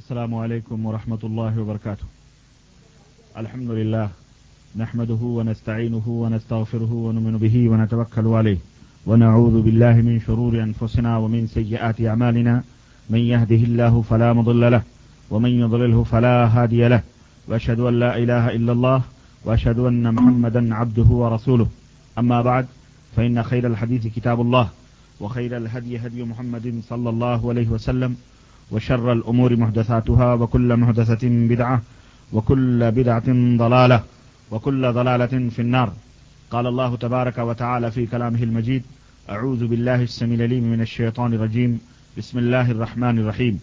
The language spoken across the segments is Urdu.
السلام عليكم ورحمة الله وبركاته. الحمد لله نحمده ونستعينه ونستغفره ونؤمن به ونتوكل عليه ونعوذ بالله من شرور أنفسنا ومن سيئات أعمالنا، من يهده الله فلا مضل له ومن يضلله فلا هادي له، وأشهد أن لا إله إلا الله وأشهد أن محمدا عبده ورسوله. أما بعد، فإن خير الحديث كتاب الله، وخير الهدي هدي محمد صلى الله عليه وسلم، وشر الأمور محدثاتها، وكل محدثة بدعة، وكل بدعة ضلالة، وكل ضلالة في النار. قال الله تبارك وتعالى في كلامه المجيد: أعوذ بالله السميع العليم من الشيطان الرجيم، بسم الله الرحمن الرحيم.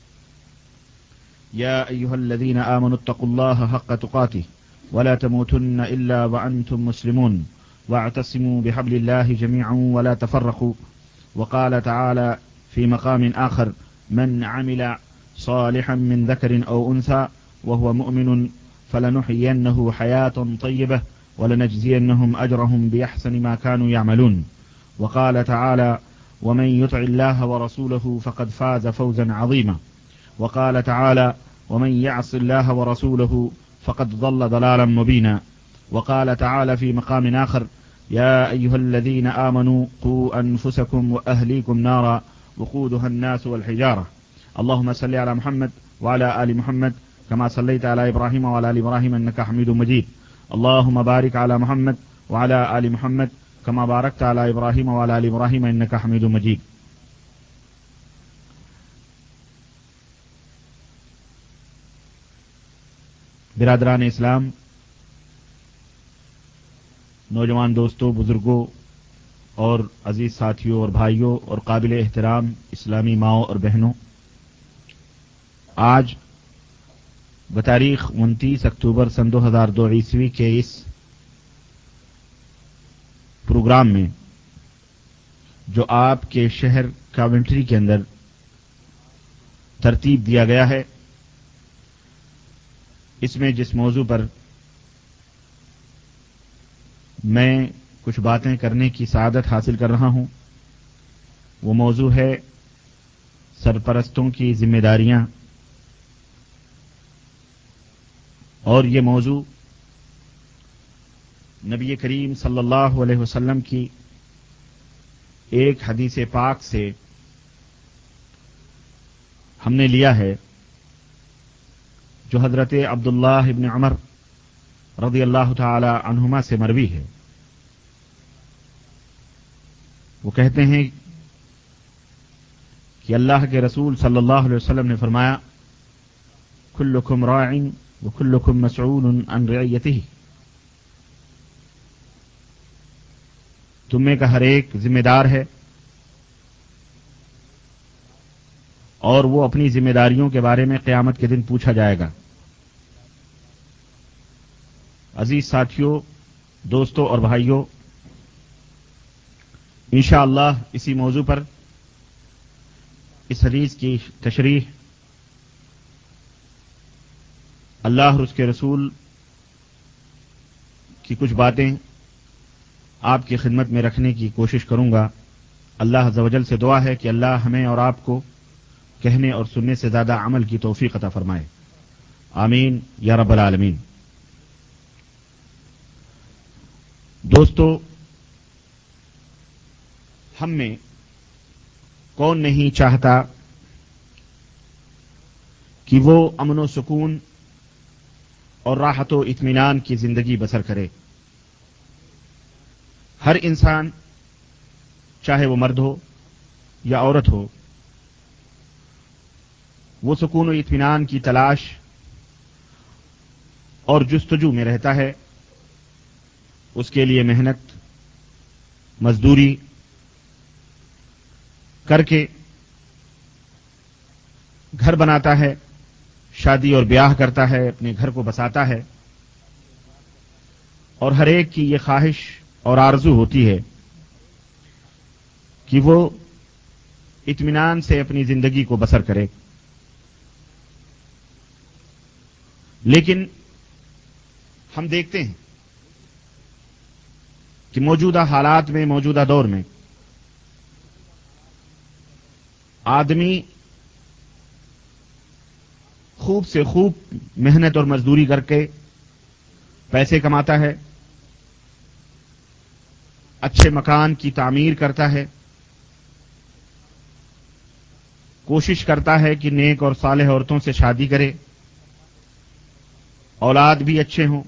يا أيها الذين آمنوا اتقوا الله حق تقاته ولا تموتن إلا وأنتم مسلمون، واعتصموا بحبل الله جميعا ولا تفرقوا. وقال تعالى في مقام آخر: من عمل صالحا من ذكر أو أنثى وهو مؤمن فلنحيينه حياة طيبة ولنجزينهم أجرهم بأحسن ما كانوا يعملون. وقال تعالى: ومن يطع الله ورسوله فقد فاز فوزا عظيما. وقال تعالى: ومن يعص الله ورسوله فقد ضل ضلالا مبينا. وقال تعالى في مقام آخر: يا أيها الذين آمنوا قوا أنفسكم وأهليكم نارا وقودها الناس والحجارة. اللهم صل على محمد وعلى آل محمد كما صليت على إبراهيم وعلى آل إبراهيم إنك حميد مجيد. اللهم بارك على محمد وعلى آل محمد كما باركت على إبراهيم وعلى آل إبراهيم إنك حميد مجيد. برادران اسلام، نوجوان دوستوں، بزرگوں اور عزیز ساتھیوں اور بھائیوں اور قابل احترام اسلامی ماؤں اور بہنوں، آج بتاریخ 29 اکتوبر سن 2002 عیسوی کے اس پروگرام میں جو آپ کے شہر کاونٹری کے اندر ترتیب دیا گیا ہے، اس میں جس موضوع پر میں کچھ باتیں کرنے کی سعادت حاصل کر رہا ہوں، وہ موضوع ہے سرپرستوں کی ذمہ داریاں. اور یہ موضوع نبی کریم صلی اللہ علیہ وسلم کی ایک حدیث پاک سے ہم نے لیا ہے، جو حضرت عبداللہ ابن عمر رضی اللہ تعالی عنہما سے مروی ہے. وہ کہتے ہیں کہ اللہ کے رسول صلی اللہ علیہ وسلم نے فرمایا: کلکم راع وکلکم مسئول عن رعیتہ. تم میں کا ہر ایک ذمہ دار ہے اور وہ اپنی ذمہ داریوں کے بارے میں قیامت کے دن پوچھا جائے گا. عزیز ساتھیوں، دوستوں اور بھائیوں، انشاءاللہ اسی موضوع پر اس حدیث کی تشریح اللہ اور اس کے رسول کی کچھ باتیں آپ کی خدمت میں رکھنے کی کوشش کروں گا. اللہ عز و جل سے دعا ہے کہ اللہ ہمیں اور آپ کو کہنے اور سننے سے زیادہ عمل کی توفیق عطا فرمائے. آمین یا رب العالمین. دوستو، ہم میں کون نہیں چاہتا کہ وہ امن و سکون اور راحت و اطمینان کی زندگی بسر کرے. ہر انسان، چاہے وہ مرد ہو یا عورت ہو، وہ سکون و اطمینان کی تلاش اور جستجو میں رہتا ہے. اس کے لیے محنت مزدوری کر کے گھر بناتا ہے، شادی اور بیاہ کرتا ہے، اپنے گھر کو بساتا ہے. اور ہر ایک کی یہ خواہش اور آرزو ہوتی ہے کہ وہ اطمینان سے اپنی زندگی کو بسر کرے. لیکن ہم دیکھتے ہیں کہ موجودہ حالات میں، موجودہ دور میں آدمی خوب سے خوب محنت اور مزدوری کر کے پیسے کماتا ہے، اچھے مکان کی تعمیر کرتا ہے، کوشش کرتا ہے کہ نیک اور صالح عورتوں سے شادی کرے، اولاد بھی اچھے ہوں،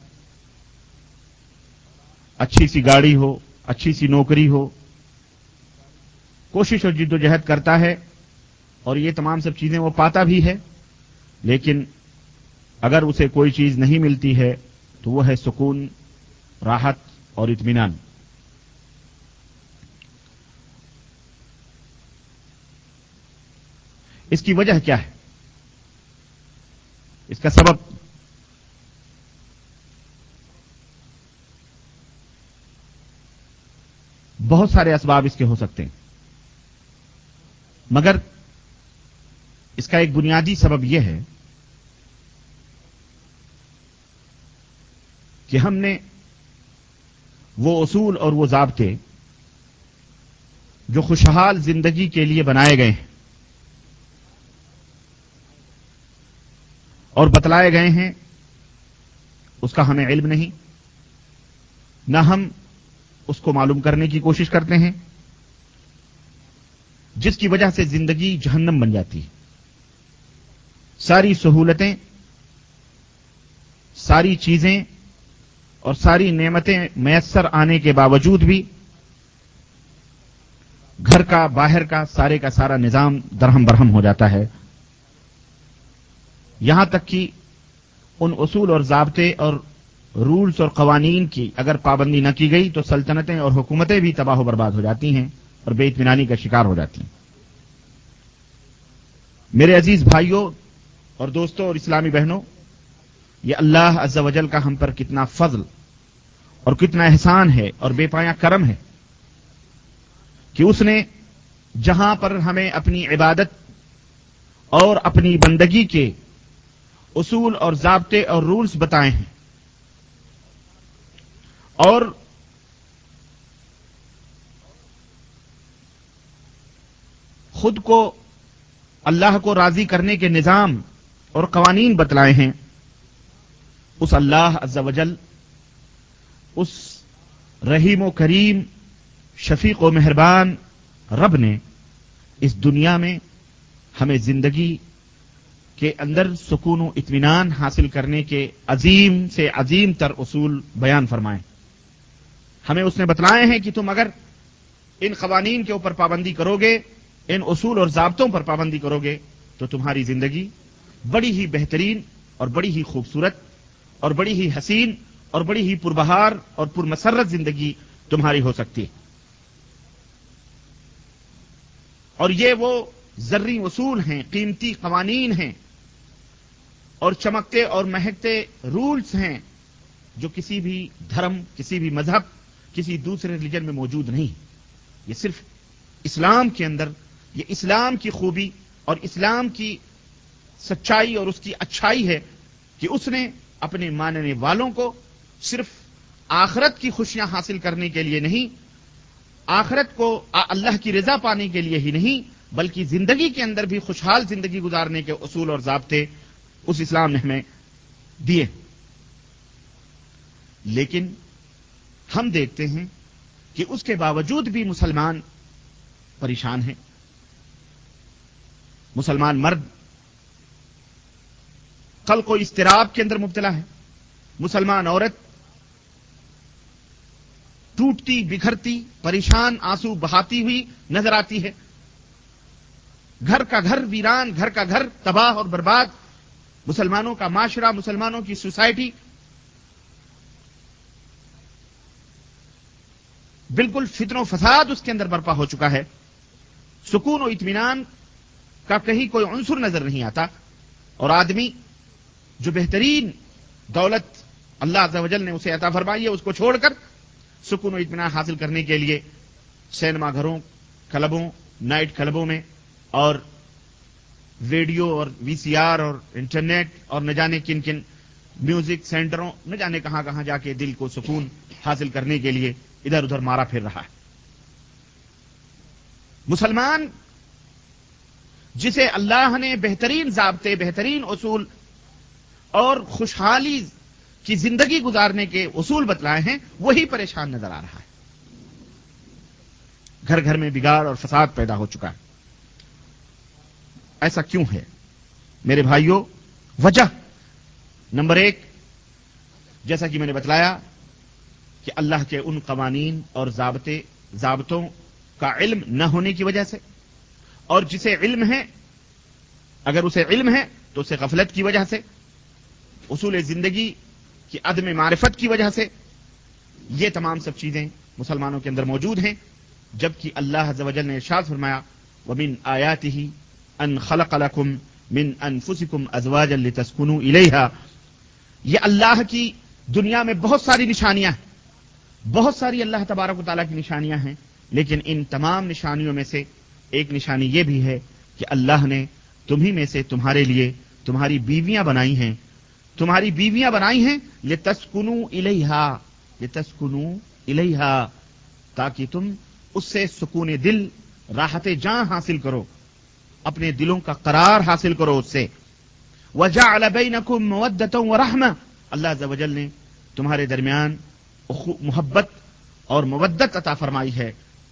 اچھی سی گاڑی ہو، اچھی سی نوکری ہو، کوشش اور جد و جہد کرتا ہے، اور یہ تمام سب چیزیں وہ پاتا بھی ہے، لیکن اگر اسے کوئی چیز نہیں ملتی ہے تو وہ ہے سکون، راحت اور اطمینان۔ اس کی وجہ کیا ہے؟ اس کا سبب بہت سارے اسباب اس کے ہو سکتے ہیں، مگر اس کا ایک بنیادی سبب یہ ہے کہ ہم نے وہ اصول اور وہ ضابطے جو خوشحال زندگی کے لیے بنائے گئے ہیں اور بتلائے گئے ہیں، اس کا ہمیں علم نہیں، نہ ہم اس کو معلوم کرنے کی کوشش کرتے ہیں، جس کی وجہ سے زندگی جہنم بن جاتی ہے۔ ساری سہولتیں، ساری چیزیں اور ساری نعمتیں میسر آنے کے باوجود بھی گھر کا، باہر کا، سارے کا سارا نظام درہم برہم ہو جاتا ہے، یہاں تک کہ ان اصول اور ضابطے اور رولز اور قوانین کی اگر پابندی نہ کی گئی تو سلطنتیں اور حکومتیں بھی تباہ و برباد ہو جاتی ہیں اور بے اطمینانی کا شکار ہو جاتی ہیں۔ میرے عزیز بھائیوں اور دوستوں اور اسلامی بہنوں، یہ اللہ عز و جل کا ہم پر کتنا فضل اور کتنا احسان ہے اور بے پایا کرم ہے کہ اس نے جہاں پر ہمیں اپنی عبادت اور اپنی بندگی کے اصول اور ضابطے اور رولز بتائے ہیں، اور خود کو اللہ کو راضی کرنے کے نظام اور قوانین بتلائے ہیں، اس اللہ عز و جل، اس رحیم و کریم، شفیق و مہربان رب نے اس دنیا میں ہمیں زندگی کے اندر سکون و اطمینان حاصل کرنے کے عظیم سے عظیم تر اصول بیان فرمائے۔ ہمیں اس نے بتلائے ہیں کہ تم اگر ان قوانین کے اوپر پابندی کرو گے، ان اصول اور ضابطوں پر پابندی کرو گے تو تمہاری زندگی بڑی ہی بہترین اور بڑی ہی خوبصورت اور بڑی ہی حسین اور بڑی ہی پربہار اور پرمسرت زندگی تمہاری ہو سکتی ہے۔ اور یہ وہ زرعی اصول ہیں، قیمتی قوانین ہیں اور چمکتے اور مہکتے رولز ہیں جو کسی بھی دھرم، کسی بھی مذہب، کسی دوسرے ریلیجن میں موجود نہیں۔ یہ صرف اسلام کے اندر، یہ اسلام کی خوبی اور اسلام کی سچائی اور اس کی اچھائی ہے کہ اس نے اپنے ماننے والوں کو صرف آخرت کی خوشیاں حاصل کرنے کے لیے نہیں، آخرت کو اللہ کی رضا پانے کے لیے ہی نہیں، بلکہ زندگی کے اندر بھی خوشحال زندگی گزارنے کے اصول اور ضابطے اس اسلام نے ہمیں دیے۔ لیکن ہم دیکھتے ہیں کہ اس کے باوجود بھی مسلمان پریشان ہیں۔ مسلمان مرد قلق و اضطراب کے اندر مبتلا ہے، مسلمان عورت ٹوٹتی بکھرتی پریشان آنسو بہاتی ہوئی نظر آتی ہے، گھر کا گھر ویران، گھر کا گھر تباہ اور برباد، مسلمانوں کا معاشرہ، مسلمانوں کی سوسائٹی بالکل فتن و فساد اس کے اندر برپا ہو چکا ہے، سکون و اطمینان کا کہیں کوئی عنصر نظر نہیں آتا، اور آدمی جو بہترین دولت اللہ عز و جل نے اسے عطا فرمائی ہے اس کو چھوڑ کر سکون و اطمینان حاصل کرنے کے لیے سینما گھروں، کلبوں، نائٹ کلبوں میں اور ریڈیو اور وی سی آر اور انٹرنیٹ اور نہ جانے کن کن میوزک سینٹروں، نہ جانے کہاں کہاں جا کے دل کو سکون حاصل کرنے کے لیے ادھر ادھر مارا پھر رہا ہے۔ مسلمان جسے اللہ نے بہترین ضابطے، بہترین اصول اور خوشحالی کی زندگی گزارنے کے اصول بتلائے ہیں، وہی پریشان نظر آ رہا ہے۔ گھر گھر میں بگاڑ اور فساد پیدا ہو چکا ہے۔ ایسا کیوں ہے میرے بھائیوں؟ وجہ نمبر ایک، جیسا کہ میں نے بتلایا کہ اللہ کے ان قوانین اور ضابطوں کا علم نہ ہونے کی وجہ سے، اور جسے علم ہے، اگر اسے علم ہے تو اسے غفلت کی وجہ سے، اصول زندگی کی عدم معرفت کی وجہ سے، یہ تمام سب چیزیں مسلمانوں کے اندر موجود ہیں۔ جبکہ اللہ عز و جل نے ارشاد فرمایا وَمِنْ آيَاتِهِ أَنْ خَلَقَ لَكُمْ مِنْ أَنفُسِكُمْ أَزْوَاجًا لِتَسْكُنُوا إِلَيْهَا۔ یہ اللہ کی دنیا میں بہت ساری نشانیاں ہیں، بہت ساری اللہ تبارک و تعالیٰ کی نشانیاں ہیں، لیکن ان تمام نشانیوں میں سے ایک نشانی یہ بھی ہے کہ اللہ نے تمہیں میں سے تمہارے لیے تمہاری بیویاں بنائی ہیں، تمہاری بیویاں بنائی ہیں لِتَسْكُنُوا إِلَيْهَا، لِتَسْكُنُوا إِلَيْهَا، تاکہ تم اس سے سکون دل، راحت جاں حاصل کرو، اپنے دلوں کا قرار حاصل کرو اس سے۔ وَجَعَلَ بَيْنَكُمْ مَوَدَّةً وَرَحْمَةً، اللہ عز و جل نے تمہارے درمیان محبت اور مودت عطا فرمائی ہے۔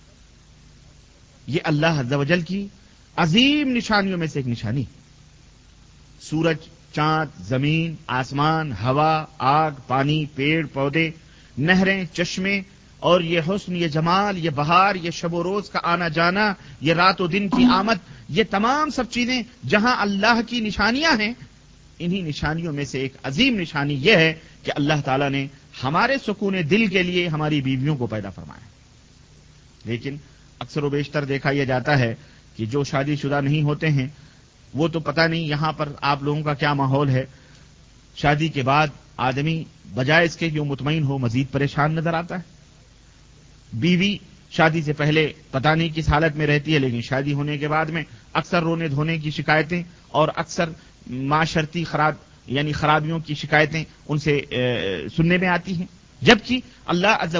یہ اللہ عز و جل کی عظیم نشانیوں میں سے ایک نشانی۔ سورج، چاند، زمین، آسمان، ہوا، آگ، پانی، پیڑ پودے، نہریں، چشمے، اور یہ حسن، یہ جمال، یہ بہار، یہ شب و روز کا آنا جانا، یہ رات و دن کی آمد، یہ تمام سب چیزیں جہاں اللہ کی نشانیاں ہیں، انہی نشانیوں میں سے ایک عظیم نشانی یہ ہے کہ اللہ تعالیٰ نے ہمارے سکون دل کے لیے ہماری بیویوں کو پیدا فرمایا۔ لیکن اکثر و بیشتر دیکھا یہ جاتا ہے کہ جو شادی شدہ نہیں ہوتے ہیں وہ تو پتہ نہیں یہاں پر آپ لوگوں کا کیا ماحول ہے، شادی کے بعد آدمی بجائے اس کے جو مطمئن ہو مزید پریشان نظر آتا ہے۔ بیوی شادی سے پہلے پتہ نہیں کس حالت میں رہتی ہے، لیکن شادی ہونے کے بعد میں اکثر رونے دھونے کی شکایتیں اور اکثر معاشرتی خرابیوں کی شکایتیں ان سے سننے میں آتی ہیں، جبکہ اللہ عز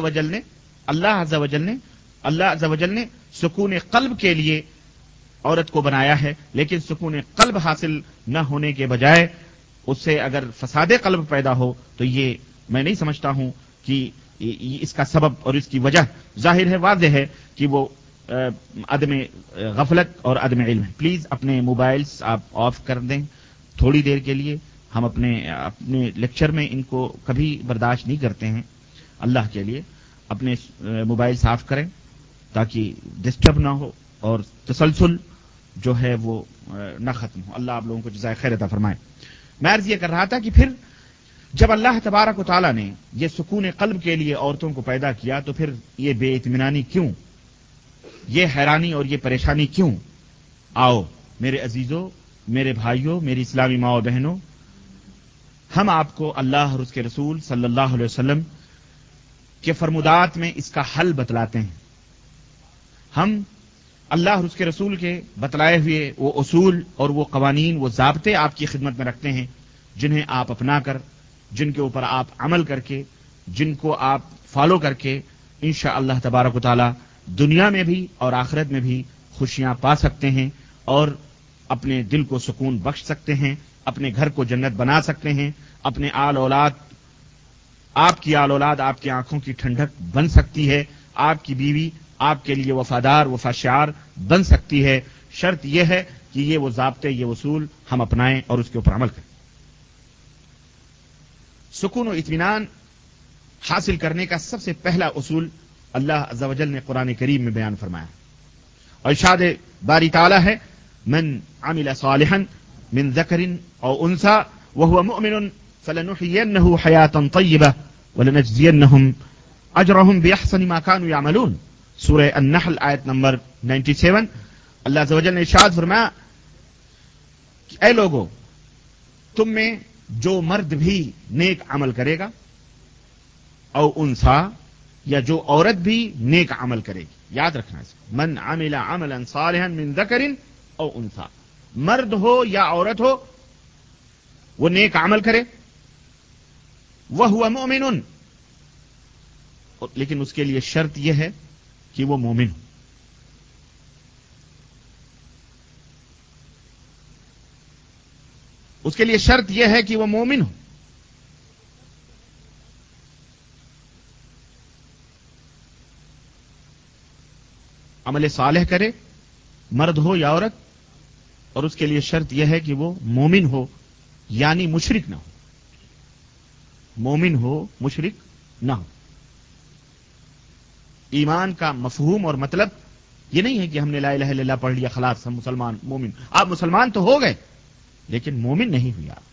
و جل نے سکون قلب کے لیے عورت کو بنایا ہے، لیکن سکون قلب حاصل نہ ہونے کے بجائے اس سے اگر فساد قلب پیدا ہو تو یہ میں نہیں سمجھتا ہوں کہ اس کا سبب اور اس کی وجہ ظاہر ہے، واضح ہے کہ وہ عدم غفلت اور عدم علم ہے۔ پلیز اپنے موبائلز آپ آف کر دیں تھوڑی دیر کے لیے، ہم اپنے لیکچر میں ان کو کبھی برداشت نہیں کرتے ہیں۔ اللہ کے لیے اپنے موبائل صاف کریں تاکہ ڈسٹرب نہ ہو اور تسلسل جو ہے وہ نہ ختم ہو۔ اللہ آپ لوگوں کو جزائے خیر عطا فرمائے۔ میں عرض یہ کر رہا تھا کہ پھر جب اللہ تبارک و تعالیٰ نے یہ سکون قلب کے لیے عورتوں کو پیدا کیا تو پھر یہ بے اطمینانی کیوں، یہ حیرانی اور یہ پریشانی کیوں؟ آؤ میرے عزیزوں، میرے بھائیوں، میری اسلامی ماں و بہنوں، ہم آپ کو اللہ اور اس کے رسول صلی اللہ علیہ وسلم کے فرمودات میں اس کا حل بتلاتے ہیں۔ ہم اللہ اور اس کے رسول کے بتلائے ہوئے وہ اصول اور وہ قوانین، وہ ضابطے آپ کی خدمت میں رکھتے ہیں جنہیں آپ اپنا کر، جن کے اوپر آپ عمل کر کے، جن کو آپ فالو کر کے انشاءاللہ تبارک و تعالی دنیا میں بھی اور آخرت میں بھی خوشیاں پا سکتے ہیں اور اپنے دل کو سکون بخش سکتے ہیں، اپنے گھر کو جنت بنا سکتے ہیں، اپنے آل اولاد، آپ کی آل اولاد آپ کی آنکھوں کی ٹھنڈک بن سکتی ہے، آپ کی بیوی آپ کے لیے وفادار وفاشار بن سکتی ہے۔ شرط یہ ہے کہ یہ وہ ضابطے، یہ اصول ہم اپنائیں اور اس کے اوپر عمل کریں۔ سکون و اطمینان حاصل کرنے کا سب سے پہلا اصول اللہ عز و جل نے قرآن کریم میں بیان فرمایا اور ارشاد باری تعالی ہے من عمل صالحا من ذکر او انثى وهو مؤمن فلنحيينه حياة طيبة ولنجزينهم اجرهم باحسن ما كانوا يعملون، سورہ النحل آیت نمبر 97۔ اللہ عز و جل نے ارشاد فرمایا کہ اے لوگو، تم میں جو مرد بھی نیک عمل کرے گا، او انسا، یا جو عورت بھی نیک عمل کرے گی، یاد رکھنا اس کو، من عمل عملا صالحا من ذکر او انسا، مرد ہو یا عورت ہو وہ نیک عمل کرے، وہو مؤمن، لیکن اس کے لیے شرط یہ ہے کہ وہ مومن ہو۔ اس کے لیے شرط یہ ہے کہ وہ مومن ہو. عمل صالح کرے، مرد ہو یا عورت، اور اس کے لیے شرط یہ ہے کہ وہ مومن ہو، یعنی مشرک نہ ہو. مومن ہو، مشرک نہ ہو. ایمان کا مفہوم اور مطلب یہ نہیں ہے کہ ہم نے لا الہ الا اللہ پڑھ لیا خلاص ہم مسلمان مومن. آپ مسلمان تو ہو گئے لیکن مومن نہیں ہوئے. آپ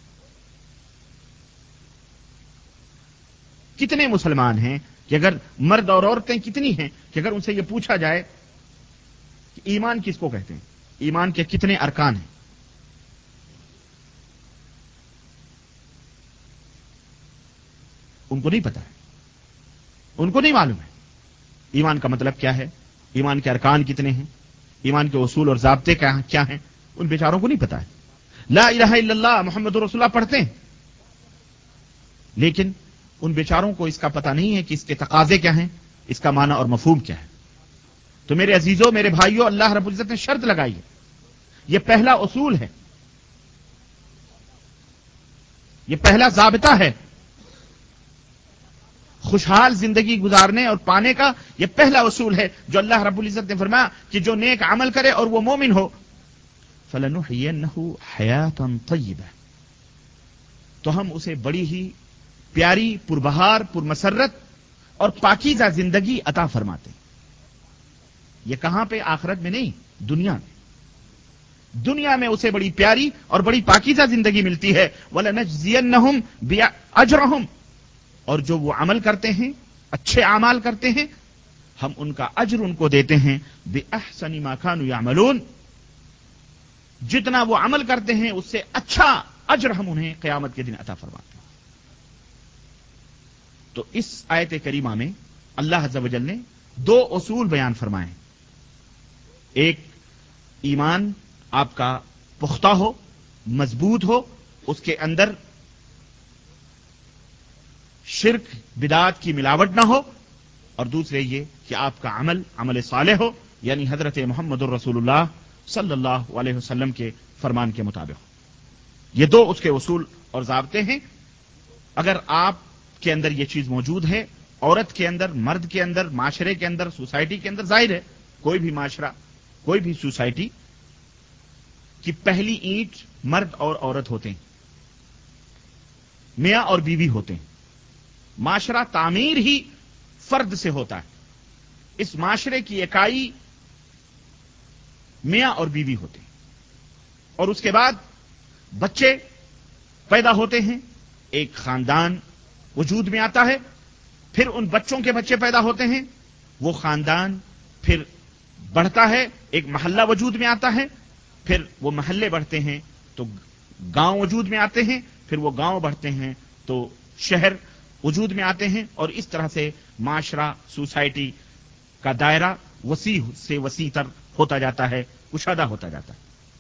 کتنے مسلمان ہیں کہ اگر مرد اور عورتیں کتنی ہیں کہ اگر ان سے یہ پوچھا جائے کہ ایمان کس کو کہتے ہیں، ایمان کے کتنے ارکان ہیں، ان کو نہیں پتا ہے، ان کو نہیں معلوم ہے ایمان کا مطلب کیا ہے، ایمان کے ارکان کتنے ہیں، ایمان کے اصول اور ضابطے کیا ہیں. ان بیچاروں کو نہیں پتا ہے. لا الہ الا اللہ محمد رسول اللہ پڑھتے ہیں لیکن ان بیچاروں کو اس کا پتہ نہیں ہے کہ اس کے تقاضے کیا ہیں، اس کا معنی اور مفہوم کیا ہے. تو میرے عزیزوں، میرے بھائیوں، اللہ رب العزت نے شرط لگائی ہے. یہ پہلا اصول ہے، یہ پہلا ضابطہ ہے. خوشحال زندگی گزارنے اور پانے کا یہ پہلا اصول ہے جو اللہ رب العزت نے فرمایا کہ جو نیک عمل کرے اور وہ مومن ہو فَلَنُحْيِيَنَّهُ حَيَاةً طَيِّبَةً، تو ہم اسے بڑی ہی پیاری، پربہار، پرمسرت اور پاکیزہ زندگی عطا فرماتے ہیں. یہ کہاں پہ؟ آخرت میں نہیں، دنیا میں. دنیا میں اسے بڑی پیاری اور بڑی پاکیزہ زندگی ملتی ہے. وَلَنَجْزِيَنَّهُمْ بِأَجْرَهُمْ، اور جو وہ عمل کرتے ہیں، اچھے اعمال کرتے ہیں، ہم ان کا اجر ان کو دیتے ہیں بِأَحْسَنِ مَا كَانُوا يَعْمَلُونَ، جتنا وہ عمل کرتے ہیں اس سے اچھا اجر ہم انہیں قیامت کے دن عطا فرماتے ہیں. تو اس آیت کریمہ میں اللہ عز و جل نے دو اصول بیان فرمائے ہیں. ایک، ایمان آپ کا پختہ ہو، مضبوط ہو، اس کے اندر شرک بدعات کی ملاوٹ نہ ہو، اور دوسرے یہ کہ آپ کا عمل صالح ہو، یعنی حضرت محمد الرسول اللہ صلی اللہ علیہ وسلم کے فرمان کے مطابق ہو. یہ دو اس کے اصول اور ضابطے ہیں. اگر آپ کے اندر یہ چیز موجود ہے، عورت کے اندر، مرد کے اندر، معاشرے کے اندر، سوسائٹی کے اندر، ظاہر ہے کوئی بھی معاشرہ، کوئی بھی سوسائٹی کی پہلی اینٹ مرد اور عورت ہوتے ہیں، میاں اور بیوی ہوتے ہیں. معاشرہ تعمیر ہی فرد سے ہوتا ہے. اس معاشرے کی اکائی میاں اور بیوی ہوتے ہیں، اور اس کے بعد بچے پیدا ہوتے ہیں، ایک خاندان وجود میں آتا ہے، پھر ان بچوں کے بچے پیدا ہوتے ہیں، وہ خاندان پھر بڑھتا ہے، ایک محلہ وجود میں آتا ہے، پھر وہ محلے بڑھتے ہیں تو گاؤں وجود میں آتے ہیں، پھر وہ گاؤں بڑھتے ہیں تو شہر وجود میں آتے ہیں، اور اس طرح سے معاشرہ، سوسائٹی کا دائرہ وسیع سے وسیع تر ہوتا جاتا ہے، کشادہ ہوتا جاتا ہے.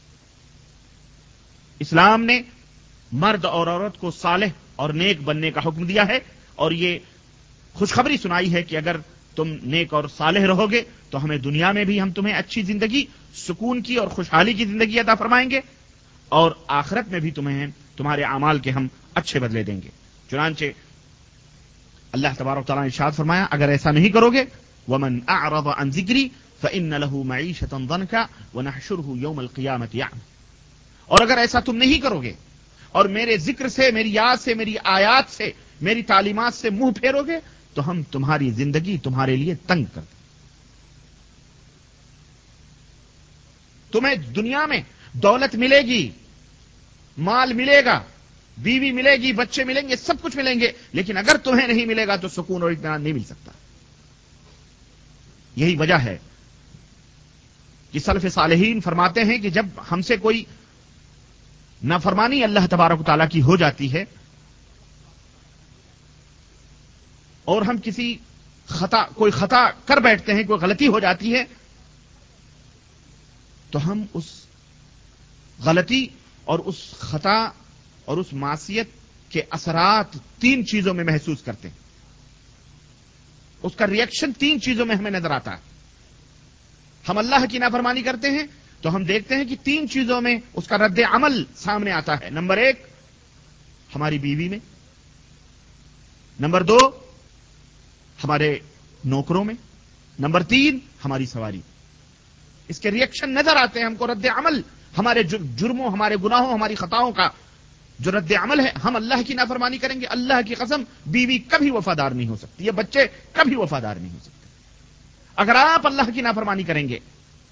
اسلام نے مرد اور عورت کو صالح اور نیک بننے کا حکم دیا ہے، اور یہ خوشخبری سنائی ہے کہ اگر تم نیک اور صالح رہو گے تو ہمیں دنیا میں بھی ہم تمہیں اچھی زندگی، سکون کی اور خوشحالی کی زندگی عطا فرمائیں گے، اور آخرت میں بھی تمہیں تمہارے اعمال کے ہم اچھے بدلے دیں گے. چنانچہ اللہ تبارک و تعالیٰ نے ارشاد فرمایا اگر ایسا نہیں کرو گے وَمَنْ أَعْرَضَ عَنْ ذِكْرِي فَإِنَّ لَهُ مَعِيشَةً ضَنْكَ وَنَحْشُرُهُ يَوْمَ الْقِيَامَةِ أَعْمَى، اور اگر ایسا تم نہیں کرو گے اور میرے ذکر سے، میری یاد سے، میری آیات سے، میری تعلیمات سے منہ پھیرو گے تو ہم تمہاری زندگی تمہارے لیے تنگ کر دیں. تمہیں دنیا میں دولت ملے گی، مال ملے گا، بیوی ملے گی، بچے ملیں گے، سب کچھ ملیں گے، لیکن اگر تمہیں نہیں ملے گا تو سکون اور اطمینان نہیں مل سکتا. یہی وجہ ہے کہ سلف صالحین فرماتے ہیں کہ جب ہم سے کوئی نافرمانی اللہ تبارک و تعالیٰ کی ہو جاتی ہے اور ہم کوئی خطا کر بیٹھتے ہیں، کوئی غلطی ہو جاتی ہے، تو ہم اس غلطی اور اس خطا اور اس معصیت کے اثرات 3 چیزوں میں محسوس کرتے ہیں. اس کا ریئیکشن 3 چیزوں میں ہمیں نظر آتا ہے. ہم اللہ کی نافرمانی کرتے ہیں تو ہم دیکھتے ہیں کہ 3 چیزوں میں اس کا رد عمل سامنے آتا ہے. نمبر 1، ہماری بیوی میں، نمبر 2 ہمارے نوکروں میں، نمبر 3 ہماری سواری۔ اس کے ریئیکشن نظر آتے ہیں ہم کو، رد عمل ہمارے جرموں، ہمارے گناہوں، ہماری خطاؤں کا جو رد عمل ہے۔ ہم اللہ کی نافرمانی کریں گے، اللہ کی قسم بیوی کبھی وفادار نہیں ہو سکتی، یہ بچے کبھی وفادار نہیں ہو سکتے۔ اگر آپ اللہ کی نافرمانی کریں گے،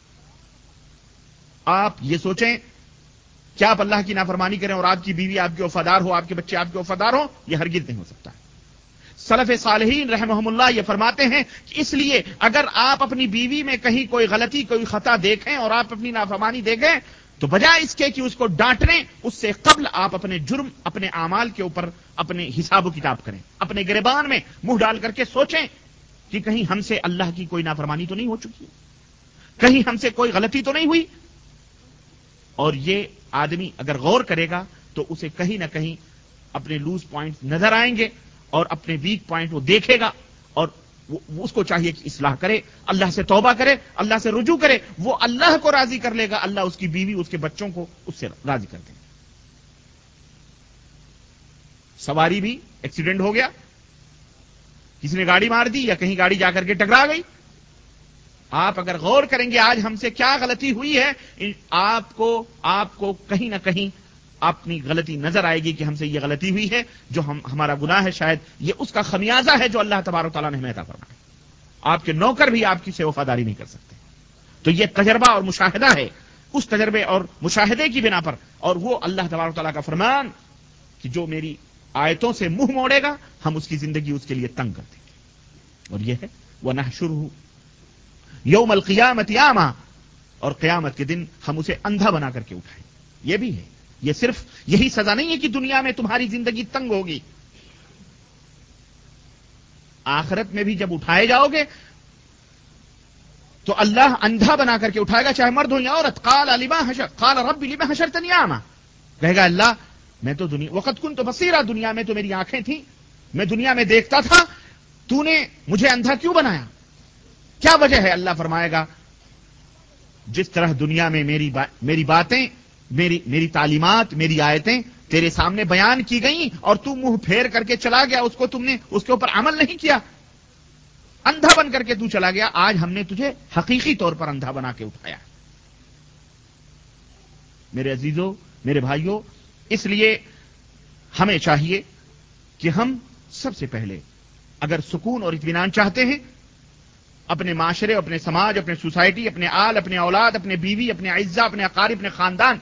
آپ یہ سوچیں کہ آپ اللہ کی نافرمانی کریں اور آپ کی بیوی آپ کے وفادار ہو، آپ کے بچے آپ کے وفادار ہو، یہ ہرگز نہیں ہو سکتا ہے۔ سلف صالحین رحمہم اللہ یہ فرماتے ہیں کہ اس لیے اگر آپ اپنی بیوی میں کہیں کوئی غلطی، کوئی خطا دیکھیں اور آپ اپنی نافرمانی دیکھیں، تو بجائے اس کے کہ اس کو ڈانٹنے، اس سے قبل آپ اپنے جرم، اپنے اعمال کے اوپر اپنے حساب و کتاب کریں، اپنے گریبان میں منہ ڈال کر کے سوچیں کہ کہیں ہم سے اللہ کی کوئی نافرمانی تو نہیں ہو چکی، کہیں ہم سے کوئی غلطی تو نہیں ہوئی۔ اور یہ آدمی اگر غور کرے گا تو اسے کہیں نہ کہیں اپنے لوز پوائنٹ نظر آئیں گے اور اپنے ویک پوائنٹ وہ دیکھے گا، اور اس کو چاہیے کہ اصلاح کرے، اللہ سے توبہ کرے، اللہ سے رجوع کرے، وہ اللہ کو راضی کر لے گا، اللہ اس کی بیوی، اس کے بچوں کو اس سے راضی کر دے گا۔ سواری بھی ایکسیڈنٹ ہو گیا، کسی نے گاڑی مار دی یا کہیں گاڑی جا کر کے ٹکرا گئی، آپ اگر غور کریں گے آج ہم سے کیا غلطی ہوئی ہے، آپ کو کہیں نہ کہیں اپنی غلطی نظر آئے گی کہ ہم سے یہ غلطی ہوئی ہے، جو ہمارا گناہ ہے، شاید یہ اس کا خمیازہ ہے جو اللہ تبارک و تعالیٰ نے ہمیں عطا فرمایا۔ آپ کے نوکر بھی آپ کی سے وفاداری نہیں کر سکتے۔ تو یہ تجربہ اور مشاہدہ ہے، اس تجربے اور مشاہدے کی بنا پر، اور وہ اللہ تبارک و تعالیٰ کا فرمان کہ جو میری آیتوں سے منہ موڑے گا ہم اس کی زندگی اس کے لیے تنگ کر دیں گے۔ اور یہ ہے وَنَحْشُرُهُ یوم القیامت اعمیٰ، اور قیامت کے دن ہم اسے اندھا بنا کر کے اٹھائیں۔ یہ بھی ہے، یہ صرف یہی سزا نہیں ہے کہ دنیا میں تمہاری زندگی تنگ ہوگی، آخرت میں بھی جب اٹھائے جاؤ گے تو اللہ اندھا بنا کر کے اٹھائے گا، چاہے مرد ہو یا عورت۔ قال رب لما حشرتنی اعمیٰ، کہے گا اللہ میں تو وقت كنت بصیرا، دنیا میں تو میری آنکھیں تھیں، میں دنیا میں دیکھتا تھا، تو نے مجھے اندھا کیوں بنایا؟ کیا وجہ ہے؟ اللہ فرمائے گا جس طرح دنیا میں میری باتیں، میری تعلیمات، میری آیتیں تیرے سامنے بیان کی گئیں اور تو منہ پھیر کر کے چلا گیا، اس کو تم نے اس کے اوپر عمل نہیں کیا، اندھا بن کر کے تو چلا گیا، آج ہم نے تجھے حقیقی طور پر اندھا بنا کے اٹھایا۔ میرے عزیزوں، میرے بھائیوں، اس لیے ہمیں چاہیے کہ ہم سب سے پہلے اگر سکون اور اطمینان چاہتے ہیں، اپنے معاشرے، اپنے سماج، اپنے سوسائٹی، اپنے آل، اپنے اولاد، اپنے بیوی، اپنے اعزہ، اپنے اقارب، اپنے خاندان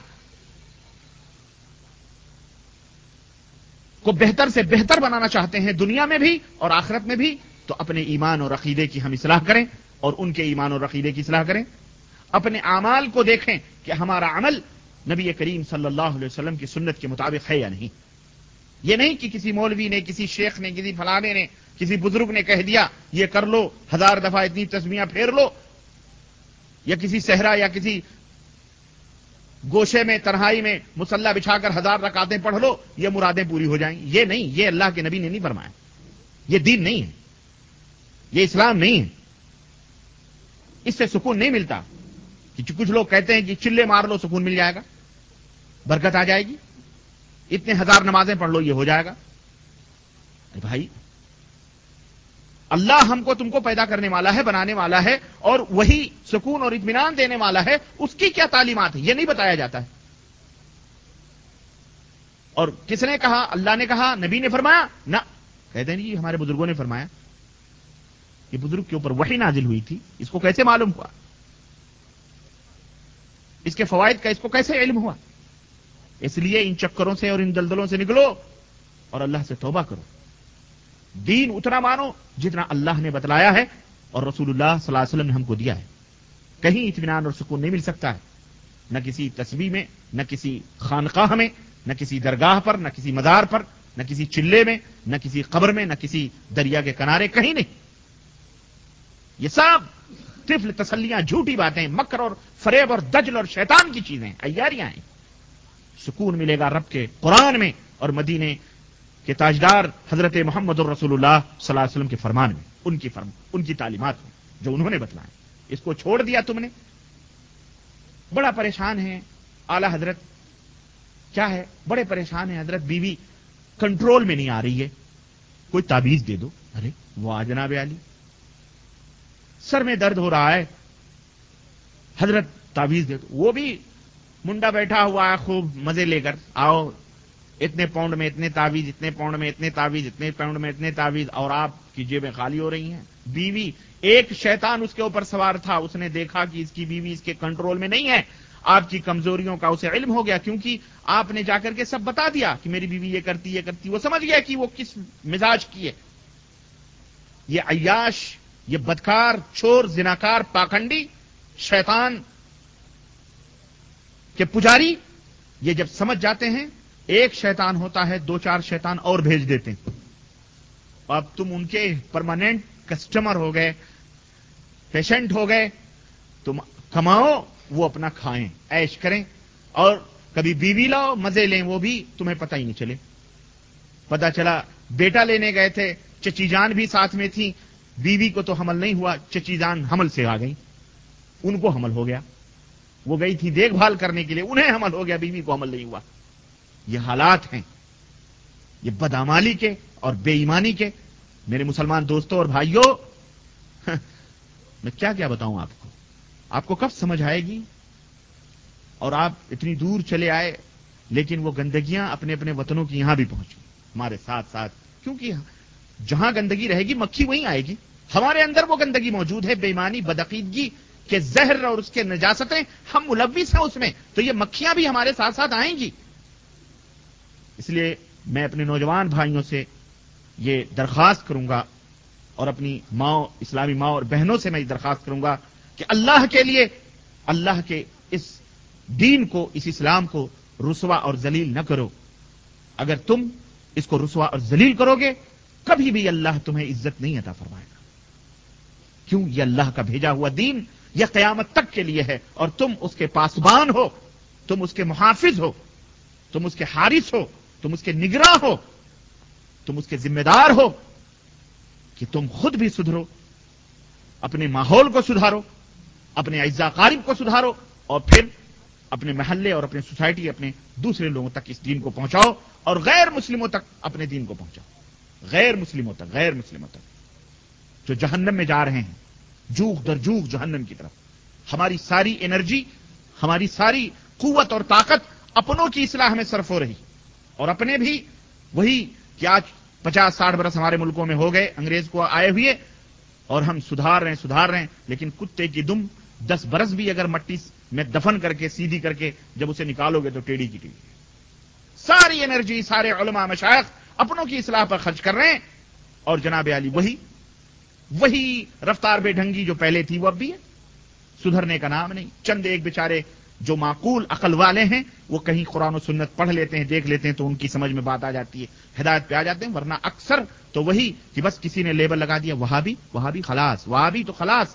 کو بہتر سے بہتر بنانا چاہتے ہیں دنیا میں بھی اور آخرت میں بھی، تو اپنے ایمان اور عقیدے کی ہم اصلاح کریں اور ان کے ایمان اور عقیدے کی اصلاح کریں۔ اپنے اعمال کو دیکھیں کہ ہمارا عمل نبی کریم صلی اللہ علیہ وسلم کی سنت کے مطابق ہے یا نہیں۔ یہ نہیں کہ کسی مولوی نے، کسی شیخ نے، کسی فلانے نے، کسی بزرگ نے کہہ دیا یہ کر لو، 1000 دفعہ اتنی تسبیحاں پھیر لو، یا کسی صحرا یا کسی گوشے میں تنہائی میں مصلی بچھا کر 1000 رکعتیں پڑھ لو، یہ مرادیں پوری ہو جائیں۔ یہ نہیں، یہ اللہ کے نبی نے نہیں فرمایا، یہ دین نہیں ہے، یہ اسلام نہیں ہے، اس سے سکون نہیں ملتا۔ کہ کچھ لوگ کہتے ہیں کہ چلے مار لو سکون مل جائے گا، برکت آ جائے گی، اتنے 1000 نمازیں پڑھ لو یہ ہو جائے گا۔ اے بھائی، اللہ ہم کو تم کو پیدا کرنے والا ہے، بنانے والا ہے، اور وہی سکون اور اطمینان دینے والا ہے، اس کی کیا تعلیمات ہے یہ نہیں بتایا جاتا ہے۔ اور کس نے کہا؟ اللہ نے کہا، نبی نے فرمایا؟ نہ، کہتے ہیں جی ہمارے بزرگوں نے فرمایا۔ یہ بزرگ کے اوپر وحی نازل ہوئی تھی، اس کو کیسے معلوم ہوا؟ اس کے فوائد کا اس کو کیسے علم ہوا؟ اس لیے ان چکروں سے اور ان دلدلوں سے نکلو اور اللہ سے توبہ کرو۔ دین اتنا مانو جتنا اللہ نے بتلایا ہے اور رسول اللہ صلی اللہ علیہ وسلم نے ہم کو دیا ہے۔ کہیں اطمینان اور سکون نہیں مل سکتا ہے، نہ کسی تسبیح میں، نہ کسی خانقاہ میں، نہ کسی درگاہ پر، نہ کسی مزار پر، نہ کسی چلے میں، نہ کسی قبر میں، نہ کسی دریا کے کنارے، کہیں نہیں۔ یہ سب طفل تسلیاں، جھوٹی باتیں، مکر اور فریب اور دجل اور شیطان کی چیزیں، عیاریاں ہیں۔ سکون ملے گا رب کے قرآن میں اور مدینے کے تاجدار حضرت محمد الرسول اللہ صلی اللہ علیہ وسلم کے فرمان میں، ان کی تعلیمات میں جو انہوں نے بتلائے۔ اس کو چھوڑ دیا تم نے، بڑا پریشان ہے اعلی حضرت۔ کیا ہے؟ بڑے پریشان ہیں حضرت، بیوی کنٹرول میں نہیں آ رہی ہے، کوئی تعویذ دے دو. ارے وہ جناب علی، سر میں درد ہو رہا ہے، حضرت تعویذ دے دو. وہ بھی منڈا بیٹھا ہوا ہے خوب مزے لے کر، آؤ اتنے پاؤنڈ میں اتنے تعویذ، اتنے پاؤنڈ میں اتنے تعویذ، اتنے پاؤنڈ میں اتنے تعویذ، اور آپ کی جیبیں خالی ہو رہی ہیں. بیوی، ایک شیطان اس کے اوپر سوار تھا، اس نے دیکھا کہ اس کی بیوی اس کے کنٹرول میں نہیں ہے، آپ کی کمزوریوں کا اسے علم ہو گیا، کیونکہ آپ نے جا کر کے سب بتا دیا کہ میری بیوی یہ کرتی یہ کرتی. وہ سمجھ گیا کہ وہ کس مزاج کی ہے. یہ عیاش، یہ بدکار، چور، زناکار، پاکھنڈی، شیطان کے پجاری، یہ جب سمجھ جاتے ہیں، ایک شیطان ہوتا ہے 2-4 شیطان اور بھیج دیتے ہیں. اب تم ان کے پرماننٹ کسٹمر ہو گئے، پیشنٹ ہو گئے. تم کماؤ، وہ اپنا کھائیں، عیش کریں، اور کبھی بیوی لاؤ، مزے لیں، وہ بھی تمہیں پتہ ہی نہیں چلے. پتا چلا بیٹا لینے گئے تھے، چچی جان بھی ساتھ میں تھی، بیوی کو تو حمل نہیں ہوا، چچی جان حمل سے آ گئی، ان کو حمل ہو گیا. وہ گئی تھی دیکھ بھال کرنے کے لیے، انہیں حمل ہو گیا، بیوی کو حمل نہیں ہوا. یہ حالات ہیں، یہ بدعمالی کے اور بے ایمانی کے. میرے مسلمان دوستوں اور بھائیوں، میں کیا کیا بتاؤں آپ کو کب سمجھ آئے گی؟ اور آپ اتنی دور چلے آئے، لیکن وہ گندگیاں اپنے اپنے وطنوں کی یہاں بھی پہنچی ہمارے ساتھ ساتھ، کیونکہ جہاں گندگی رہے گی مکھی وہیں آئے گی. ہمارے اندر وہ گندگی موجود ہے، بے ایمانی، بدعقیدگی کے زہر اور اس کے نجاستیں، ہم ملوث ہیں اس میں، تو یہ مکھیاں بھی ہمارے ساتھ ساتھ آئیں گی. اس لیے میں اپنے نوجوان بھائیوں سے یہ درخواست کروں گا، اور اپنی ماں، اسلامی ماں اور بہنوں سے میں یہ درخواست کروں گا کہ اللہ کے لیے، اللہ کے اس دین کو، اس اسلام کو رسوا اور ذلیل نہ کرو. اگر تم اس کو رسوا اور ذلیل کرو گے، کبھی بھی اللہ تمہیں عزت نہیں عطا فرمائے گا. کیوں؟ یہ اللہ کا بھیجا ہوا دین، یہ قیامت تک کے لیے ہے، اور تم اس کے پاسبان ہو، تم اس کے محافظ ہو، تم اس کے حارس ہو، تم اس کے نگراں ہو، تم اس کے ذمہ دار ہو کہ تم خود بھی سدھرو، اپنے ماحول کو سدھارو، اپنے اعزا قارب کو سدھارو، اور پھر اپنے محلے اور اپنے سوسائٹی، اپنے دوسرے لوگوں تک اس دین کو پہنچاؤ، اور غیر مسلموں تک اپنے دین کو پہنچاؤ. غیر مسلموں تک جو جہنم میں جا رہے ہیں، جوغ در جوغ جہنم کی طرف. ہماری ساری انرجی، ہماری ساری قوت اور طاقت اپنوں کی اصلاح میں صرف ہو رہی، اور اپنے بھی وہی کہ آج 50-60 برس ہمارے ملکوں میں ہو گئے انگریز کو آئے ہوئے، اور ہم سدھار رہے ہیں، لیکن کتے کی دم 10 برس بھی اگر مٹی میں دفن کر کے سیدھی کر کے جب اسے نکالو گے تو ٹیڑھی کی ٹیڑھی. ساری انرجی سارے علماء مشائخ اپنوں کی اصلاح پر خرچ کر رہے ہیں، اور جناب علی وہی رفتار بے ڈھنگی جو پہلے تھی وہ اب بھی ہے، سدھرنے کا نام نہیں. چند ایک بیچارے جو معقول عقل والے ہیں، وہ کہیں قرآن و سنت پڑھ لیتے ہیں، دیکھ لیتے ہیں، تو ان کی سمجھ میں بات آ جاتی ہے، ہدایت پہ آ جاتے ہیں. ورنہ اکثر تو وہی کہ بس کسی نے لیبل لگا دیا وہابی خلاص، وہابی تو خلاص،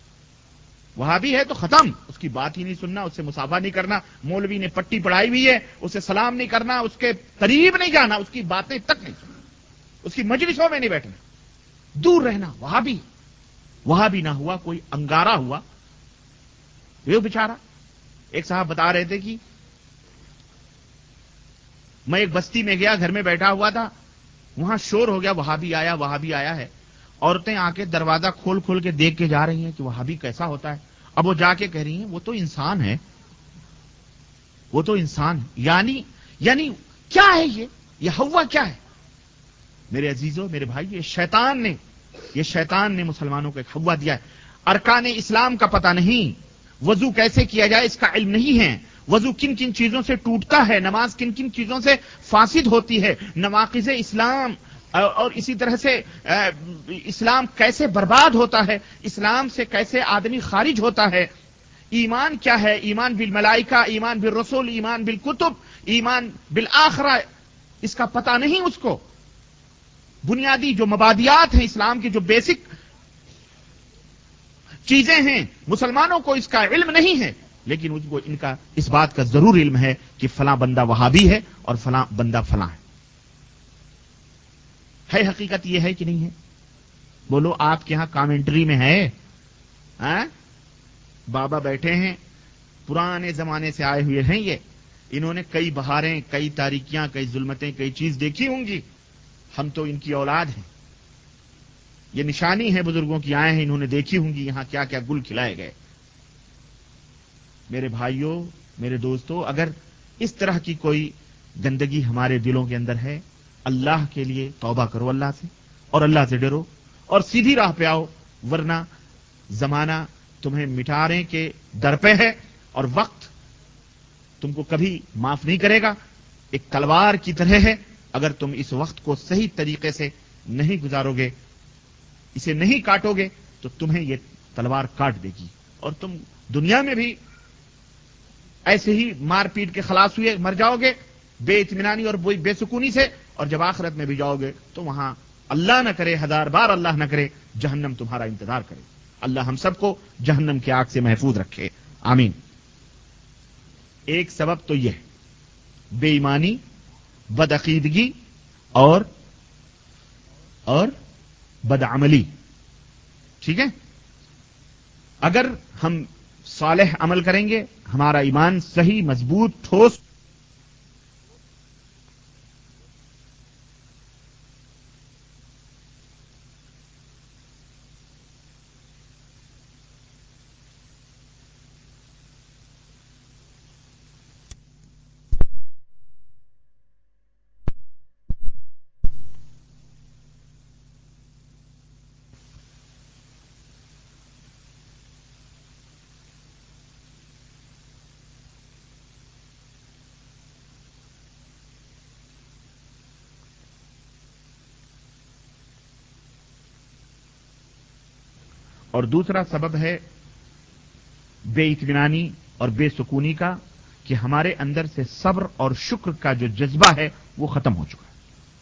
وہابی ہے تو ختم، اس کی بات ہی نہیں سننا، اس سے مصافحہ نہیں کرنا. مولوی نے پٹی پڑھائی ہوئی ہے، اسے سلام نہیں کرنا، اس کے قریب نہیں جانا، اس کی باتیں تک نہیں سننا، اس کی مجلسوں میں نہیں بیٹھنا، دور رہنا. وہابی نہ ہوا، کوئی انگارہ ہوا. یہ بیچارہ ایک صاحب بتا رہے تھے کہ میں ایک بستی میں گیا، گھر میں بیٹھا ہوا تھا، وہاں شور ہو گیا، وہابی آیا ہے. عورتیں آ کے دروازہ کھول کے دیکھ کے جا رہی ہیں کہ وہابی کیسا ہوتا ہے. اب وہ جا کے کہہ رہی ہیں وہ تو انسان ہے. یعنی کیا ہے یہ ہوا کیا ہے؟ میرے عزیزوں، میرے بھائی، یہ شیطان نے مسلمانوں کو ایک ہوا دیا ہے. ارکان اسلام کا پتہ نہیں، وضو کیسے کیا جائے اس کا علم نہیں ہے، وضو کن کن چیزوں سے ٹوٹتا ہے، نماز کن کن چیزوں سے فاسد ہوتی ہے، نواقض اسلام، اور اسی طرح سے اسلام کیسے برباد ہوتا ہے، اسلام سے کیسے آدمی خارج ہوتا ہے، ایمان کیا ہے، ایمان بالملائکہ، ایمان بالرسول، ایمان بالکتب، ایمان بالآخرہ، اس کا پتہ نہیں اس کو. بنیادی جو مبادیات ہیں اسلام کی، جو بیسک چیزیں ہیں، مسلمانوں کو اس کا علم نہیں ہے. لیکن ان کو اس بات کا ضرور علم ہے کہ فلاں بندہ وہابی ہے اور فلاں بندہ فلاں ہے. حقیقت یہ ہے کہ نہیں ہے؟ بولو، آپ کے ہاں کامنٹری میں ہے؟ بابا بیٹھے ہیں، پرانے زمانے سے آئے ہوئے ہیں، یہ انہوں نے کئی بہاریں، کئی تاریکیاں، کئی ظلمتیں، کئی چیز دیکھی ہوں گی. ہم تو ان کی اولاد ہیں. یہ نشانی ہے بزرگوں کی، آئے ہیں، انہوں نے دیکھی ہوں گی یہاں کیا کیا گل کھلائے گئے. میرے بھائیوں، میرے دوستوں، اگر اس طرح کی کوئی گندگی ہمارے دلوں کے اندر ہے، اللہ کے لیے توبہ کرو اللہ سے، اور اللہ سے ڈرو، اور سیدھی راہ پہ آؤ، ورنہ زمانہ تمہیں مٹانے کے در پہ ہے، اور وقت تم کو کبھی معاف نہیں کرے گا. ایک تلوار کی طرح ہے، اگر تم اس وقت کو صحیح طریقے سے نہیں گزارو گے، اسے نہیں کاٹو گے، تو تمہیں یہ تلوار کاٹ دے گی، اور تم دنیا میں بھی ایسے ہی مار پیٹ کے خلاص ہوئے مر جاؤ گے، بے اطمینانی اور بے سکونی سے. اور جب آخرت میں بھی جاؤ گے تو وہاں اللہ نہ کرے، ہزار بار اللہ نہ کرے، جہنم تمہارا انتظار کرے. اللہ ہم سب کو جہنم کی آگ سے محفوظ رکھے، آمین. ایک سبب تو یہ ہے بے ایمانی، بدعقیدگی اور بدعملی. ٹھیک ہے، اگر ہم صالح عمل کریں گے، ہمارا ایمان صحیح، مضبوط، ٹھوس اور دوسرا سبب ہے بے اطمینانی اور بے سکونی کا، کہ ہمارے اندر سے صبر اور شکر کا جو جذبہ ہے وہ ختم ہو چکا ہے.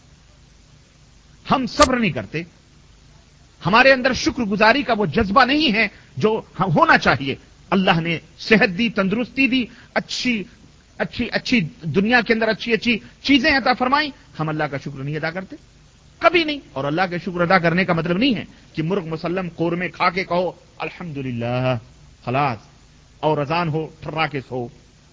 ہم صبر نہیں کرتے، ہمارے اندر شکر گزاری کا وہ جذبہ نہیں ہے جو ہونا چاہیے. اللہ نے صحت دی، تندرستی دی، اچھی دنیا کے اندر اچھی چیزیں عطا فرمائیں، ہم اللہ کا شکر نہیں ادا کرتے، کبھی نہیں. اور اللہ کا شکر ادا کرنے کا مطلب نہیں ہے کہ مرغ مسلم قورمے کھا کے کہو الحمدللہ خلاص، اور اذان ہو ٹھرا کے سو.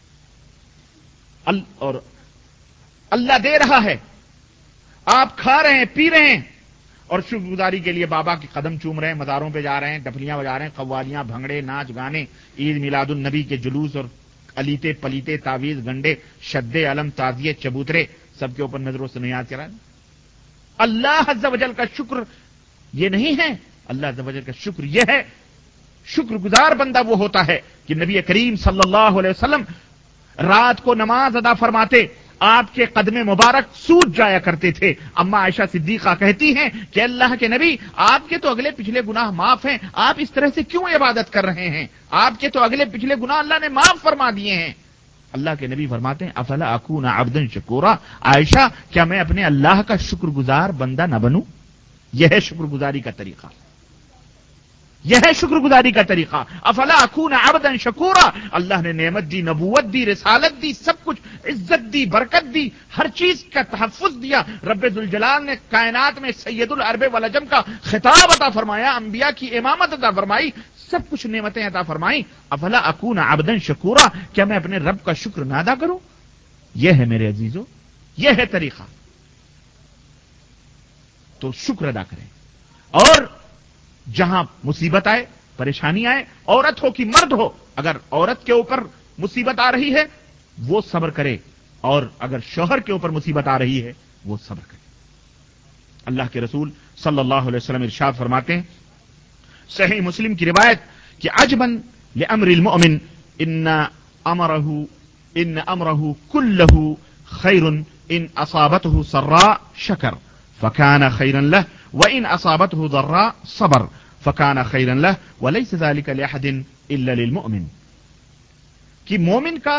اور اللہ دے رہا ہے، آپ کھا رہے ہیں، پی رہے ہیں، اور شکر گزاری کے لیے بابا کے قدم چوم رہے ہیں، مزاروں پہ جا رہے ہیں، ڈپلیاں بجا رہے ہیں، قوالیاں، بھنگڑے، ناچ گانے، عید میلاد النبی کے جلوس، اور علیتے پلیتے تعویذ گنڈے شدے علم تعزیے چبوترے سب کے اوپر نظروں سے نیاز کرا. اللہ عز و جل کا شکر یہ نہیں ہے. اللہ عز و جل کا شکر یہ ہے، شکر گزار بندہ وہ ہوتا ہے کہ نبی کریم صلی اللہ علیہ وسلم رات کو نماز ادا فرماتے، آپ کے قدم مبارک سوج جایا کرتے تھے. اما عائشہ صدیقہ کہتی ہیں کہ اللہ کے نبی، آپ کے تو اگلے پچھلے گناہ معاف ہیں، آپ اس طرح سے کیوں عبادت کر رہے ہیں؟ آپ کے تو اگلے پچھلے گناہ اللہ نے معاف فرما دیے ہیں. اللہ کے نبی فرماتے ہیں افلا اکون عبدا شکورا، عائشہ کیا میں اپنے اللہ کا شکر گزار بندہ نہ بنوں؟ یہ ہے شکر گزاری کا طریقہ، یہ ہے شکر گزاری کا طریقہ. افلا اکون عبدا شکورا، اللہ نے نعمت دی، نبوت دی، رسالت دی، سب کچھ، عزت دی، برکت دی، ہر چیز کا تحفظ دیا. رب ذوالجلال نے کائنات میں سید العرب والعجم کا خطاب عطا فرمایا، انبیاء کی امامت عطا فرمائی، سب کچھ نعمتیں عطا فرمائی. افلا اکون عبدا شکورا، کیا میں اپنے رب کا شکر نہ ادا کروں؟ یہ ہے میرے عزیزو، یہ ہے طریقہ. تو شکر ادا کریں. اور جہاں مصیبت آئے، پریشانی آئے، عورت ہو کہ مرد ہو، اگر عورت کے اوپر مصیبت آ رہی ہے وہ صبر کرے، اور اگر شوہر کے اوپر مصیبت آ رہی ہے وہ صبر کرے. اللہ کے رسول صلی اللہ علیہ وسلم ارشاد فرماتے ہیں، صحیح مسلم کی روایت، کہ عجباً لامر المؤمن ان امرہ کلہ خیر ان اصابته سراء شکر فکان خیرا له وان اصابته ضراء صبر فکان خیرا له وليس ذلك لاحد الا للمؤمن. کہ مومن کا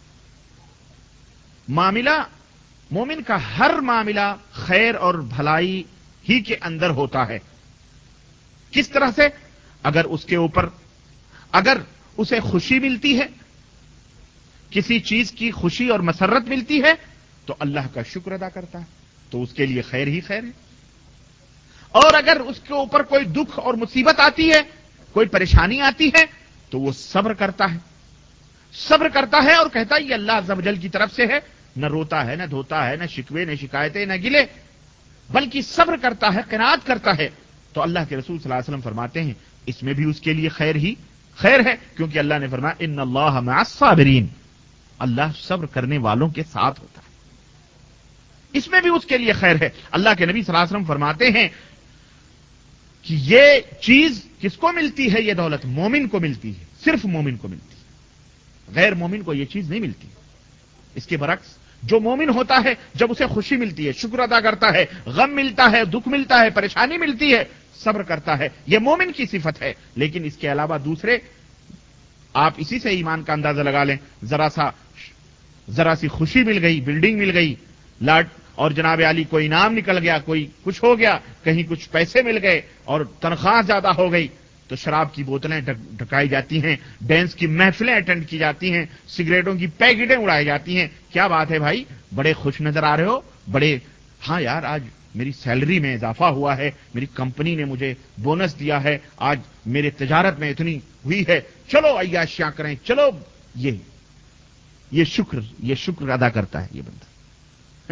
معاملہ، مومن کا ہر معاملہ خیر اور بھلائی ہی کے اندر ہوتا ہے. کس طرح سے؟ اگر اس کے اوپر، اگر اسے خوشی ملتی ہے، کسی چیز کی خوشی اور مسرت ملتی ہے تو اللہ کا شکر ادا کرتا ہے، تو اس کے لیے خیر ہی خیر ہے. اور اگر اس کے اوپر کوئی دکھ اور مصیبت آتی ہے، کوئی پریشانی آتی ہے، تو وہ صبر کرتا ہے. صبر کرتا ہے اور کہتا ہے یہ اللہ عز و جل کی طرف سے ہے، نہ روتا ہے، نہ دھوتا ہے، نہ شکوے، نہ شکایتیں، نہ گلے، بلکہ صبر کرتا ہے، قناعت کرتا ہے، تو اللہ کے رسول صلی اللہ علیہ وسلم فرماتے ہیں اس میں بھی اس کے لیے خیر ہی خیر ہے، کیونکہ اللہ نے فرمایا ان اللہ مع الصابرین، اللہ صبر کرنے والوں کے ساتھ ہوتا ہے، اس میں بھی اس کے لیے خیر ہے۔ اللہ کے نبی صلی اللہ علیہ وسلم فرماتے ہیں کہ یہ چیز کس کو ملتی ہے؟ یہ دولت مومن کو ملتی ہے، صرف مومن کو ملتی ہے، غیر مومن کو یہ چیز نہیں ملتی۔ اس کے برعکس جو مومن ہوتا ہے جب اسے خوشی ملتی ہے شکر ادا کرتا ہے، غم ملتا ہے، دکھ ملتا ہے، پریشانی ملتی ہے، صبر کرتا ہے، یہ مومن کی صفت ہے۔ لیکن اس کے علاوہ دوسرے، آپ اسی سے ایمان کا اندازہ لگا لیں، ذرا سی خوشی مل گئی، بلڈنگ مل گئی، اور جناب علی کوئی انعام نکل گیا، کوئی کچھ ہو گیا، کہیں کچھ پیسے مل گئے اور تنخواہ زیادہ ہو گئی، تو شراب کی بوتلیں ڈھکائی جاتی ہیں، ڈینس کی محفلیں اٹینڈ کی جاتی ہیں، سگریٹوں کی پیکٹیں اڑائی جاتی ہیں۔ کیا بات ہے بھائی، بڑے خوش نظر آ رہے ہو، بڑے، ہاں یار آج میری سیلری میں اضافہ ہوا ہے، میری کمپنی نے مجھے بونس دیا ہے، آج میرے تجارت میں اتنی ہوئی ہے، چلو عیاشیاں کریں، چلو۔ یہ شکر ادا کرتا ہے یہ بندہ۔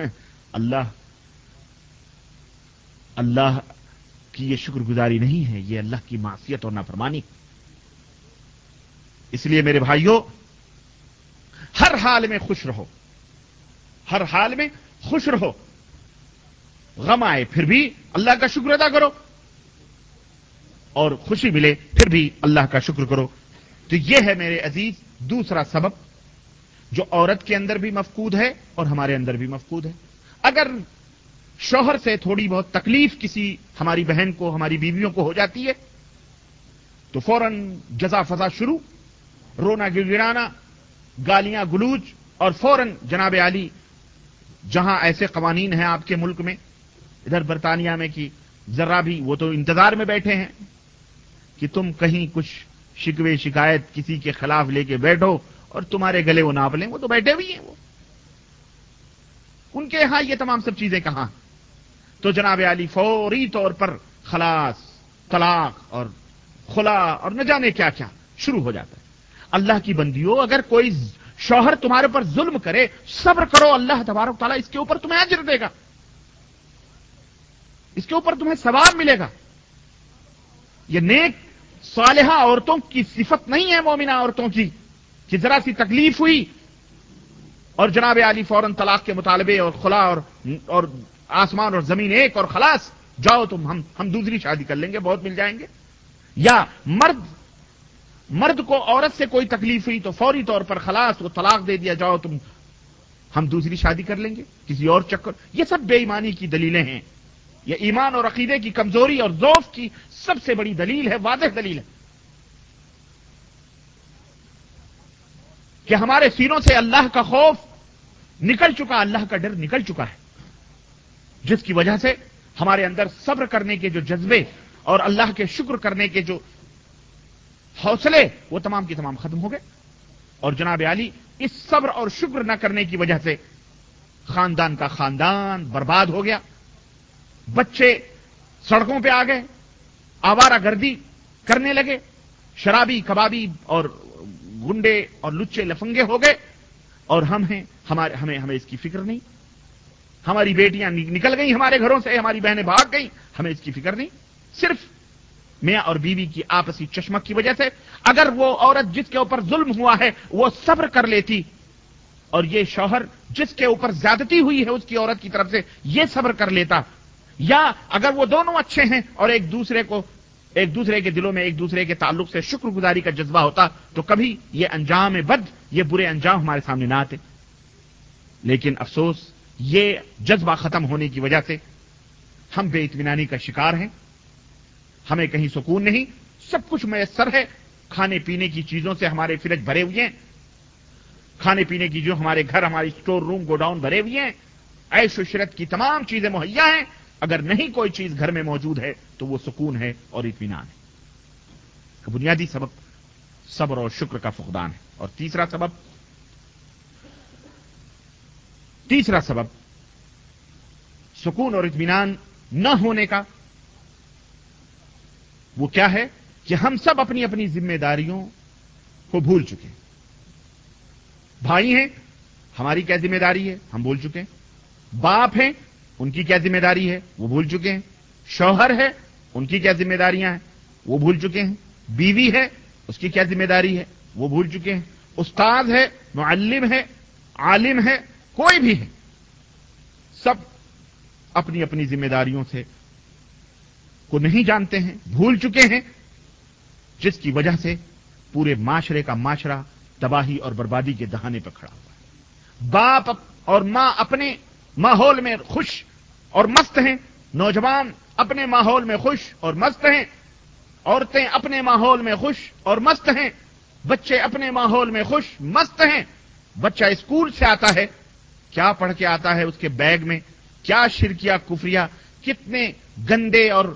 اللہ کی یہ شکر گزاری نہیں ہے، یہ اللہ کی معصیت اور نافرمانی۔ اس لیے میرے بھائیوں، ہر حال میں خوش رہو، ہر حال میں خوش رہو، غم آئے پھر بھی اللہ کا شکر ادا کرو، اور خوشی ملے پھر بھی اللہ کا شکر کرو۔ تو یہ ہے میرے عزیز دوسرا سبب جو عورت کے اندر بھی مفقود ہے اور ہمارے اندر بھی مفقود ہے۔ اگر شوہر سے تھوڑی بہت تکلیف کسی ہماری بہن کو، ہماری بیویوں کو ہو جاتی ہے تو فوراً جزا فضا شروع، رونا گڑگڑانا، گالیاں گلوچ، اور فوراً جناب علی، جہاں ایسے قوانین ہیں آپ کے ملک میں، ادھر برطانیہ میں، کہ ذرا بھی وہ تو انتظار میں بیٹھے ہیں کہ تم کہیں کچھ شکوے شکایت کسی کے خلاف لے کے بیٹھو اور تمہارے گلے وہ ناپ لیں، وہ تو بیٹھے ہوئی ہیں، وہ ان کے ہاں یہ تمام سب چیزیں کہاں؟ تو جناب علی فوری طور پر خلاص، طلاق اور خلا اور نہ جانے کیا کیا شروع ہو جاتا ہے۔ اللہ کی بندیوں، اگر کوئی شوہر تمہارے پر ظلم کرے، صبر کرو، اللہ تبارک تعالیٰ اس کے اوپر تمہیں اجر دے گا، اس کے اوپر تمہیں ثواب ملے گا۔ یہ نیک صالحہ عورتوں کی صفت نہیں ہے، مومنہ عورتوں کی، کہ ذرا سی تکلیف ہوئی اور جناب علی فوراً طلاق کے مطالبے اور خلا اور آسمان اور زمین ایک اور خلاص، جاؤ تم، ہم دوسری شادی کر لیں گے، بہت مل جائیں گے۔ یا مرد کو عورت سے کوئی تکلیف ہوئی تو فوری طور پر خلاص، وہ طلاق دے دیا، جاؤ تم، ہم دوسری شادی کر لیں گے کسی اور چکر۔ یہ سب بے ایمانی کی دلیلیں ہیں، یہ ایمان اور عقیدے کی کمزوری اور ضعف کی سب سے بڑی دلیل ہے، واضح دلیل ہے کہ ہمارے سینوں سے اللہ کا خوف نکل چکا، اللہ کا ڈر نکل چکا ہے، جس کی وجہ سے ہمارے اندر صبر کرنے کے جو جذبے اور اللہ کے شکر کرنے کے جو حوصلے، وہ تمام کی تمام ختم ہو گئے۔ اور جناب علی اس صبر اور شکر نہ کرنے کی وجہ سے خاندان کا خاندان برباد ہو گیا، بچے سڑکوں پہ آ گئے، آوارہ گردی کرنے لگے، شرابی کبابی اور گنڈے اور لچے لفنگے ہو گئے، اور ہمیں اس کی فکر نہیں۔ ہماری بیٹیاں نکل گئیں ہمارے گھروں سے، ہماری بہنیں بھاگ گئیں، ہمیں اس کی فکر نہیں۔ صرف میاں اور بیوی کی آپسی چشمک کی وجہ سے، اگر وہ عورت جس کے اوپر ظلم ہوا ہے وہ صبر کر لیتی، اور یہ شوہر جس کے اوپر زیادتی ہوئی ہے اس کی عورت کی طرف سے یہ صبر کر لیتا، یا اگر وہ دونوں اچھے ہیں اور ایک دوسرے کے دلوں میں ایک دوسرے کے تعلق سے شکر گزاری کا جذبہ ہوتا، تو کبھی یہ انجام بد، یہ برے انجام ہمارے سامنے نہ آتے۔ لیکن افسوس، یہ جذبہ ختم ہونے کی وجہ سے ہم بے اطمینانی کا شکار ہیں، ہمیں کہیں سکون نہیں، سب کچھ میسر ہے، کھانے پینے کی چیزوں سے ہمارے فریج بھرے ہوئے ہیں، کھانے پینے کی جو ہمارے گھر، ہماری سٹور روم گوڈاؤن بھرے ہوئے ہیں، عیش و عشرت کی تمام چیزیں مہیا ہیں، اگر نہیں کوئی چیز گھر میں موجود ہے تو وہ سکون ہے اور اطمینان ہے۔ بنیادی سبب صبر اور شکر کا فقدان ہے۔ اور تیسرا سبب سکون اور اطمینان نہ ہونے کا، وہ کیا ہے کہ ہم سب اپنی اپنی ذمہ داریوں کو بھول چکے ہیں۔ بھائی ہیں، ہماری کیا ذمہ داری ہے، ہم بھول چکے ہیں۔ باپ ہیں، ان کی کیا ذمہ داری ہے، وہ بھول چکے ہیں۔ شوہر ہے، ان کی کیا ذمہ داریاں ہیں، وہ بھول چکے ہیں۔ بیوی ہے، اس کی کیا ذمہ داری ہے، وہ بھول چکے ہیں۔ استاد ہے، معلم ہے، عالم ہے، کوئی بھی ہے، سب اپنی اپنی ذمہ داریوں سے کو نہیں جانتے ہیں، بھول چکے ہیں، جس کی وجہ سے پورے معاشرے کا معاشرہ تباہی اور بربادی کے دہانے پر کھڑا ہوا ہے۔ باپ اور ماں اپنے ماحول میں خوش اور مست ہیں، نوجوان اپنے ماحول میں خوش اور مست ہیں، عورتیں اپنے ماحول میں خوش اور مست ہیں، بچے اپنے ماحول میں خوش مست ہیں۔ بچہ اسکول سے آتا ہے، کیا پڑھ کے آتا ہے، اس کے بیگ میں کیا شرکیہ کفریہ، کتنے گندے اور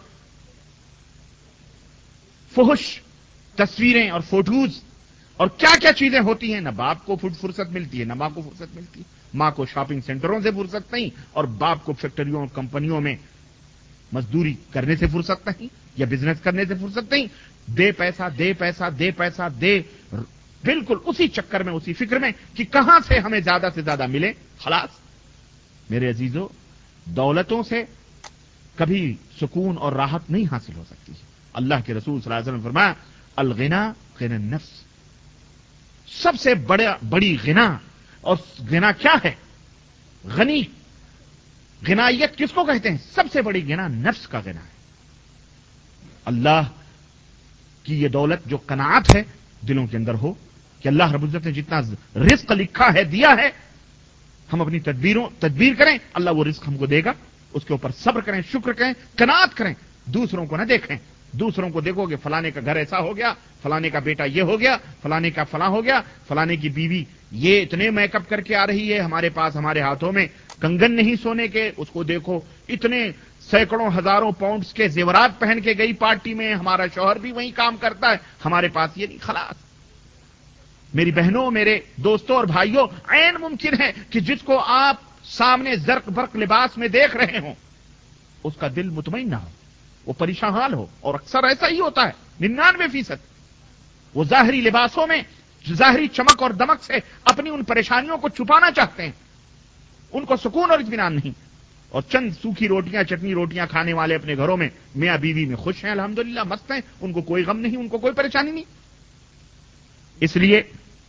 فحش تصویریں اور فوٹوز اور کیا کیا چیزیں ہوتی ہیں۔ نہ باپ کو فرصت ملتی ہے، نہ ماں کو فرصت ملتی ہے۔ ماں کو شاپنگ سینٹروں سے فرصت نہیں، اور باپ کو فیکٹریوں اور کمپنیوں میں مزدوری کرنے سے فرصت نہیں، یا بزنس کرنے سے فرصت نہیں۔ دے پیسہ دے پیسہ دے پیسہ دے، بالکل اسی چکر میں، اسی فکر میں کہ کہاں سے ہمیں زیادہ سے زیادہ ملے، خلاص۔ میرے عزیزو، دولتوں سے کبھی سکون اور راحت نہیں حاصل ہو سکتی۔ اللہ کے رسول صلی اللہ علیہ وسلم نے فرمایا، الغنا غنى النفس، سب سے بڑی غنا، اور غنا کیا ہے؟ غنی، غنائیت کس کو کہتے ہیں؟ سب سے بڑی غنا نفس کا غنا ہے۔ اللہ کی یہ دولت جو قناعت ہے دلوں کے اندر ہو کہ اللہ رب العزت نے جتنا رزق لکھا ہے، دیا ہے، ہم اپنی تدبیر کریں، اللہ وہ رزق ہم کو دے گا، اس کے اوپر صبر کریں، شکر کریں، قناعت کریں، دوسروں کو نہ دیکھیں۔ دوسروں کو دیکھو کہ فلانے کا گھر ایسا ہو گیا، فلانے کا بیٹا یہ ہو گیا، فلانے کا فلاں ہو گیا، فلانے کی بیوی یہ اتنے میک اپ کر کے آ رہی ہے، ہمارے پاس ہمارے ہاتھوں میں کنگن نہیں سونے کے، اس کو دیکھو اتنے سینکڑوں ہزاروں پاؤنڈز کے زیورات پہن کے گئی پارٹی میں، ہمارا شوہر بھی وہیں کام کرتا ہے، ہمارے پاس یہ نہیں۔ خلاص میری بہنوں، میرے دوستوں اور بھائیوں، عین ممکن ہے کہ جس کو آپ سامنے زرق برق لباس میں دیکھ رہے ہوں، اس کا دل مطمئن نہ ہو، وہ پریشان حال ہو، اور اکثر ایسا ہی ہوتا ہے 99%۔ وہ ظاہری لباسوں میں، ظاہری چمک اور دمک سے اپنی ان پریشانیوں کو چھپانا چاہتے ہیں، ان کو سکون اور اطمینان نہیں، اور چند سوکھی روٹیاں چٹنی روٹیاں کھانے والے اپنے گھروں میں میاں بیوی میں خوش ہیں، الحمدللہ مست ہیں، ان کو کوئی غم نہیں، ان کو کوئی پریشانی نہیں۔ اس لیے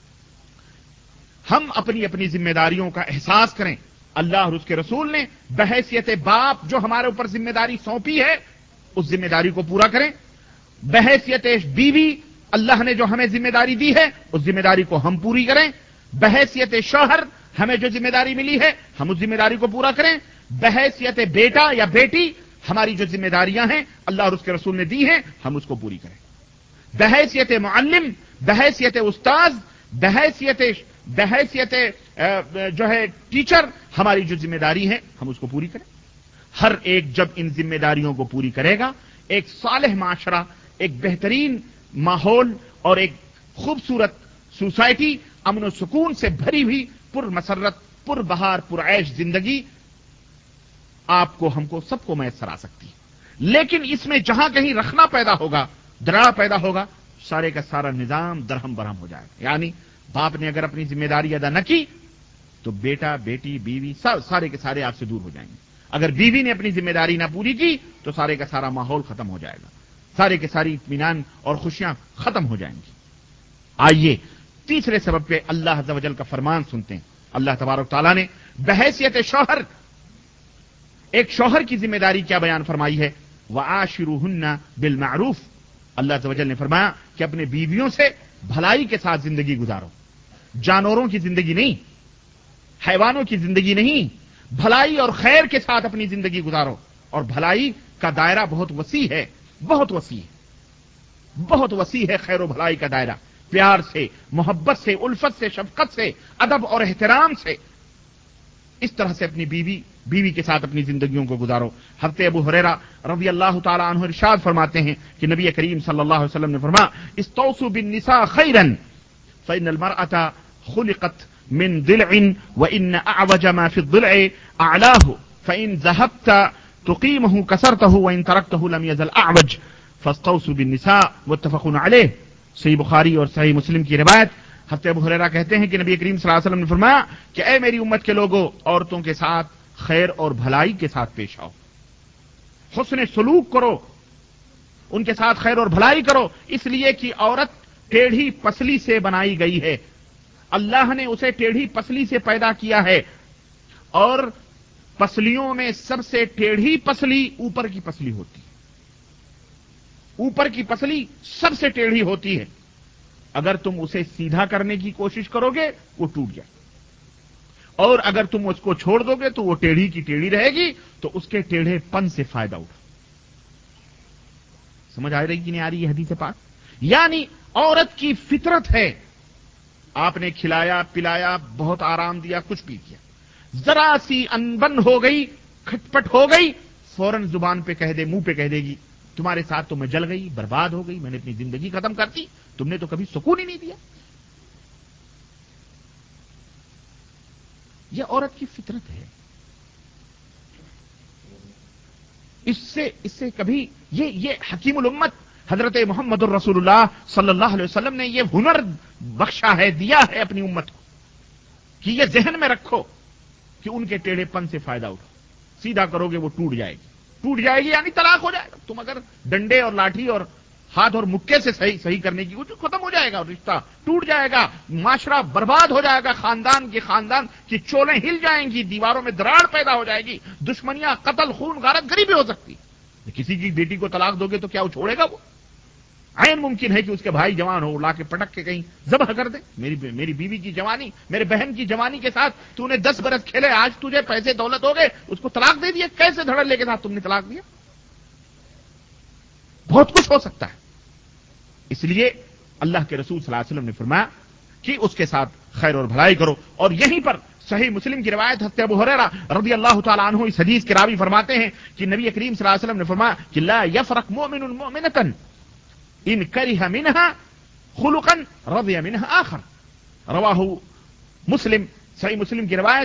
ہم اپنی اپنی ذمہ داریوں کا احساس کریں۔ اللہ اور اس کے رسول نے بحیثیت باپ جو ہمارے اوپر ذمہ داری سونپی ہے، اس ذمہ داری کو پورا کریں۔ بحیثیت بیوی اللہ نے جو ہمیں ذمہ داری دی ہے، اس ذمہ داری کو ہم پوری کریں۔ بحیثیت شوہر ہمیں جو ذمہ داری ملی ہے، ہم اس ذمہ داری کو پورا کریں۔ بحیثیت بیٹا یا بیٹی ہماری جو ذمہ داریاں ہیں اللہ اور اس کے رسول نے دی ہیں، ہم اس کو پوری کریں۔ بحیثیت معلم، بحیثیت استاذ، بحیثیت جو ہے ٹیچر، ہماری جو ذمہ داری ہے ہم اس کو پوری کریں۔ ہر ایک جب ان ذمہ داریوں کو پوری کرے گا، ایک صالح معاشرہ، ایک بہترین ماحول اور ایک خوبصورت سوسائٹی، امن و سکون سے بھری ہوئی، پر مسرت، پر بہار، پر عیش زندگی آپ کو، ہم کو، سب کو میسر آ سکتی ہے۔ لیکن اس میں جہاں کہیں رخنا پیدا ہوگا، دراڑ پیدا ہوگا، سارے کا سارا نظام درہم برہم ہو جائے گا۔ یعنی باپ نے اگر اپنی ذمہ داری ادا نہ کی تو بیٹا، بیٹی، بیوی سارے کے سارے آپ سے دور ہو جائیں گے۔ اگر بیوی نے اپنی ذمہ داری نہ پوری کی تو سارے کا سارا ماحول ختم ہو جائے گا، سارے کے ساری اطمینان اور خوشیاں ختم ہو جائیں گی۔ آئیے تیسرے سبب پہ اللہ عز و جل کا فرمان سنتے ہیں۔ اللہ تبارک تعالیٰ نے بحیثیت شوہر، ایک شوہر کی ذمہ داری کیا بیان فرمائی ہے؟ وَعَاشِرُوهُنَّ بِالْمَعْرُوفِ، اللہ عز و جل نے فرمایا کہ اپنے بیویوں سے بھلائی کے ساتھ زندگی گزارو، جانوروں کی زندگی نہیں، حیوانوں کی زندگی نہیں، بھلائی اور خیر کے ساتھ اپنی زندگی گزارو۔ اور بھلائی کا دائرہ بہت وسیع ہے، بہت وسیع ہے، بہت وسیع ہے خیر و بھلائی کا دائرہ۔ پیار سے، محبت سے، الفت سے، شفقت سے، ادب اور احترام سے اس طرح سے اپنی بیوی کے ساتھ اپنی زندگیوں کو گزارو۔ حضرت ابو ہریرہ رضی اللہ تعالی عنہ ارشاد فرماتے ہیں کہ نبی کریم صلی اللہ علیہ وسلم نے فرمایا، استوصوا بالنساء خیرا فإن المرأة خلقت من ضلع وإن أعوج ما في الضلع أعلاه فإن ذهبت تقيمه كسرته وإن تركته لم يزل أعوج فاستوصوا بالنساء متفق عليه۔ صحیح بخاری اور صحیح مسلم کی روایت، حضرت ابو ہریرہ کہتے ہیں کہ نبی کریم صلی اللہ علیہ وسلم نے فرمایا کہ اے میری امت کے لوگوں، عورتوں کے ساتھ خیر اور بھلائی کے ساتھ پیش آؤ، حسن سلوک کرو، ان کے ساتھ خیر اور بھلائی کرو، اس لیے کہ عورت ٹیڑھی پسلی سے بنائی گئی ہے، اللہ نے اسے ٹیڑھی پسلی سے پیدا کیا ہے، اور پسلیوں میں سب سے ٹیڑھی پسلی اوپر کی پسلی ہوتی ہے، اوپر کی پسلی سب سے ٹیڑھی ہوتی ہے، اگر تم اسے سیدھا کرنے کی کوشش کرو گے وہ ٹوٹ جائے، اور اگر تم اس کو چھوڑ دو گے تو وہ ٹیڑھی کی ٹیڑھی رہے گی، تو اس کے ٹیڑھے پن سے فائدہ اٹھو۔ سمجھ آ رہی کہ نہیں آ رہی یہ حدیث پاک؟ یعنی عورت کی فطرت ہے، آپ نے کھلایا پلایا، بہت آرام دیا، کچھ بھی کیا، ذرا سی انبن ہو گئی، کھٹپٹ ہو گئی، فوراً زبان پہ کہہ دے، منہ پہ کہہ دے گی تمہارے ساتھ تو میں جل گئی، برباد ہو گئی، میں نے اپنی زندگی ختم کر دی، تم نے تو کبھی سکون ہی نہیں دیا۔ یہ عورت کی فطرت ہے، اس سے کبھی یہ حکیم الامت حضرت محمد الرسول اللہ صلی اللہ علیہ وسلم نے یہ ہنر بخشا ہے، دیا ہے اپنی امت کو، کہ یہ ذہن میں رکھو کہ ان کے ٹیڑھے پن سے فائدہ اٹھو، سیدھا کرو گے وہ ٹوٹ جائے گی، ٹوٹ جائے گی یعنی طلاق ہو جائے گا۔ تم اگر ڈنڈے اور لاٹھی اور ہاتھ اور مکے سے صحیح کرنے کی کوشش، ختم ہو جائے گا، رشتہ ٹوٹ جائے گا، معاشرہ برباد ہو جائے گا، خاندان کی چولیں ہل جائیں گی، دیواروں میں دراڑ پیدا ہو جائے گی، دشمنیاں، قتل، خون، غارت گری بھی ہو سکتی۔ کسی کی بیٹی کو طلاق دو گے تو کیا وہ چھوڑے گا؟ وہ عین ممکن ہے کہ اس کے بھائی جوان ہو، لا کے پٹک کے کہیں ذبح کر دے۔ میری بیوی کی جوانی، میرے بہن کی جوانی کے ساتھ تو نے 10 برس کھیلے، آج تجھے پیسے دولت ہو گئے، اس کو طلاق دے دیا، کیسے دھڑلے کے ساتھ تم نے طلاق دیا؟ بہت کچھ ہو سکتا ہے۔ اس لیے اللہ کے رسول صلی اللہ علیہ وسلم نے فرمایا کہ اس کے ساتھ خیر اور بھلائی کرو، اور یہیں پر صحیح مسلم کی روایت حضرت ابو ہریرہ رضی اللہ تعالی عنہ اس حدیث کے راوی فرماتے ہیں کہ نبی کریم صلی اللہ علیہ وسلم نے فرمایا کہ لا یفرق مؤمن مؤمنۃ ان کرہ منها خلقا رضی منها آخر، رواہ مسلم، صحیح مسلم کی روایت۔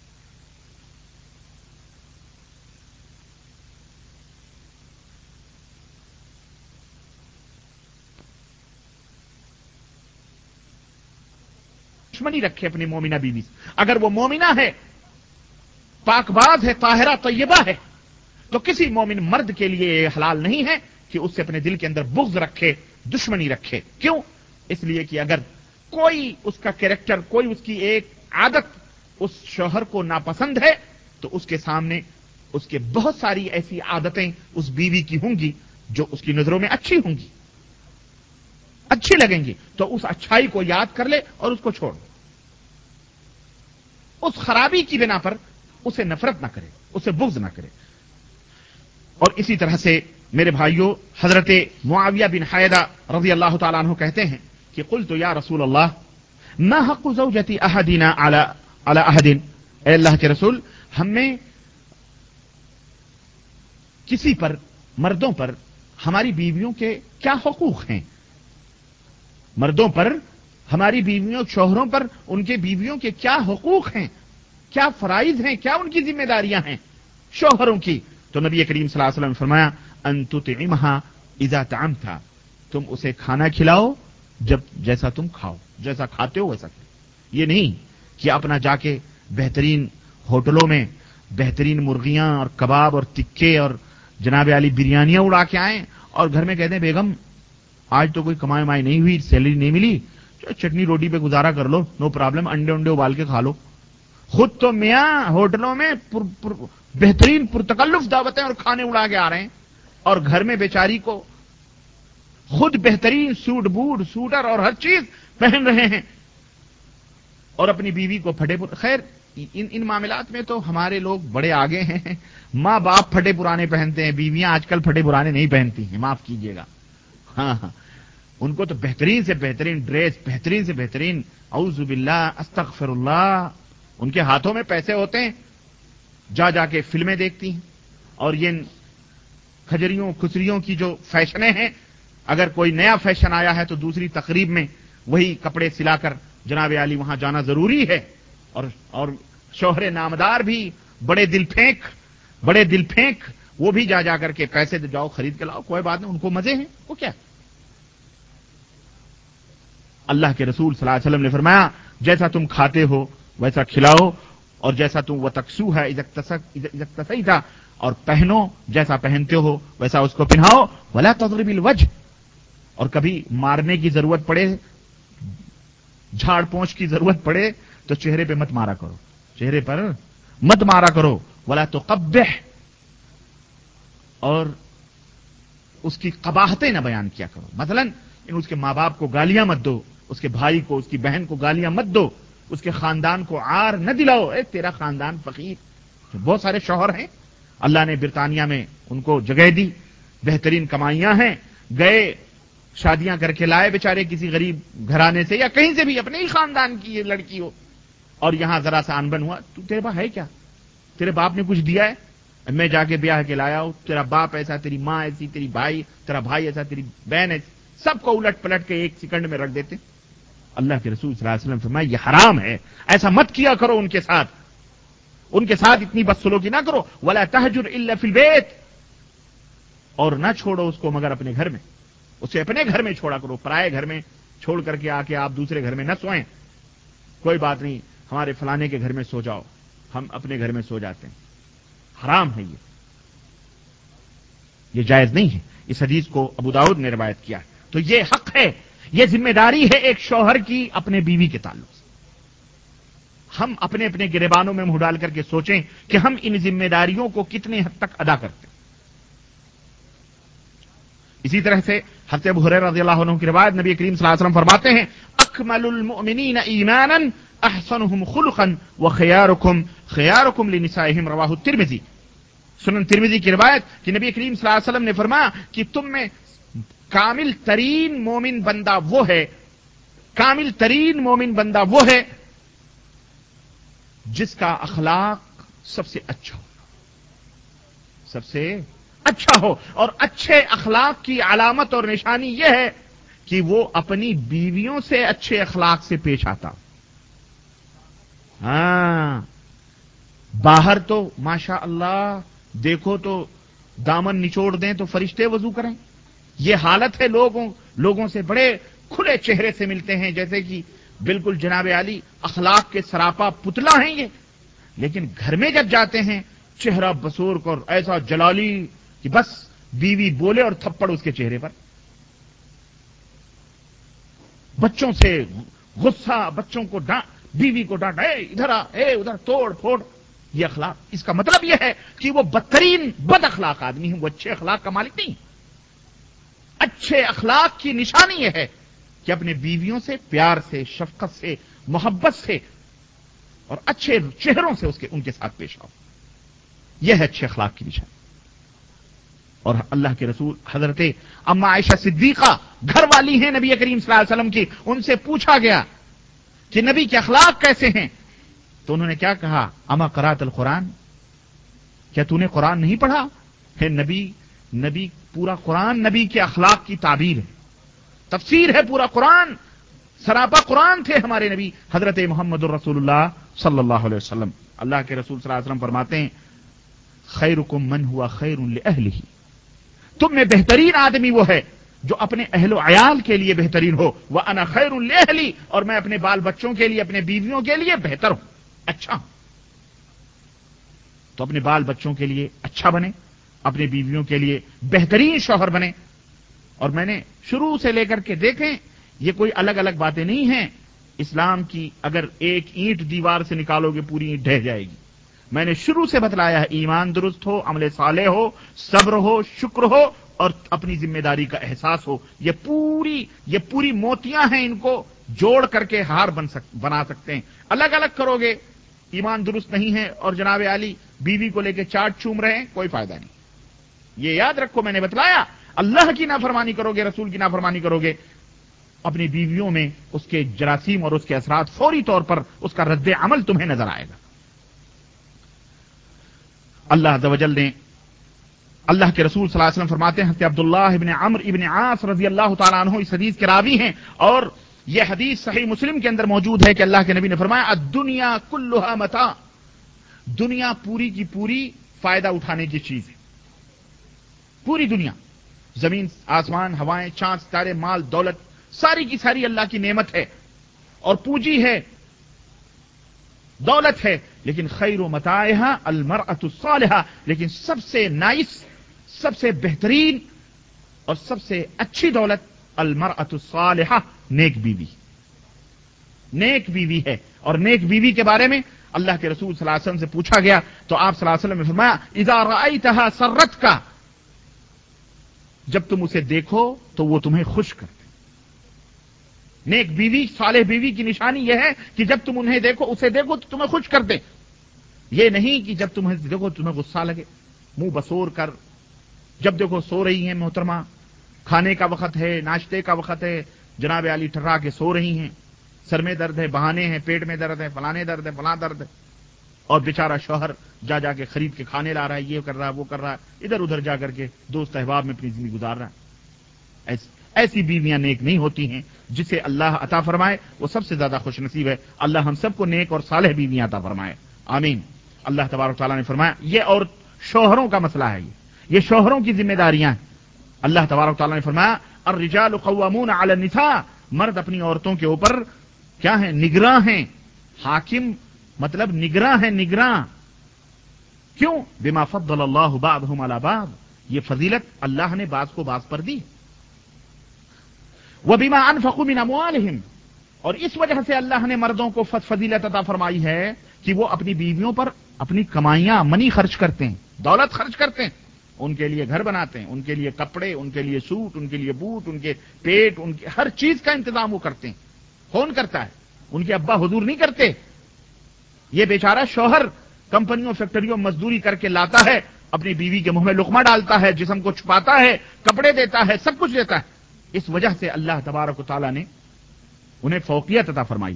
دشمنی رکھے اپنی مومنہ بیوی سے، اگر وہ مومنہ ہے، پاک باز ہے، طاہرہ طیبہ ہے، تو کسی مومن مرد کے لیے یہ حلال نہیں ہے کہ اس سے اپنے دل کے اندر بغض رکھے، دشمنی رکھے۔ کیوں؟ اس لیے کہ اگر کوئی اس کا کیریکٹر، کوئی اس کی ایک عادت اس شوہر کو ناپسند ہے، تو اس کے سامنے اس کے بہت ساری ایسی عادتیں اس بیوی کی ہوں گی جو اس کی نظروں میں اچھی ہوں گی، اچھی لگیں گی، تو اس اچھائی کو یاد کر لے اور اس کو چھوڑ دے، اس خرابی کی بنا پر اسے نفرت نہ کرے، اسے بغض نہ کرے۔ اور اسی طرح سے میرے بھائیوں، حضرت معاویہ بن حیدہ رضی اللہ تعالیٰ عنہ کہتے ہیں کہ قلت یا رسول اللہ ما حق زوجتی احدنا علی احد، اے اللہ کے رسول، ہم میں کسی پر، مردوں پر ہماری بیویوں کے کیا حقوق ہیں؟ مردوں پر ہماری بیویوں، شوہروں پر ان کے بیویوں کے کیا حقوق ہیں، کیا فرائض ہیں، کیا ان کی ذمہ داریاں ہیں شوہروں کی؟ تو نبی کریم صلی اللہ علیہ وسلم نے فرمایا ان تطعمها اذا طعمت، تم اسے کھانا کھلاؤ جب جیسا تم کھاؤ، جیسا کھاتے ہو ویسا کھاؤ۔ یہ نہیں کہ اپنا جا کے بہترین ہوٹلوں میں بہترین مرغیاں اور کباب اور تکے اور جناب علی بریانیاں اڑا کے آئیں اور گھر میں کہتے ہیں بیگم آج تو کوئی کمائی مائی نہیں ہوئی، سیلری نہیں ملی، چٹنی روٹی پہ گزارا کر لو، نو پرابلم، انڈے ابال کے کھا لو۔ خود تو میاں ہوٹلوں میں بہترین پرتکلف دعوتیں اور کھانے اڑا کے آ رہے ہیں، اور گھر میں بیچاری کو خود بہترین سوٹ بوٹ سوٹر اور ہر چیز پہن رہے ہیں، اور اپنی بیوی کو پھٹے خیر ان معاملات میں تو ہمارے لوگ بڑے آگے ہیں، ماں باپ پھٹے پرانے پہنتے ہیں، بیویاں آج کل پھٹے پرانے نہیں پہنتی ہیں، معاف کیجیے گا۔ ہاں ان کو تو بہترین سے بہترین ڈریس، بہترین سے بہترین، اعوذ باللہ استغفر اللہ، ان کے ہاتھوں میں پیسے ہوتے ہیں، جا کے فلمیں دیکھتی ہیں، اور یہ کھجریوں کھسریوں کی جو فیشنیں ہیں، اگر کوئی نیا فیشن آیا ہے تو دوسری تقریب میں وہی کپڑے سلا کر جناب علی وہاں جانا ضروری ہے، اور شوہر نامدار بھی بڑے دل پھینک وہ بھی جا کر کے پیسے جاؤ خرید کے لاؤ، کوئی بات نہیں، ان کو مزے ہیں، وہ کیا۔ اللہ کے رسول صلی اللہ علیہ وسلم نے فرمایا جیسا تم کھاتے ہو ویسا کھلاؤ، اور جیسا تم وتکسو ہے اذا اور پہنو، جیسا پہنتے ہو ویسا اس کو پہناؤ، ولا تضرب الوجه، اور کبھی مارنے کی ضرورت پڑے، جھاڑ پونچھ کی ضرورت پڑے تو چہرے پہ مت مارا کرو، چہرے پر مت مارا کرو، ولا تقبح، اور اس کی قباحتیں نہ بیان کیا کرو، مثلا اس کے ماں باپ کو گالیاں مت دو، اس کے بھائی کو، اس کی بہن کو گالیاں مت دو، اس کے خاندان کو عار نہ دلاؤ، اے تیرا خاندان فقیر، بہت سارے شوہر ہیں اللہ نے برطانیہ میں ان کو جگہ دی، بہترین کمائیاں ہیں، گئے شادیاں کر کے لائے بیچارے کسی غریب گھرانے سے یا کہیں سے بھی، اپنے ہی خاندان کی یہ لڑکی ہو، اور یہاں ذرا سا انبن ہوا، تو تیرے پاس ہے کیا؟ تیرے باپ نے کچھ دیا ہے؟ میں جا کے بیاہ کے لایا ہوں، تیرا باپ ایسا، تیری ماں ایسی، تیرا بھائی ایسا، تیری بہن ایسی، سب کو الٹ پلٹ کے ایک سیکنڈ میں رکھ دیتے۔ اللہ کے رسول صلی اللہ علیہ وسلم فرمایا یہ حرام ہے، ایسا مت کیا کرو ان کے ساتھ اتنی بدسلوکی نہ کرو، ولا تہجر الا فی البیت، اور نہ چھوڑو اس کو مگر اپنے گھر میں، اسے اپنے گھر میں چھوڑا کرو، پرائے گھر میں چھوڑ کر کے آ کے آپ دوسرے گھر میں نہ سوئیں، کوئی بات نہیں ہمارے فلانے کے گھر میں سو جاؤ، ہم اپنے گھر میں سو جاتے ہیں، حرام ہے یہ جائز نہیں ہے۔ اس حدیث کو ابو داؤد نے روایت کیا ہے۔ تو یہ حق ہے، یہ ذمہ داری ہے ایک شوہر کی اپنے بیوی کے تعلق سے۔ ہم اپنے اپنے گریبانوں میں منہ ڈال کر کے سوچیں کہ ہم ان ذمہ داریوں کو کتنے حد تک ادا کرتے ہیں۔ اسی طرح سے حضرت ابو ہریرہ رضی اللہ عنہ کی روایت، نبی کریم صلی اللہ علیہ وسلم فرماتے ہیں اکمل المؤمنین ایمانا احسنهم خلقا وخياركم خياركم لنسائهم رواه الترمذی۔ سنن ترمذی کی روایت کہ نبی کریم صلی اللہ علیہ وسلم نے فرمایا کہ تم میں کامل ترین مومن بندہ وہ ہے، کامل ترین مومن بندہ وہ ہے جس کا اخلاق سب سے اچھا ہو، سب سے اچھا ہو، اور اچھے اخلاق کی علامت اور نشانی یہ ہے کہ وہ اپنی بیویوں سے اچھے اخلاق سے پیش آتا۔ ہاں، باہر تو ماشاء اللہ دیکھو تو دامن نچوڑ دیں تو فرشتے وضو کریں، یہ حالت ہے، لوگوں سے بڑے کھلے چہرے سے ملتے ہیں جیسے کہ بالکل جناب علی اخلاق کے سراپا پتلا ہیں یہ، لیکن گھر میں جب جاتے ہیں چہرہ بسور کر ایسا جلالی کہ بس بیوی بولے اور تھپڑ اس کے چہرے پر، بچوں سے غصہ، بچوں کو بیوی کو ڈانٹ، اے ادھر آ، اے ادھر، توڑ پھوڑ، یہ اخلاق۔ اس کا مطلب یہ ہے کہ وہ بدترین بد اخلاق آدمی ہے، وہ اچھے اخلاق کا مالک نہیں۔ اچھے اخلاق کی نشانی یہ ہے کہ اپنے بیویوں سے پیار سے، شفقت سے، محبت سے اور اچھے چہروں سے ان کے ساتھ پیش آؤ، یہ ہے اچھے اخلاق کی نشانی۔ اور اللہ کے رسول حضرت اما عائشہ صدیقہ گھر والی ہیں نبی کریم صلی اللہ علیہ وسلم کی، ان سے پوچھا گیا کہ نبی کے اخلاق کیسے ہیں، تو انہوں نے کیا کہا، اما قرأت القرآن، کیا تو نے قرآن نہیں پڑھا ہے؟ نبی پورا قرآن نبی کے اخلاق کی تعبیر ہے، تفسیر ہے پورا قرآن، سراپا قرآن تھے ہمارے نبی حضرت محمد الرسول اللہ صلی اللہ علیہ وسلم۔ اللہ کے رسول صلی اللہ علیہ وسلم فرماتے ہیں خیرکم من ہوا خیر لأہلہ، تم میں بہترین آدمی وہ ہے جو اپنے اہل و عیال کے لیے بہترین ہو، وَأَنَا خَيْرٌ لِأَهْلِي، اور میں اپنے بال بچوں کے لیے، اپنے بیویوں کے لیے بہتر ہوں، اچھا ہوں۔ تو اپنے بال بچوں کے لیے اچھا بنے، اپنے بیویوں کے لیے بہترین شوہر بنے۔ اور میں نے شروع سے لے کر کے دیکھیں، یہ کوئی الگ الگ باتیں نہیں ہیں، اسلام کی اگر ایک اینٹ دیوار سے نکالو گے پوری اینٹ ڈھہ جائے گی۔ میں نے شروع سے بتلایا ہے، ایمان درست ہو، عمل صالح ہو، صبر ہو، شکر ہو، اور اپنی ذمہ داری کا احساس ہو، یہ پوری موتیاں ہیں، ان کو جوڑ کر کے ہار بنا سکتے ہیں۔ الگ الگ کرو گے، ایمان درست نہیں ہے اور جناب علی بیوی کو لے کے چاٹ چوم رہے ہیں، کوئی فائدہ نہیں۔ یہ یاد رکھو، میں نے بتلایا، اللہ کی نافرمانی کرو گے، رسول کی نافرمانی کرو گے، اپنی بیویوں میں اس کے جراثیم اور اس کے اثرات فوری طور پر اس کا رد عمل تمہیں نظر آئے گا۔ اللہ عز و جل نے، اللہ کے رسول صلی اللہ علیہ وسلم فرماتے ہیں، حضرت عبداللہ ابن عمرو ابن عاص رضی اللہ تعالیٰ عنہ اس حدیث کے راوی ہیں، اور یہ حدیث صحیح مسلم کے اندر موجود ہے کہ اللہ کے نبی نے فرمایا الدنیا کلھا متاع، دنیا پوری کی پوری فائدہ اٹھانے کی چیز ہے۔ پوری دنیا، زمین، آسمان، ہوائیں، چاند، ستارے، مال، دولت، ساری کی ساری اللہ کی نعمت ہے اور پونجی ہے، دولت ہے، لیکن خیر و متاعها المرأة الصالحہ، لیکن سب سے نائس، سب سے بہترین اور سب سے اچھی دولت المرأة الصالحہ، نیک بیوی، نیک بیوی ہے۔ اور نیک بیوی کے بارے میں اللہ کے رسول صلی اللہ علیہ وسلم سے پوچھا گیا تو آپ صلی اللہ علیہ وسلم نے فرمایا اذا رأیتها سرتک، جب تم اسے دیکھو تو وہ تمہیں خوش کرتے۔ نیک بیوی، صالح بیوی کی نشانی یہ ہے کہ جب تم انہیں دیکھو، اسے دیکھو تو تمہیں خوش کر دے، یہ نہیں کہ جب تمہیں دیکھو تمہیں غصہ لگے، منہ بسور کر، جب دیکھو سو رہی ہیں محترمہ، کھانے کا وقت ہے، ناشتے کا وقت ہے، جناب علی ٹھرا کے سو رہی ہیں، سر میں درد ہے، بہانے ہیں، پیٹ میں درد ہے، فلانے درد ہے، فلاں درد ہے، اور بیچارہ شوہر جا کے خرید کے کھانے لا رہا ہے، یہ کر رہا ہے، وہ کر رہا ہے، ادھر ادھر جا کر کے دوست احباب میں اپنی زندگی گزار رہا ہے۔ ایسی بیویاں نیک نہیں ہوتی ہیں، جسے اللہ عطا فرمائے وہ سب سے زیادہ خوش نصیب ہے۔ اللہ ہم سب کو نیک اور صالح بیویاں عطا فرمائے، آمین۔ اللہ تبارک تعالیٰ نے فرمایا یہ اور شوہروں کا مسئلہ ہے، یہ شوہروں کی ذمہ داریاں ہیں۔ اللہ تبارک تعالیٰ نے فرمایا الرجال قوامون علی النساء، مرد اپنی عورتوں کے اوپر کیا ہیں؟ نگراں ہیں۔ حاکم مطلب نگراں ہیں، نگراں کیوں؟ بما فضل اللہ بعضهم علی بعض، یہ فضیلت اللہ نے بعض کو بعض پر دی۔ وبما انفقوا من اموالهم، اور اس وجہ سے اللہ نے مردوں کو فضیلت عطا فرمائی ہے کہ وہ اپنی بیویوں پر اپنی کمائیاں، منی خرچ کرتے ہیں، دولت خرچ کرتے ہیں، ان کے لیے گھر بناتے ہیں، ان کے لیے کپڑے، ان کے لیے سوٹ، ان کے لیے بوٹ، ان کے پیٹ، ان کے ہر چیز کا انتظام وہ کرتے ہیں۔ کون کرتا ہے؟ ان کے ابا حضور نہیں کرتے۔ یہ بیچارہ شوہر کمپنیوں فیکٹریوں مزدوری کر کے لاتا ہے، اپنی بیوی کے منہ میں لقمہ ڈالتا ہے، جسم کو چھپاتا ہے، کپڑے دیتا ہے، سب کچھ دیتا ہے۔ اس وجہ سے اللہ تبارک و تعالیٰ نے انہیں فوقیت عطا فرمائی،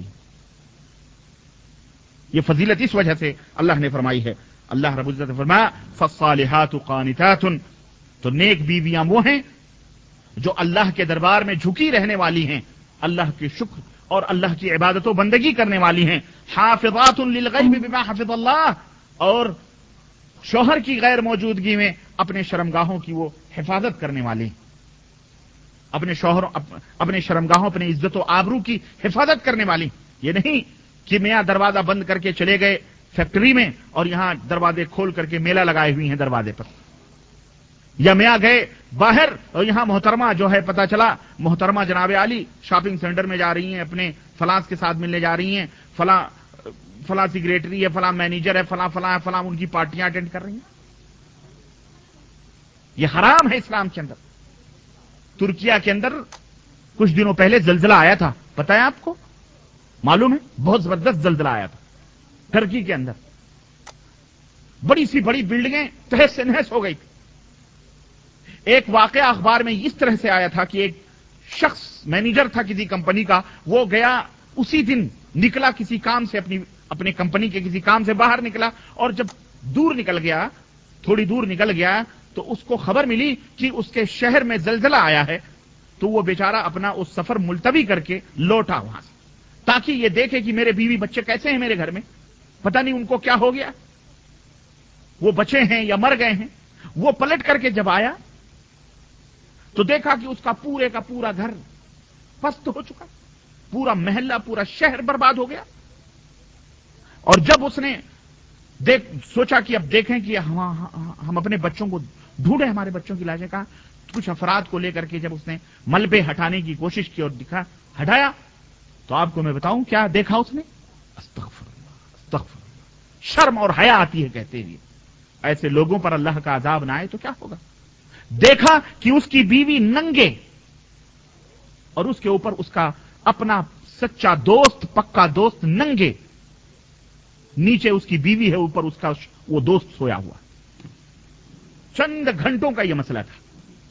یہ فضیلت اس وجہ سے اللہ نے فرمائی ہے۔ اللہ رب العزت نے فرمایا فالصالحات قانتات، تو نیک بیویاں وہ ہیں جو اللہ کے دربار میں جھکی رہنے والی ہیں، اللہ کے شکر اور اللہ کی عبادت و بندگی کرنے والی ہیں۔ حافظات للغیب بما حفظ اللہ، اور شوہر کی غیر موجودگی میں اپنے شرمگاہوں کی وہ حفاظت کرنے والی ہیں، اپنے شوہروں، اپنے شرمگاہوں، اپنے عزت و آبرو کی حفاظت کرنے والی۔ یہ نہیں کہ میاں دروازہ بند کر کے چلے گئے فیکٹری میں اور یہاں دروازے کھول کر کے میلہ لگائے ہوئی ہیں دروازے پر، یا میاں گئے باہر اور یہاں محترمہ جو ہے پتہ چلا محترمہ جناب علی شاپنگ سینٹر میں جا رہی ہیں، اپنے فلاں کے ساتھ ملنے جا رہی ہیں، فلاں سیکریٹری ہے، فلاں مینیجر ہے، فلاں ان کی پارٹیاں اٹینڈ کر رہی ہیں۔ یہ حرام ہے اسلام کے اندر۔ ترکیہ کے اندر کچھ دنوں پہلے زلزلہ آیا تھا، پتہ ہے آپ کو؟ معلوم ہے؟ بہت زبردست زلزلہ آیا تھا ترکی کے اندر، بڑی سی بڑی بلڈنگیں تہس سے نہس ہو گئی تھی۔ ایک واقعہ اخبار میں اس طرح سے آیا تھا کہ ایک شخص مینیجر تھا کسی کمپنی کا، وہ گیا اسی دن، نکلا کسی کام سے، اپنے کمپنی کے کسی کام سے باہر نکلا، اور جب دور نکل گیا، تھوڑی دور نکل گیا، تو اس کو خبر ملی کہ اس کے شہر میں زلزلہ آیا ہے، تو وہ بیچارہ اپنا اس سفر ملتوی کر کے لوٹا وہاں سے، تاکہ یہ دیکھے کہ میرے بیوی بچے کیسے ہیں میرے گھر میں، پتہ نہیں ان کو کیا ہو گیا، وہ بچے ہیں یا مر گئے ہیں۔ وہ پلٹ کر کے جب آیا تو دیکھا کہ اس کا پورا گھر پست ہو چکا، پورا محلہ، پورا شہر برباد ہو گیا۔ اور جب اس نے سوچا کہ اب دیکھیں کہ ہم اپنے بچوں کو ڈھونڈیں، ہمارے بچوں کی لاجیں کہاں، کچھ افراد کو لے کر کے جب اس نے ملبے ہٹانے کی کوشش کی اور ہٹایا، تو آپ کو میں بتاؤں کیا دیکھا اس نے؟ استغفر اللہ، استغفر اللہ، شرم اور حیا آتی ہے کہتے ہوئے۔ ایسے لوگوں پر اللہ کا عذاب نہ آئے تو کیا ہوگا؟ دیکھا کہ اس کی بیوی ننگے، اور اس کے اوپر اس کا اپنا سچا دوست، پکا دوست ننگے، نیچے اس کی بیوی ہے، اوپر اس کا وہ دوست سویا ہوا۔ چند گھنٹوں کا یہ مسئلہ تھا۔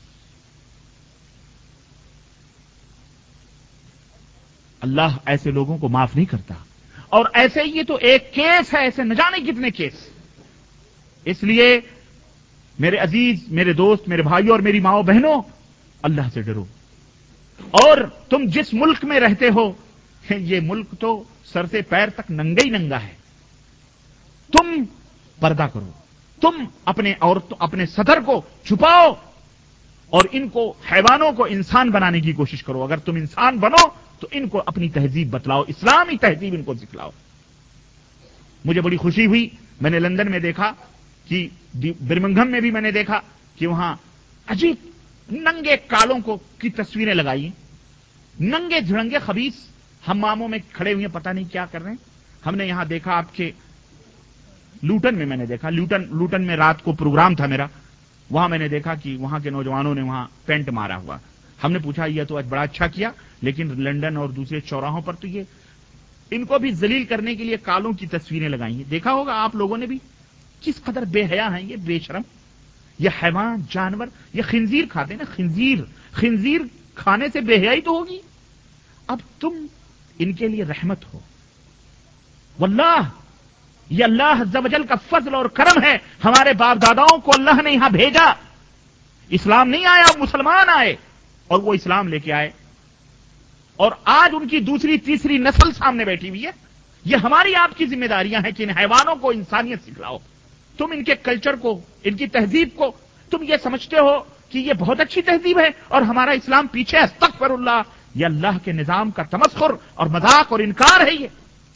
اللہ ایسے لوگوں کو معاف نہیں کرتا، اور ایسے یہ تو ایک کیس ہے، ایسے نہ جانے کتنے کیس۔ اس لیے میرے عزیز، میرے دوست، میرے بھائیوں اور میری ماؤں بہنوں، اللہ سے ڈرو۔ اور تم جس ملک میں رہتے ہو، یہ ملک تو سر سے پیر تک ننگا ہی ننگا ہے، تم پردہ کرو، تم اپنے صدر کو چھپاؤ، اور ان کو حیوانوں کو انسان بنانے کی کوشش کرو. اگر تم انسان بنو تو ان کو اپنی تہذیب بتلاؤ, اسلامی تہذیب ان کو سکھلاؤ. مجھے بڑی خوشی ہوئی, میں نے لندن میں دیکھا کہ برمنگھم میں بھی میں نے دیکھا کہ وہاں عجیب ننگے کالوں کو کی تصویریں لگائی, ننگے جھڑنگے خبیث حماموں میں کھڑے ہوئے, پتہ نہیں کیا کر رہے ہیں. ہم نے یہاں دیکھا آپ کے لوٹن میں نے دیکھا, لوٹن میں رات کو پروگرام تھا میرا, وہاں میں نے دیکھا کہ وہاں کے نوجوانوں نے وہاں پینٹ مارا ہوا. ہم نے پوچھا یہ تو بڑا اچھا کیا, لیکن لندن اور دوسرے چوراہوں پر تو یہ ان کو بھی ذلیل کرنے کے لیے کالوں کی تصویریں لگائی ہیں. دیکھا ہوگا آپ لوگوں نے بھی کس قدر بے حیا ہیں یہ بے شرم, یہ حیوان جانور, یہ خنزیر کھاتے ہیں نا, خنزیر کھانے سے بے حیائی تو ہوگی. اب تم ان کے لیے رحمت ہو. واللہ یہ اللہ عز و جل کا فضل اور کرم ہے, ہمارے باپ داداؤں کو اللہ نے یہاں بھیجا. اسلام نہیں آیا, مسلمان آئے اور وہ اسلام لے کے آئے, اور آج ان کی دوسری تیسری نسل سامنے بیٹھی ہوئی ہے. یہ ہماری آپ کی ذمہ داریاں ہیں کہ ان حیوانوں کو انسانیت سکھلاؤ. تم ان کے کلچر کو, ان کی تہذیب کو تم یہ سمجھتے ہو کہ یہ بہت اچھی تہذیب ہے اور ہمارا اسلام پیچھے ہے. استغفر اللہ, یہ اللہ کے نظام کا تمسخر اور مذاق اور انکار ہے یہ.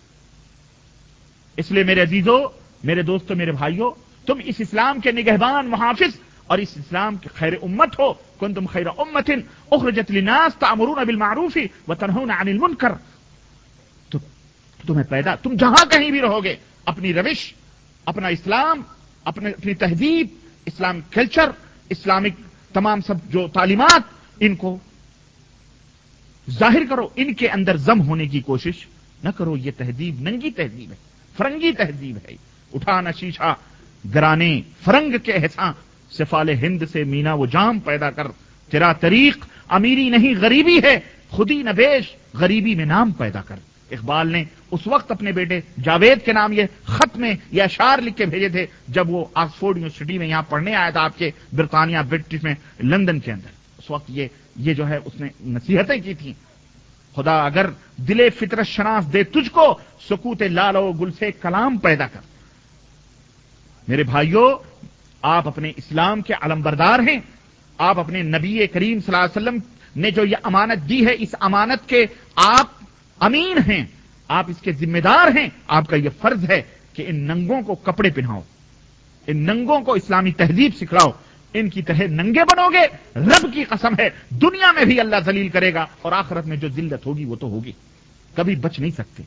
اس لیے میرے عزیزوں, میرے دوستوں, میرے بھائیوں, تم اس اسلام کے نگہبان محافظ اور اس اسلام کے خیر امت ہو. کنتم خیر امت اخرجت للناس تأمرون بالمعروف وتنہون عن المنکر. تمہیں پیدا, تم جہاں کہیں بھی رہو گے, اپنی روش, اپنا اسلام, اپنی تہذیب, اسلام کلچر, اسلامک تمام سب جو تعلیمات, ان کو ظاہر کرو. ان کے اندر ضم ہونے کی کوشش نہ کرو. یہ تہذیب ننگی تہذیب ہے, فرنگی تہذیب ہے. اٹھانا شیشہ گرانے فرنگ کے احسان, سفال ہند سے مینا وہ جام پیدا کر. تیرا طریق امیری نہیں غریبی ہے, خودی نہ بیش غریبی میں نام پیدا کر. اقبال نے اس وقت اپنے بیٹے جاوید کے نام یہ خط میں یہ اشعار لکھ کے بھیجے تھے جب وہ آکسفورڈ یونیورسٹی میں یہاں پڑھنے آیا تھا, آپ کے برطانیہ برٹش میں لندن کے اندر. اس وقت یہ جو ہے اس نے نصیحتیں کی تھیں. خدا اگر دل فطرت شناس دے تجھ کو, سکوت لال و گل سے کلام پیدا کر. میرے بھائیوں, آپ اپنے اسلام کے علمبردار ہیں, آپ اپنے نبی کریم صلی اللہ علیہ وسلم نے جو یہ امانت دی ہے, اس امانت کے آپ امین ہیں, آپ اس کے ذمہ دار ہیں. آپ کا یہ فرض ہے کہ ان ننگوں کو کپڑے پہناؤ, ان ننگوں کو اسلامی تہذیب سکھلاؤ. ان کی طرح ننگے بنو گے, رب کی قسم ہے دنیا میں بھی اللہ ذلیل کرے گا, اور آخرت میں جو ذلت ہوگی وہ تو ہوگی, کبھی بچ نہیں سکتے.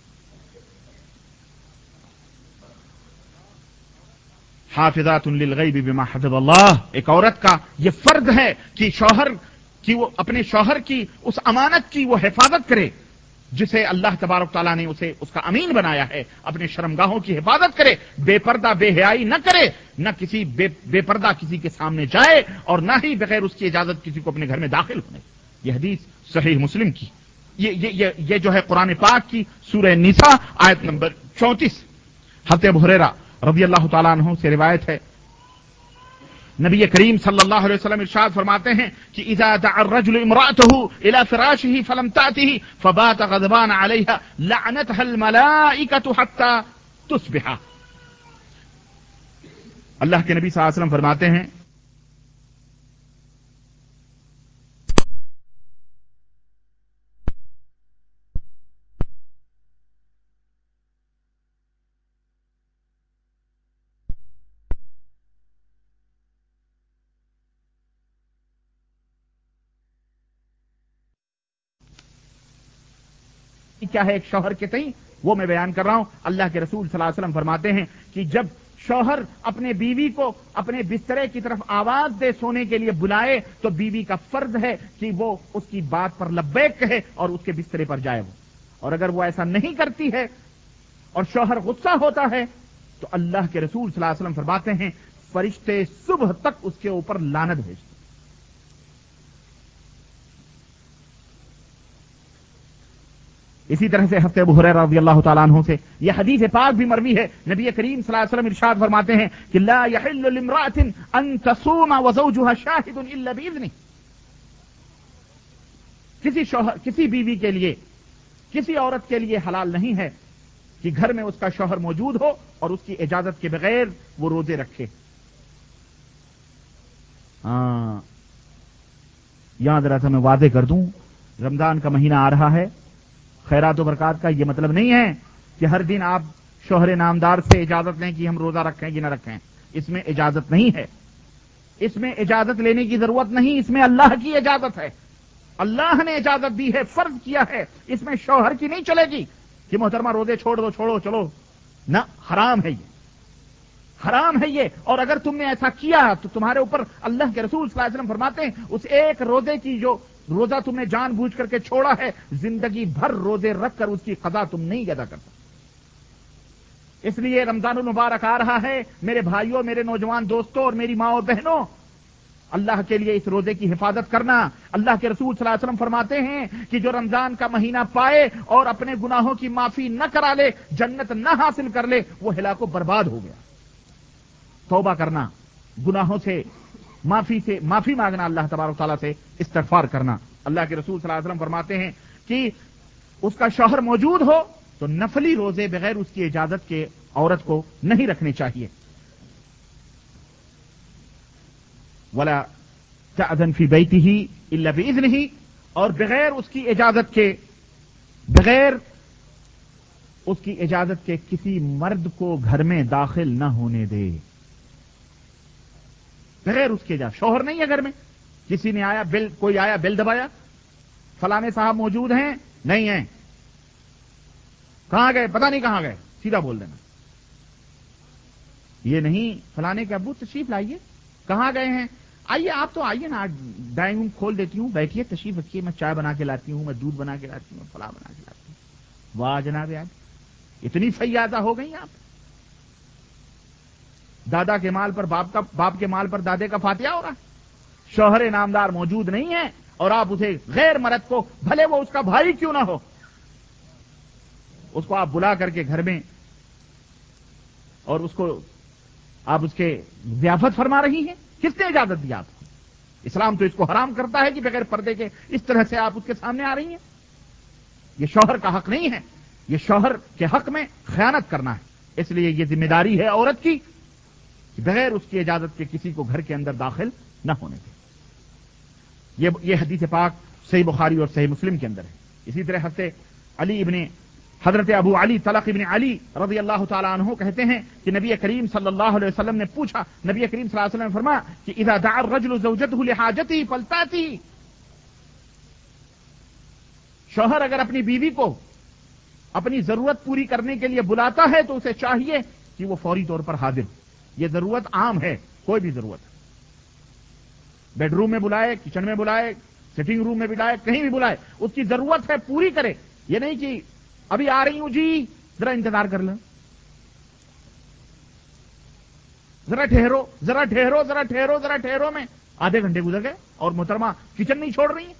حافظات للغیب بما حفظ اللہ, ایک عورت کا یہ فرض ہے کہ وہ اپنے شوہر کی اس امانت کی وہ حفاظت کرے جسے اللہ تبارک تعالیٰ نے اسے اس کا امین بنایا ہے. اپنے شرمگاہوں کی حفاظت کرے, بے پردہ بے حیائی نہ کرے, نہ کسی بے پردہ کسی کے سامنے جائے, اور نہ ہی بغیر اس کی اجازت کسی کو اپنے گھر میں داخل ہونے. یہ حدیث صحیح مسلم کی, یہ جو ہے قرآن پاک کی سورہ نساء آیت نمبر 34. حضرت ابو ہریرہ رضی اللہ تعالیٰ عنہ سے روایت ہے, نبی کریم صلی اللہ علیہ وسلم ارشاد فرماتے ہیں کہ اذا دعا الرجل امرأته الى فراشه فلم تأته فبات غضبان عليها لعنتها الملائكة حتى تصبح. اللہ کے نبی صلی اللہ علیہ وسلم فرماتے ہیں کیا ہے ایک شوہر کے تئیں, وہ میں بیان کر رہا ہوں. اللہ کے رسول صلی اللہ علیہ وسلم فرماتے ہیں کہ جب شوہر اپنے بیوی کو اپنے بسترے کی طرف آواز دے سونے کے لیے بلائے تو بیوی کا فرض ہے کہ وہ اس کی بات پر لبیک کہے اور اس کے بسترے پر جائے وہ. اور اگر وہ ایسا نہیں کرتی ہے اور شوہر غصہ ہوتا ہے تو اللہ کے رسول صلی اللہ علیہ وسلم فرماتے ہیں فرشتے صبح تک اس کے اوپر لعنت بھیجتے. اسی طرح سے حضرت ابو ہریرہ رضی اللہ تعالیٰ عنہ سے یہ حدیث پاک بھی مروی ہے, نبی کریم صلی اللہ علیہ وسلم ارشاد فرماتے ہیں کہ لا يحل لامرأة ان تصوم وزوجها شاهد الا باذنه. کسی بیوی کے لیے, کسی عورت کے لیے حلال نہیں ہے کہ گھر میں اس کا شوہر موجود ہو اور اس کی اجازت کے بغیر وہ روزے رکھے. یہاں ذرا سا میں واضح کر دوں، رمضان کا مہینہ آ رہا ہے، خیرات و برکات کا یہ مطلب نہیں ہے کہ ہر دن آپ شوہر نامدار سے اجازت لیں کہ ہم روزہ رکھیں کہ نہ رکھیں. اس میں اجازت نہیں ہے، اس میں اجازت لینے کی ضرورت نہیں، اس میں اللہ کی اجازت ہے. اللہ نے اجازت دی ہے، فرض کیا ہے، اس میں شوہر کی نہیں چلے گی کہ محترمہ روزے چھوڑ دو، چھوڑو چلو، نہ، حرام ہے یہ، حرام ہے یہ. اور اگر تم نے ایسا کیا تو تمہارے اوپر اللہ کے رسول صلی اللہ علیہ وسلم فرماتے ہیں اس ایک روزے کی جو روزہ تم نے جان بوجھ کر کے چھوڑا ہے، زندگی بھر روزے رکھ کر اس کی قضا تم نہیں ادا کرتا. اس لیے رمضان المبارک آ رہا ہے میرے بھائیوں، میرے نوجوان دوستوں اور میری ماں اور بہنوں، اللہ کے لیے اس روزے کی حفاظت کرنا. اللہ کے رسول صلی اللہ علیہ وسلم فرماتے ہیں کہ جو رمضان کا مہینہ پائے اور اپنے گناہوں کی معافی نہ کرا لے، جنت نہ حاصل کر لے، وہ ہلاک و برباد ہو گیا. توبہ کرنا، گناہوں سے معافی مانگنا، اللہ تبارک تعالیٰ سے استغفار کرنا. اللہ کے رسول صلی اللہ علیہ وسلم فرماتے ہیں کہ اس کا شوہر موجود ہو تو نفلی روزے بغیر اس کی اجازت کے عورت کو نہیں رکھنے چاہیے. ولا تأذن فی بیتہ الا بإذنہ، اور بغیر اس کی اجازت کے کسی مرد کو گھر میں داخل نہ ہونے دے. بغیر اس کے اجازت، شوہر نہیں ہے گھر میں، کسی نے آیا کوئی آیا بل دبایا، فلانے صاحب موجود ہیں؟ نہیں ہیں. کہاں گئے؟ پتہ نہیں کہاں گئے، سیدھا بول دینا. یہ نہیں فلانے کے ابو تشریف لائیے، کہاں گئے ہیں؟ آئیے، آپ تو آئیے نا، ڈائننگ روم کھول دیتی ہوں، بیٹھیے، تشریف رکھیے، میں چائے بنا کے لاتی ہوں، میں دودھ بنا کے لاتی ہوں، فلاں بنا کے لاتی ہوں. واہ جناب، آج اتنی فیاضہ ہو گئی آپ. دادا کے مال پر باپ کے مال پر دادے کا فاتحہ ہوگا. شوہر نامدار موجود نہیں ہے اور آپ اسے غیر مرد کو، بھلے وہ اس کا بھائی کیوں نہ ہو، اس کو آپ بلا کر کے گھر میں اور اس کو آپ اس کے ضیافت فرما رہی ہیں. کس نے اجازت دی آپ کو؟ اسلام تو اس کو حرام کرتا ہے کہ بغیر پردے کے اس طرح سے آپ اس کے سامنے آ رہی ہیں. یہ شوہر کا حق نہیں ہے، یہ شوہر کے حق میں خیانت کرنا ہے. اس لیے یہ ذمہ داری ہے عورت کی کہ بغیر اس کی اجازت کے کسی کو گھر کے اندر داخل نہ ہونے دے. یہ حدیث پاک صحیح بخاری اور صحیح مسلم کے اندر ہے. اسی طرح حضرت ابو علی طلق ابن علی رضی اللہ تعالیٰ عنہ کہتے ہیں کہ نبی کریم صلی اللہ علیہ وسلم نے پوچھا، نبی کریم صلی اللہ علیہ وسلم نے فرمایا کہ اذا دعا الرجل زوجته لحاجته فلتأتي، شوہر اگر اپنی بیوی کو اپنی ضرورت پوری کرنے کے لیے بلاتا ہے تو اسے چاہیے کہ وہ فوری طور پر حاضر. یہ ضرورت عام ہے، کوئی بھی ضرورت، بیڈ روم میں بلائے، کچن میں بلائے، سٹنگ روم میں بلائے، کہیں بھی بلائے، اس کی ضرورت ہے پوری کرے. یہ نہیں کہ ابھی آ رہی ہوں جی، ذرا انتظار کر لیں، ذرا ٹھہرو، ذرا ٹھہرو، ذرا ٹھہرو، ذرا ٹھہرو، میں آدھے گھنٹے گزر گئے اور محترمہ کچن نہیں چھوڑ رہی ہے،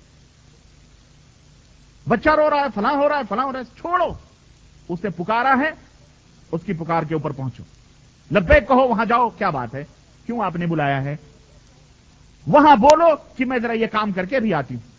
بچہ رو رہا ہے، فلاں ہو رہا ہے، فلاں ہو رہا ہے، چھوڑو. اس نے پکارا ہے، اس کی پکار کے اوپر پہنچو، لبیک کہو، وہاں جاؤ، کیا بات ہے، کیوں آپ نے بلایا ہے، وہاں بولو کہ میں ذرا یہ کام کر کے بھی آتی ہوں.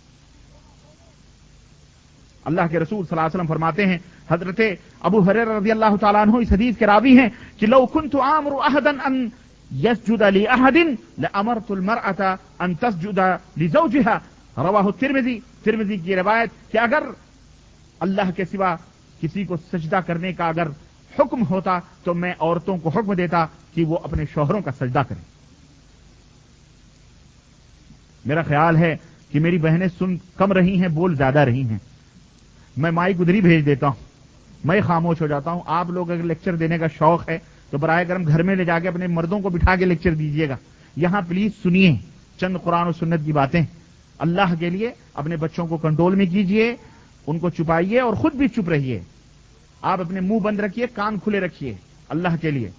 اللہ کے رسول صلی اللہ علیہ وسلم فرماتے ہیں، حضرت ابو ہریرہ رضی اللہ تعالیٰ عنہ اس حدیث کے راوی ہیں کہ لو كنت آمر احدا ان يسجد لاحد لامرت المرأة ان تسجد لزوجها، رواہ ترمذی کی روایت کہ اگر اللہ کے سوا کسی کو سجدہ کرنے کا اگر حکم ہوتا تو میں عورتوں کو حکم دیتا کہ وہ اپنے شوہروں کا سجدہ کریں. میرا خیال ہے کہ میری بہنیں سن کم رہی ہیں، بول زیادہ رہی ہیں. میں مائک ادھر ہی بھیج دیتا ہوں، میں خاموش ہو جاتا ہوں. آپ لوگ اگر لیکچر دینے کا شوق ہے تو براہ کرم گھر میں لے جا کے اپنے مردوں کو بٹھا کے لیکچر دیجیے گا. یہاں پلیز سنیے چند قرآن و سنت کی باتیں. اللہ کے لیے اپنے بچوں کو کنٹرول میں کیجیے، ان کو چپائیے اور خود بھی چپ رہیے. آپ اپنے منہ بند رکھیے، کان کھلے رکھیے. اللہ کے لیے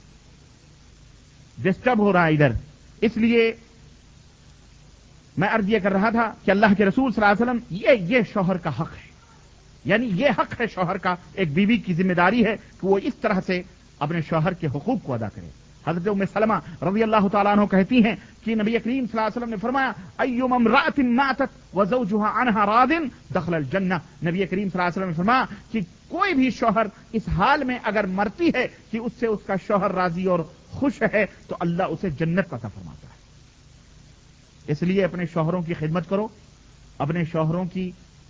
ڈسٹرب ہو رہا ہے ادھر. اس لیے میں عرض یہ کر رہا تھا کہ اللہ کے رسول صلی اللہ علیہ وسلم یہ شوہر کا حق ہے، یعنی یہ حق ہے شوہر کا، ایک بیوی کی ذمہ داری ہے کہ وہ اس طرح سے اپنے شوہر کے حقوق کو ادا کرے. حضرت ام سلمہ رضی اللہ تعالیٰ عنہ کہتی ہیں کہ نبی کریم صلی اللہ علیہ وسلم نے فرمایا ایما امرأة ماتت وزوجها عنها راض دخل الجنہ. نبی کریم صلی اللہ علیہ وسلم نے فرمایا کہ کوئی بھی شوہر اس حال میں اگر مرتی ہے کہ اس سے اس کا شوہر راضی اور خوش ہے تو اللہ اسے جنت عطا فرماتا ہے. اس لیے اپنے شوہروں کی خدمت کرو، اپنے شوہروں کی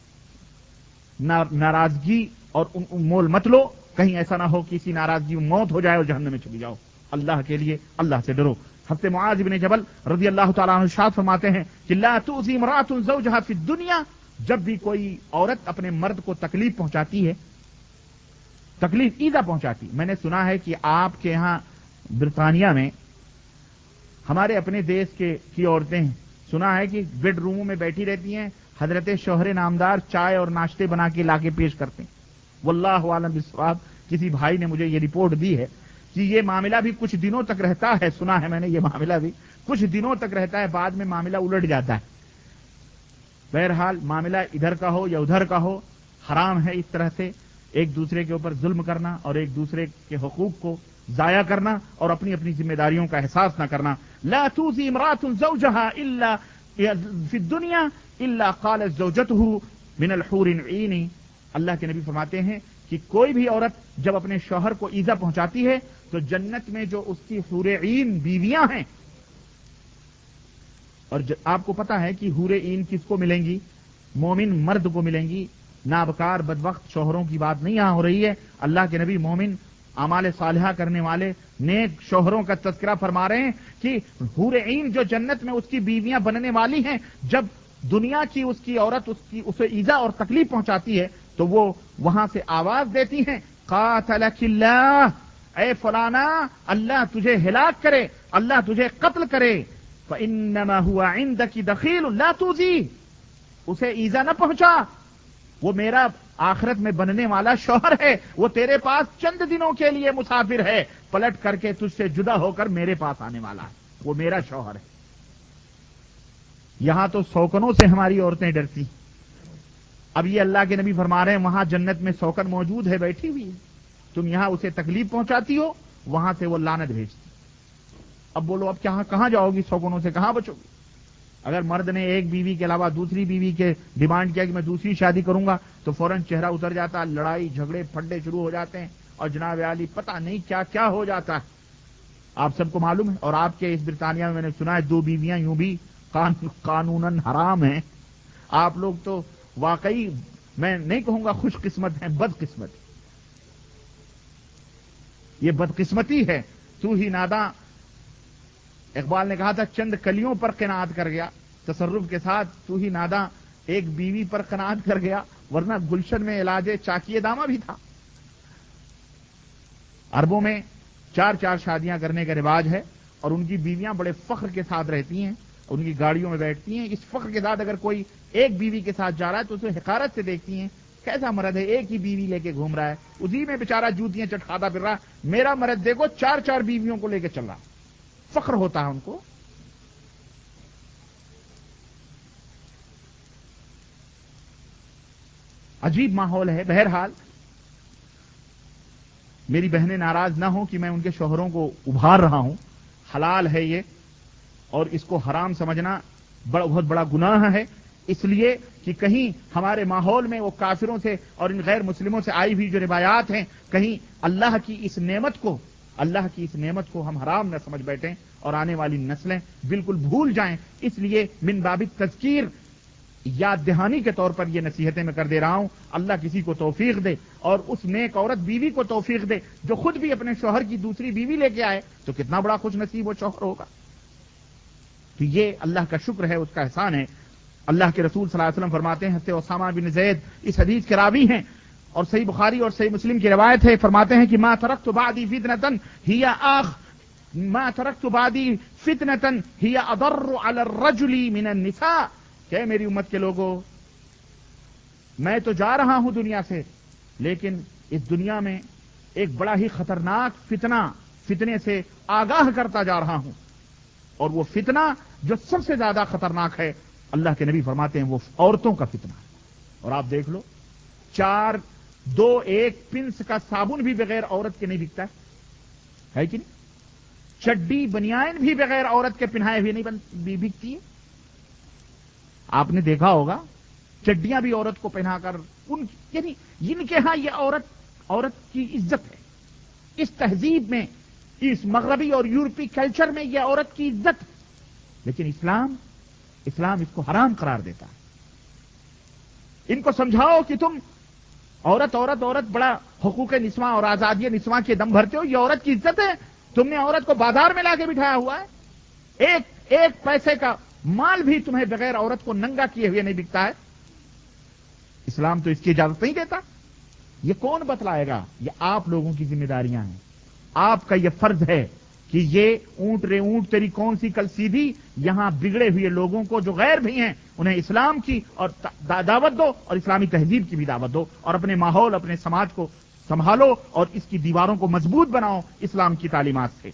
ناراضگی اور ان مول مت لو، کہیں ایسا نہ ہو کہ اسی ناراضگی میں موت ہو جائے اور جہنم میں چلی جاؤ۔ اللہ کے لیے اللہ سے ڈرو۔ حضرت معاذ بن جبل رضی اللہ تعالیٰ عنہ ارشاد فرماتے ہیں کہ لا تؤذی امرأۃ زوجها فی الدنیا، جب بھی کوئی عورت اپنے مرد کو تکلیف پہنچاتی ہے، تکلیف ایذا پہنچاتی، میں نے سنا ہے کہ آپ کے ہاں برطانیہ میں ہمارے اپنے دیش کی عورتیں ہیں، سنا ہے کہ بیڈ روموں میں بیٹھی رہتی ہیں، حضرت شوہر نامدار چائے اور ناشتے بنا کے لا کے پیش کرتے ہیں۔ واللہ عالم بالصواب، کسی بھائی نے مجھے یہ رپورٹ دی ہے کہ یہ معاملہ بھی کچھ دنوں تک رہتا ہے، سنا ہے میں نے یہ معاملہ بھی کچھ دنوں تک رہتا ہے، بعد میں معاملہ الٹ جاتا ہے۔ بہرحال معاملہ ادھر کا ہو یا ادھر کا ہو، حرام ہے اس طرح سے ایک دوسرے کے اوپر ظلم کرنا اور ایک دوسرے کے حقوق کو ضائع کرنا اور اپنی اپنی ذمہ داریوں کا احساس نہ کرنا۔ لا توزی امرأۃ زوجها الا فی الدنیا الا قالت زوجته من الحور العین، اللہ کے نبی فرماتے ہیں کہ کوئی بھی عورت جب اپنے شوہر کو ایذا پہنچاتی ہے تو جنت میں جو اس کی حور عین بیویاں ہیں، اور آپ کو پتا ہے کہ حور عین کس کو ملیں گی؟ مومن مرد کو ملیں گی، نابکار بدبخت شوہروں کی بات نہیں یہاں ہو رہی ہے۔ اللہ کے نبی مومن اعمال صالحہ کرنے والے نیک شوہروں کا تذکرہ فرما رہے ہیں کہ حور عین جو جنت میں اس کی بیویاں بننے والی ہیں، جب دنیا کی اس کی عورت اسے ایذا اور تکلیف پہنچاتی ہے تو وہ وہاں سے آواز دیتی ہیں قاتلک اللہ، اے فلانا اللہ تجھے ہلاک کرے، اللہ تجھے قتل کرے، فانما هو عندك دخیل لا تؤذی، اسے ایذا نہ پہنچا، وہ میرا آخرت میں بننے والا شوہر ہے، وہ تیرے پاس چند دنوں کے لیے مسافر ہے، پلٹ کر کے تجھ سے جدا ہو کر میرے پاس آنے والا ہے، وہ میرا شوہر ہے۔ یہاں تو سوکنوں سے ہماری عورتیں ڈرتی، اب یہ اللہ کے نبی فرما رہے ہیں وہاں جنت میں سوکن موجود ہے، بیٹھی ہوئی ہے، تم یہاں اسے تکلیف پہنچاتی ہو، وہاں سے وہ لعنت بھیجتی۔ اب بولو اب کہاں جاؤ گی؟ سوکنوں سے کہاں بچو گی؟ اگر مرد نے ایک بیوی کے علاوہ دوسری بیوی کے ڈیمانڈ کیا کہ میں دوسری شادی کروں گا تو فوراً چہرہ اتر جاتا، لڑائی جھگڑے پھڈے شروع ہو جاتے ہیں، اور جناب عالی پتہ نہیں کیا کیا ہو جاتا ہے، آپ سب کو معلوم ہے۔ اور آپ کے اس برطانیہ میں نے سنا ہے 2 بیویاں یوں بھی قانوناً حرام ہیں۔ آپ لوگ تو واقعی میں نہیں کہوں گا خوش قسمت ہیں، بد قسمت، یہ بدقسمتی ہے۔ تو ہی ناداں، اقبال نے کہا تھا چند کلیوں پر قناعت کر گیا، تصرف کے ساتھ تو ہی ناداں ایک بیوی پر قناعت کر گیا، ورنہ گلشن میں علاج چاکیے دامہ بھی تھا۔ عربوں میں 4 شادیاں کرنے کا رواج ہے، اور ان کی بیویاں بڑے فخر کے ساتھ رہتی ہیں، ان کی گاڑیوں میں بیٹھتی ہیں، اس فخر کے ساتھ اگر کوئی ایک بیوی کے ساتھ جا رہا ہے تو اسے حقارت سے دیکھتی ہیں، کیسا مرد ہے ایک ہی بیوی لے کے گھوم رہا ہے، اسی میں بیچارہ جوتیاں چٹکھاتا پھر رہا، میرا مرد دیکھو 4 بیویوں کو لے کے چل رہا، فخر ہوتا ہے ان کو۔ عجیب ماحول ہے۔ بہرحال میری بہنیں ناراض نہ ہوں کہ میں ان کے شوہروں کو ابھار رہا ہوں، حلال ہے یہ، اور اس کو حرام سمجھنا بہت بڑا گناہ ہے، اس لیے کہ کہیں ہمارے ماحول میں وہ کافروں سے اور ان غیر مسلموں سے آئی ہوئی جو روایات ہیں، کہیں اللہ کی اس نعمت کو ہم حرام نہ سمجھ بیٹھیں اور آنے والی نسلیں بالکل بھول جائیں۔ اس لیے من باب تذکیر، یاد دہانی کے طور پر یہ نصیحتیں میں کر دے رہا ہوں۔ اللہ کسی کو توفیق دے، اور اس نیک عورت بیوی کو توفیق دے جو خود بھی اپنے شوہر کی دوسری بیوی لے کے آئے، تو کتنا بڑا خوش نصیب وہ شوہر ہوگا۔ تو یہ اللہ کا شکر ہے، اس کا احسان ہے۔ اللہ کے رسول صلی اللہ علیہ وسلم فرماتے ہیں، حضرت اسامہ بن زید اس حدیث کے راوی ہیں، اور صحیح بخاری اور صحیح مسلم کی روایت ہے، فرماتے ہیں کہ ما ترکت بعدی فتنة هي اضر على الرجل من النساء، کہ میری امت کے لوگوں، میں تو جا رہا ہوں دنیا سے، لیکن اس دنیا میں ایک بڑا ہی خطرناک فتنے سے آگاہ کرتا جا رہا ہوں، اور وہ فتنہ جو سب سے زیادہ خطرناک ہے، اللہ کے نبی فرماتے ہیں وہ عورتوں کا فتنہ ہے۔ اور آپ دیکھ لو، 1 پنس کا صابن بھی بغیر عورت کے نہیں بکتا ہے کہ نہیں؟ چڈی بنیان بھی بغیر عورت کے پہنائے ہوئے نہیں بکتی ہے۔ آپ نے دیکھا ہوگا چڈیاں بھی عورت کو پہنا کر یعنی ان کے ہاں یہ عورت کی عزت ہے، اس تہذیب میں، اس مغربی اور یورپی کلچر میں یہ عورت کی عزت ہے، لیکن اسلام اس کو حرام قرار دیتا ہے۔ इनको समझाओ कि तुम औरत औरत औरत बड़ा हुकूक निस्वा और आजादी निस्वा के दम भरते हो, ये औरत की इज्जत है। तुमने औरत को बाजार में लाके बिठाया हुआ है, एक एक पैसे का माल भी तुम्हें बगैर औरत को नंगा किए हुए नहीं बिकता है। इस्लाम तो इसकी इजाजत नहीं देता। ये कौन बतलाएगा? ये आप लोगों की जिम्मेदारियां हैं। आपका ये फर्ज है कि ये ऊंट रे ऊंट तेरी कौन सी कल सीधी, यहां बिगड़े हुए लोगों को जो गैर भी हैं उन्हें इस्लाम की और दावत दो और इस्लामी तहजीब की भी दावत दो, और अपने माहौल अपने समाज को संभालो और इसकी दीवारों को मजबूत बनाओ इस्लाम की तालीमात से।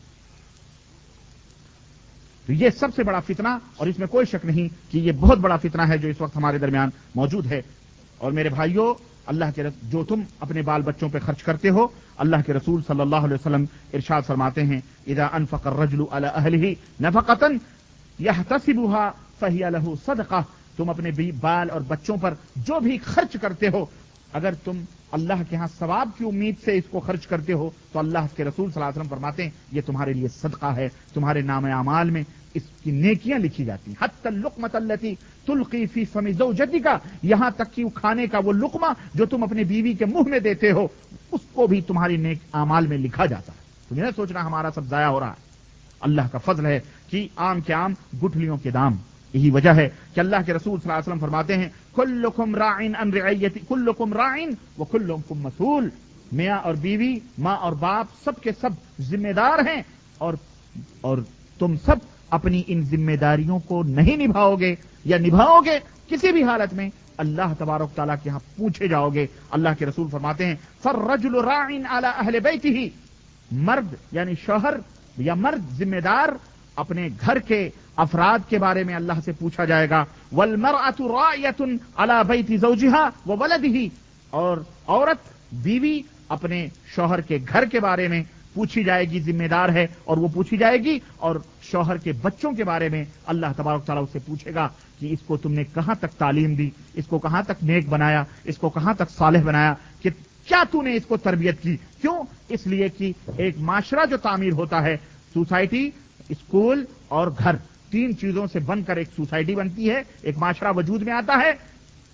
तो ये सबसे बड़ा फितना, और इसमें कोई शक नहीं कि ये बहुत बड़ा फितना है जो इस वक्त हमारे दरमियान मौजूद है। और मेरे भाइयों, अल्लाह के जो तुम अपने बाल बच्चों पे खर्च करते हो, अल्लाह के रसूल सल्लल्लाहु अलैहि वसल्लम इरशाद फरमाते हैं, इदा अनफक़ अर्रजुलु अला अहलिही नफ़क़तन यहतसिबुहा फहिया लहू सदक़ा। तुम अपने बाल और बच्चों पर जो भी खर्च करते हो, अगर तुम अल्लाह के यहां सवाब की उम्मीद से इसको खर्च करते हो तो अल्लाह के रसूल सल्लल्लाहु अलैहि वसल्लम फरमाते हैं ये तुम्हारे लिए सदका है, तुम्हारे नाम आमाल में इसकी नेकियां लिखी जाती हैं। हत्ता लुक़मत अल्लती तुल्क़ी फी फमी ज़ौजतिका, यहां तक कि खाने का वो लुक़मा जो तुम अपनी बीवी के मुंह में देते हो उसको भी तुम्हारी नेक आमाल में लिखा जाता है। तुम्हें नहीं सोचना हमारा सब जाया हो रहा है। अल्लाह का फजल है कि आम के आम गुठलियों के दाम। यही वजह है कि अल्लाह के रसूल सल्लल्लाहु अलैहि वसल्लम फरमाते हैं, कुल्लुकुम राइन अन रिअयति कुल्लुकुम राइन व कुल्लुकुम मसूल। मियां और बीवी, मां और बाप सबके सब जिम्मेदार हैं, और तुम सब अपनी इन जिम्मेदारियों को नहीं निभाओगे या निभाओगे किसी भी हालत में अल्लाह तबारक तआला के यहां पूछे जाओगे। अल्लाह के रसूल फरमाते हैं, फर्रजुलु राइन अला अहले बैतिही, मर्द यानी शौहर या मर्द जिम्मेदार अपने घर के अफराद के बारे में अल्लाह से पूछा जाएगा। वल मरअतु रायतुन अला बैति ज़ौजिहा व वलदिही, और औरत बीवी अपने शौहर के घर के बारे में पूछी जाएगी, जिम्मेदार है और वो पूछी जाएगी। और शौहर के बच्चों के बारे में अल्लाह तबारक तआला उससे पूछेगा कि इसको तुमने कहां तक तालीम दी, इसको कहां तक नेक बनाया, इसको कहां तक सालेह बनाया, कि क्या तूने इसको तरबियत की। क्यों? इसलिए कि एक माशरा जो तामीर होता है, सोसाइटी, स्कूल और घर, तीन चीजों से बनकर एक सोसाइटी बनती है, एक माशरा वजूद में आता है।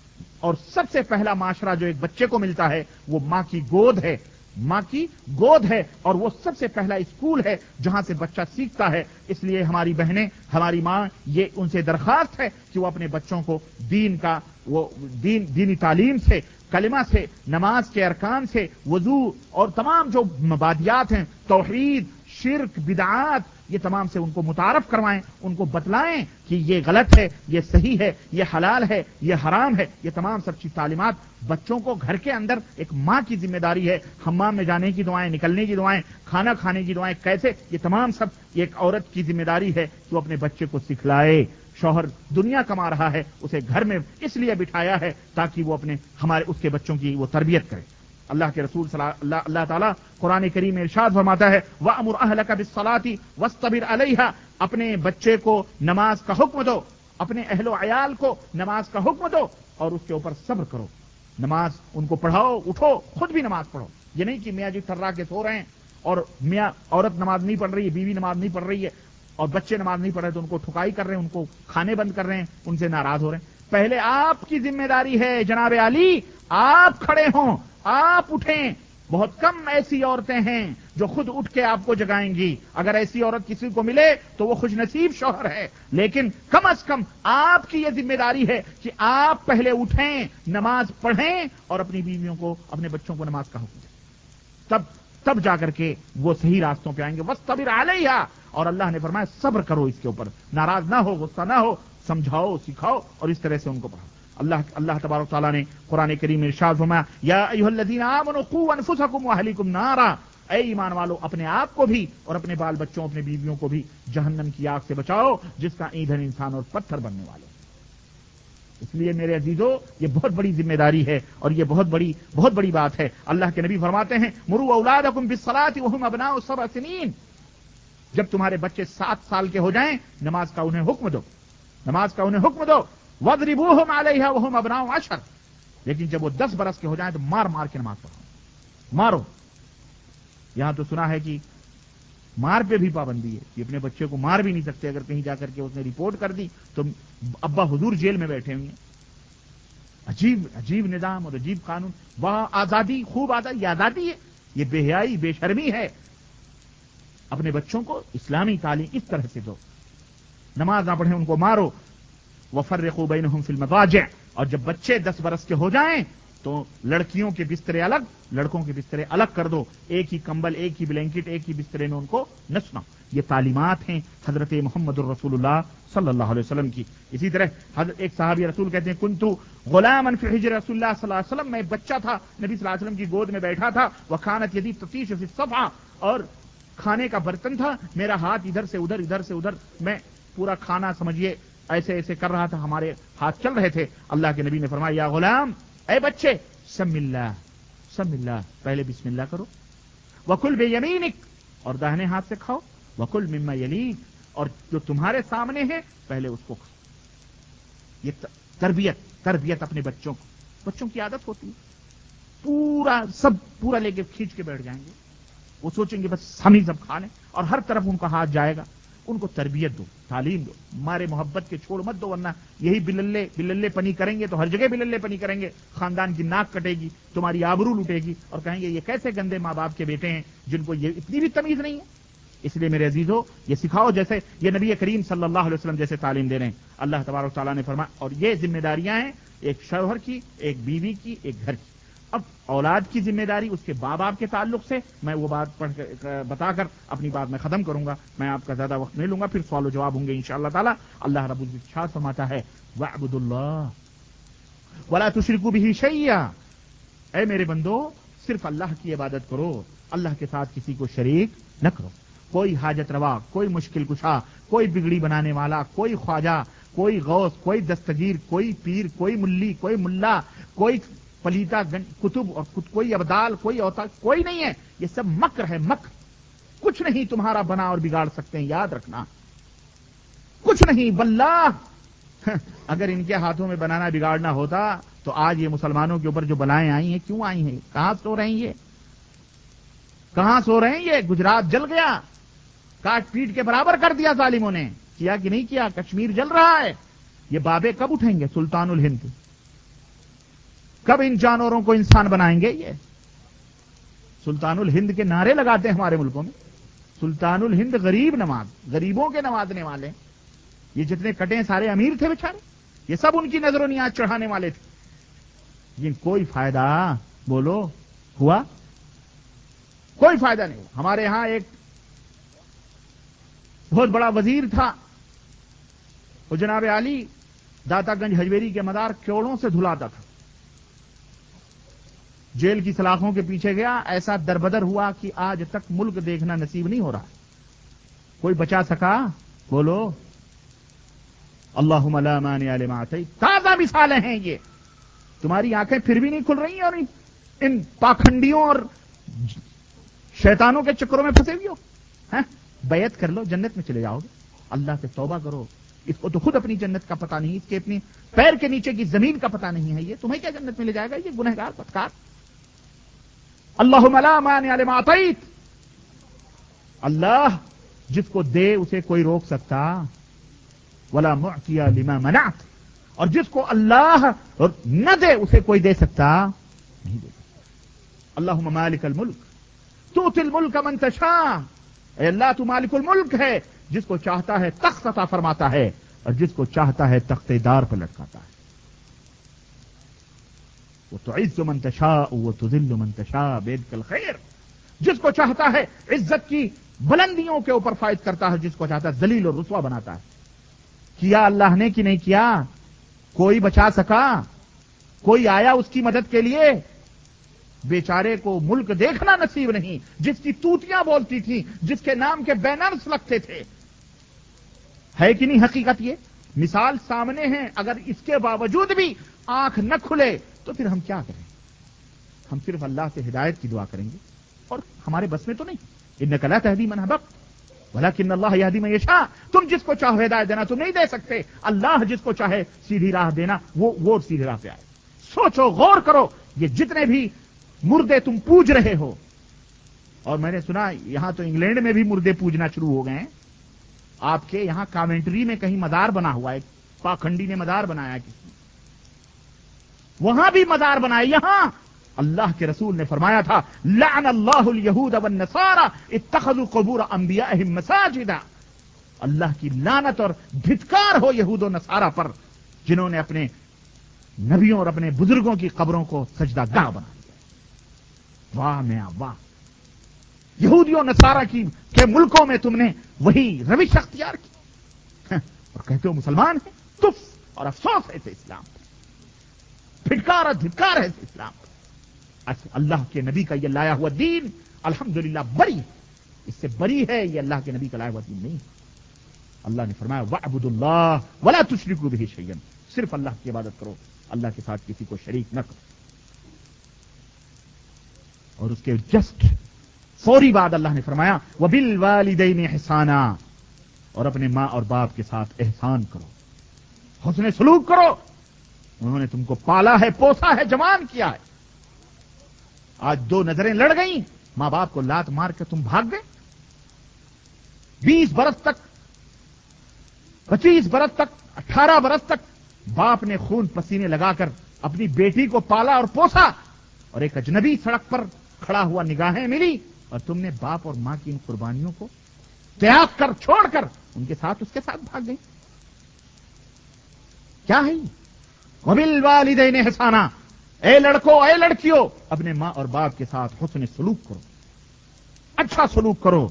और सबसे पहला माशरा जो एक बच्चे को मिलता है वो मां की गोद है, मां की गोद है, और वो सबसे पहला स्कूल है जहां से बच्चा सीखता है। इसलिए हमारी बहनें, हमारी मां, ये उनसे दरखास्त है कि वो अपने बच्चों को दीन का वो दीनी तालीम से, कलिमा से, नमाज के अरकान से, वजू और तमाम जो मबादियात हैं, तौहीद, शिर्क, बिदआत, ये तमाम से उनको मुतारफ करवाएं, उनको बतलाएं कि ये गलत है, ये सही है, ये हलाल है, ये हराम है। ये तमाम सब चीज तालीमात बच्चों को घर के अंदर एक मां की जिम्मेदारी है। हम्माम में जाने की दुआएं, निकलने की दुआएं, खाना खाने की दुआएं कैसे, ये तमाम सब एक औरत की जिम्मेदारी है कि वो अपने बच्चे को सिखलाए। शौहर दुनिया कमा रहा है, उसे घर में इसलिए बिठाया है ताकि वो उसके बच्चों की वो तरबियत करे। अल्लाह के रसूल अल्लाह ताला कुरान करीम में इरशाद फरमाता है, वअमुर अहलका बिस्सलाती वस्तबिर अलैहा, अपने बच्चे को नमाज का हुक्म दो, अपने अहलो अयाल को नमाज का हुक्म दो और उसके ऊपर सब्र करो। नमाज उनको पढ़ाओ, उठो, खुद भी नमाज पढ़ो। ये नहीं कि मियाँ जी ठर्रा के सो रहे हैं और मियाँ औरत नमाज नहीं पढ़ रही है, बीवी नमाज नहीं पढ़ रही है और बच्चे नमाज नहीं पढ़ रहे तो उनको ठुकाई कर रहे हैं, उनको खाने बंद कर रहे हैं, उनसे नाराज हो रहे हैं। पहले आपकी जिम्मेदारी है जनाब अली, आप खड़े हों, आप उठें। बहुत कम ऐसी औरतें हैं जो खुद उठ के आपको जगाएंगी। अगर ऐसी औरत किसी को मिले तो वो खुशनसीब शौहर है, लेकिन कम से कम आपकी ये जिम्मेदारी है कि आप पहले उठें, नमाज पढ़ें और अपनी बीवियों को, अपने बच्चों को नमाज का हुक्म दें। तब जाकर के वो सही रास्तों पे आएंगे। वस्तबिर अलैहा, और अल्लाह ने फरमाया सब्र करो इसके ऊपर, नाराज ना हो, गुस्सा ना हो, समझाओ, सिखाओ और इस तरह से उनको पढ़ाओ। अल्लाह तबारक तआला ने कुरान करीम में इरशाद फरमाया, या अय्युहल्लज़ीना आमनू क़ू अनफुसकुम व अहलिकुम नारा, ऐ ईमान वालों, अपने आप को भी और अपने बाल बच्चों, अपने बीवियों को भी जहन्नम की आग से बचाओ जिसका ईंधन इंसान और पत्थर बनने वाले। इसलिए मेरे अजीजों, ये बहुत बड़ी जिम्मेदारी है और ये बहुत बड़ी बात है। अल्लाह के नबी फरमाते हैं, मुरू औलादकुम बिस्सलाति वहुम अबनाउ सबअ सिनीन, जब तुम्हारे बच्चे 7 साल के हो जाएं, नमाज का उन्हें हुक्म दो, नमाज का उन्हें हुक्म दो। वद्रिबूहुम अलैहा वहुम अबनाउ अशर, लेकिन जब वो 10 बरस के हो जाएं तो मार मार के नमाज पढ़ाओ, मारो। यहां तो सुना है कि मार पे भी पाबंदी है कि अपने बच्चे को मार भी नहीं सकते, अगर कहीं जाकर के उसने रिपोर्ट कर दी तो अब्बा हुजूर जेल में बैठे हुए हैं। عجیب عجیب نظام اور عجیب قانون. وہاں آزادی، خوب آزادی، یہ آزادی ہے؟ یہ بے حیائی، بے شرمی ہے. اپنے بچوں کو اسلامی تعلیم اس طرح سے دو. نماز نہ پڑھیں ان کو مارو. وفرقوا بینہم فی المضاجع. اور جب بچے 10 برس کے ہو جائیں تو لڑکیوں کے بسترے الگ، لڑکوں کے بسترے الگ کر دو. ایک ہی کمبل، ایک ہی بلینکٹ، ایک ہی بسترے میں ان کو نہ سنا. یہ تعلیمات ہیں حضرت محمد الرسول اللہ صلی اللہ علیہ وسلم کی. اسی طرح حضرت ایک صحابی رسول کہتے ہیں کنتو غلاما فی حجر رسول اللہ صلی اللہ علیہ وسلم، میں بچہ تھا نبی صلی اللہ علیہ وسلم کی گود میں بیٹھا تھا. وکانت یدی تطیش فی الصفحہ، اور کھانے کا برتن تھا، میرا ہاتھ ادھر سے ادھر ادھر سے ادھر، میں پورا کھانا سمجھیے ایسے ایسے کر رہا تھا، ہمارے ہاتھ چل رہے تھے. اللہ کے نبی نے فرمایا یا غلام، اے بچے، سم اللہ، سم اللہ، پہلے بسم اللہ کرو. وکل بیمینک، اور داہنے ہاتھ سے کھاؤ. وکل مما یلیک، اور جو تمہارے سامنے ہے پہلے اس کو کھاؤ. یہ تربیت اپنے بچوں کو. بچوں کی عادت ہوتی ہے پورا لے کے کھینچ کے بیٹھ جائیں گے. وہ سوچیں گے بس ہم ہی سب کھا لیں، اور ہر طرف ان کا ہاتھ جائے گا. ان کو تربیت دو، تعلیم دو. مارے محبت کے چھوڑ مت دو، ورنہ یہی بللے پنی کریں گے تو ہر جگہ بللے پنی کریں گے. خاندان کی ناک کٹے گی، تمہاری آبرو لوٹے گی، اور کہیں گے یہ کیسے گندے ماں باپ کے بیٹے ہیں جن کو یہ اتنی بھی تمیز نہیں ہے. اس لیے میرے عزیزو، یہ سکھاؤ جیسے یہ نبی کریم صلی اللہ علیہ وسلم جیسے تعلیم دے رہے ہیں. اللہ تبارک و تعالیٰ نے فرمایا، اور یہ ذمہ داریاں ہیں ایک شوہر کی، ایک بیوی کی، ایک گھر کی. اب اولاد کی ذمہ داری اس کے ماں باپ کے تعلق سے میں وہ بات بتا کر اپنی بات میں ختم کروں گا. میں آپ کا زیادہ وقت نہیں لوں گا، پھر سوال و جواب ہوں گے انشاءاللہ تعالی. اللہ رب العزت ارشاد فرماتا ہے وَاعْبُدُوا اللَّهَ وَلَا تُشْرِكُوا بِهِ شَيْئًا. اے میرے بندو، صرف اللہ کی عبادت کرو، اللہ کے ساتھ کسی کو شریک نہ کرو. کوئی حاجت روا، کوئی مشکل کشا، کوئی بگڑی بنانے والا، کوئی خواجہ، کوئی غوث، کوئی دستگیر، کوئی پیر، کوئی ملی، کوئی ملا، کوئی پلیتا کتب، اور کوئی ابدال، کوئی اوتاد، کوئی نہیں ہے. یہ سب مکر ہے، مکر. کچھ نہیں تمہارا بنا اور بگاڑ سکتے ہیں، یاد رکھنا. کچھ نہیں باللہ. اگر ان کے ہاتھوں میں بنانا بگاڑنا ہوتا تو آج یہ مسلمانوں کے اوپر جو بلائیں آئی ہیں کیوں آئی ہیں؟ کہاں سو رہے ہیں یہ؟ کہاں سو رہے ہیں یہ؟ گجرات جل گیا، کاٹ پیٹ کے برابر کر دیا ظالموں نے. کیا کہ نہیں کیا؟ کشمیر جل رہا ہے. یہ بابے کب اٹھیں گے؟ سلطان الہند کب ان جانوروں کو انسان بنائیں گے؟ یہ سلطان الہند کے نعرے لگاتے ہیں ہمارے ملکوں میں. سلطان الہند غریب نواز، غریبوں کے نوازنے والے. یہ جتنے کٹے سارے امیر تھے بیچارے، یہ سب ان کی نظر و نیاز چڑھانے والے تھے. لیکن کوئی فائدہ بولو ہوا؟ کوئی فائدہ نہیں. ہمارے ہاں ایک بہت بڑا وزیر تھا، وہ جناب علی داتا گنج ہجویری کے مدار کروڑوں سے دھلاتا تھا. جیل کی سلاخوں کے پیچھے گیا، ایسا دربدر ہوا کہ آج تک ملک دیکھنا نصیب نہیں ہو رہا. کوئی بچا سکا؟ بولو. اللہم لا مانع لما اعطیت. تازہ مثالیں ہیں یہ. تمہاری آنکھیں پھر بھی نہیں کھل رہی ہیں اور ان پاکھنڈیوں اور شیطانوں کے چکروں میں پھنسے ہوئے ہو. بیعت کر لو، جنت میں چلے جاؤ گے. اللہ سے توبہ کرو. اس کو تو خود اپنی جنت کا پتہ نہیں، اس کے اپنی پیر کے نیچے کی زمین کا پتہ نہیں ہے. یہ تمہیں کیا جنت میں لے جائے گا؟ یہ گنہگار پتکار. اللہم لا مانع لما اعطیت. اللہ جس کو دے اسے کوئی روک سکتا؟ ولا معطی لما منعت. اور جس کو اللہ نہ دے اسے کوئی دے سکتا نہیں دے سکتا. اللہم مالک الملک تؤتی الملک من تشاء. اے اللہ تو مالک الملک ہے، جس کو چاہتا ہے تخت عطا فرماتا ہے، اور جس کو چاہتا ہے تخت دار پر لٹکاتا ہے. وتعز من تشاء وتذل من تشاء بيدك الخير. جس کو چاہتا ہے عزت کی بلندیوں کے اوپر فائز کرتا ہے، جس کو چاہتا ہے ذلیل اور رسوا بناتا ہے. کیا اللہ نے کہ نہیں کیا؟ کوئی بچا سکا؟ کوئی آیا اس کی مدد کے لیے؟ بیچارے کو ملک دیکھنا نصیب نہیں، جس کی توتیاں بولتی تھی، جس کے نام کے بینرز لگتے تھے. ہے کہ نہیں حقیقت؟ یہ مثال سامنے ہے. اگر اس کے باوجود بھی آنکھ نہ کھلے تو پھر ہم کیا کریں؟ ہم صرف اللہ سے ہدایت کی دعا کریں گے، اور ہمارے بس میں تو نہیں. انک لا تہدی من احببت ولکن اللہ یہدی من یشاء. تم جس کو چاہو ہدایت دینا تم نہیں دے سکتے. اللہ جس کو چاہے سیدھی راہ دینا وہ سیدھی راہ پہ آئے. سوچو، غور کرو. یہ جتنے بھی مردے تم پوج رہے ہو، اور میں نے سنا یہاں تو انگلینڈ میں بھی مردے پوجنا شروع ہو گئے ہیں. آپ کے یہاں کامنٹری میں کہیں مزار بنا ہوا ہے، پاکھنڈی نے مزار بنایا کسی. وہاں بھی مزار بنائے. یہاں اللہ کے رسول نے فرمایا تھا لعن اللہ الیہود والنصارى اتخذوا قبور انبیائہم مساجدا. اللہ کی لعنت اور دھتکار ہو یہود و نصارہ پر جنہوں نے اپنے نبیوں اور اپنے بزرگوں کی قبروں کو سجدہ گاہ بنا دیا. واہ میاں واہ. یہودیوں نصارہ کے ملکوں میں تم نے وہی روش اختیار کی اور کہتے ہو مسلمان ہیں. تف اور افسوس ہے اسے اسلام پر, پھٹکار اور دھتکار ہے اسے اسلام پر. اللہ کے نبی کا یہ لایا ہوا دین الحمدللہ بری ہے, اس سے بری ہے. یہ اللہ کے نبی کا لایا ہوا دین نہیں. اللہ نے فرمایا وَاعْبُدُوا اللَّهَ وَلَا تُشْرِكُوا بِهِ شَيْئًا. صرف اللہ کی عبادت کرو, اللہ کے ساتھ کسی کو شریک نہ کرو. اور اس کے جسٹ فوری بعد اللہ نے فرمایا وَبِالْوَالِدَيْنِ إِحْسَانًا, اور اپنے ماں اور باپ کے ساتھ احسان کرو, حسن سلوک کرو. انہوں نے تم کو پالا ہے, پوسا ہے, جوان کیا ہے. آج دو نظریں لڑ گئیں, ماں باپ کو لات مار کے تم بھاگ گئے. 20 برس تک, 25 برس تک, 18 برس تک باپ نے خون پسینے لگا کر اپنی بیٹی کو پالا اور پوسا, اور ایک اجنبی سڑک پر کھڑا ہوا نگاہیں ملی اور تم نے باپ اور ماں کی ان قربانیوں کو تیاگ کر چھوڑ کر ان کے ساتھ اس کے ساتھ بھاگ گئی. کیا ہے وَبِالْوَالِدَيْنِ إِحْسَانًا. اے لڑکوں اے لڑکیوں, اپنے ماں اور باپ کے ساتھ حسن سلوک کرو, اچھا سلوک کرو.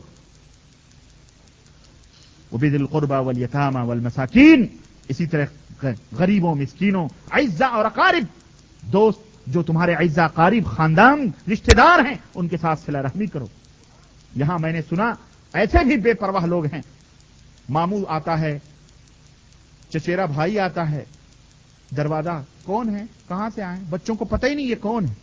وَبِذِي الْقُرْبَى وَالْيَتَامَى وَالْمَسَاكِينِ, اسی طرح غریبوں, مسکینوں, اعزاء اور اقارب, دوست جو تمہارے اعزاء اقارب خاندان رشتہ دار ہیں ان کے ساتھ صلہ رحمی کرو. یہاں میں نے سنا ایسے بھی بے پرواہ لوگ ہیں, ماموں آتا ہے, چچیرا بھائی آتا ہے, دروازہ کون ہے, کہاں سے آئے, بچوں کو پتہ ہی نہیں یہ کون ہے,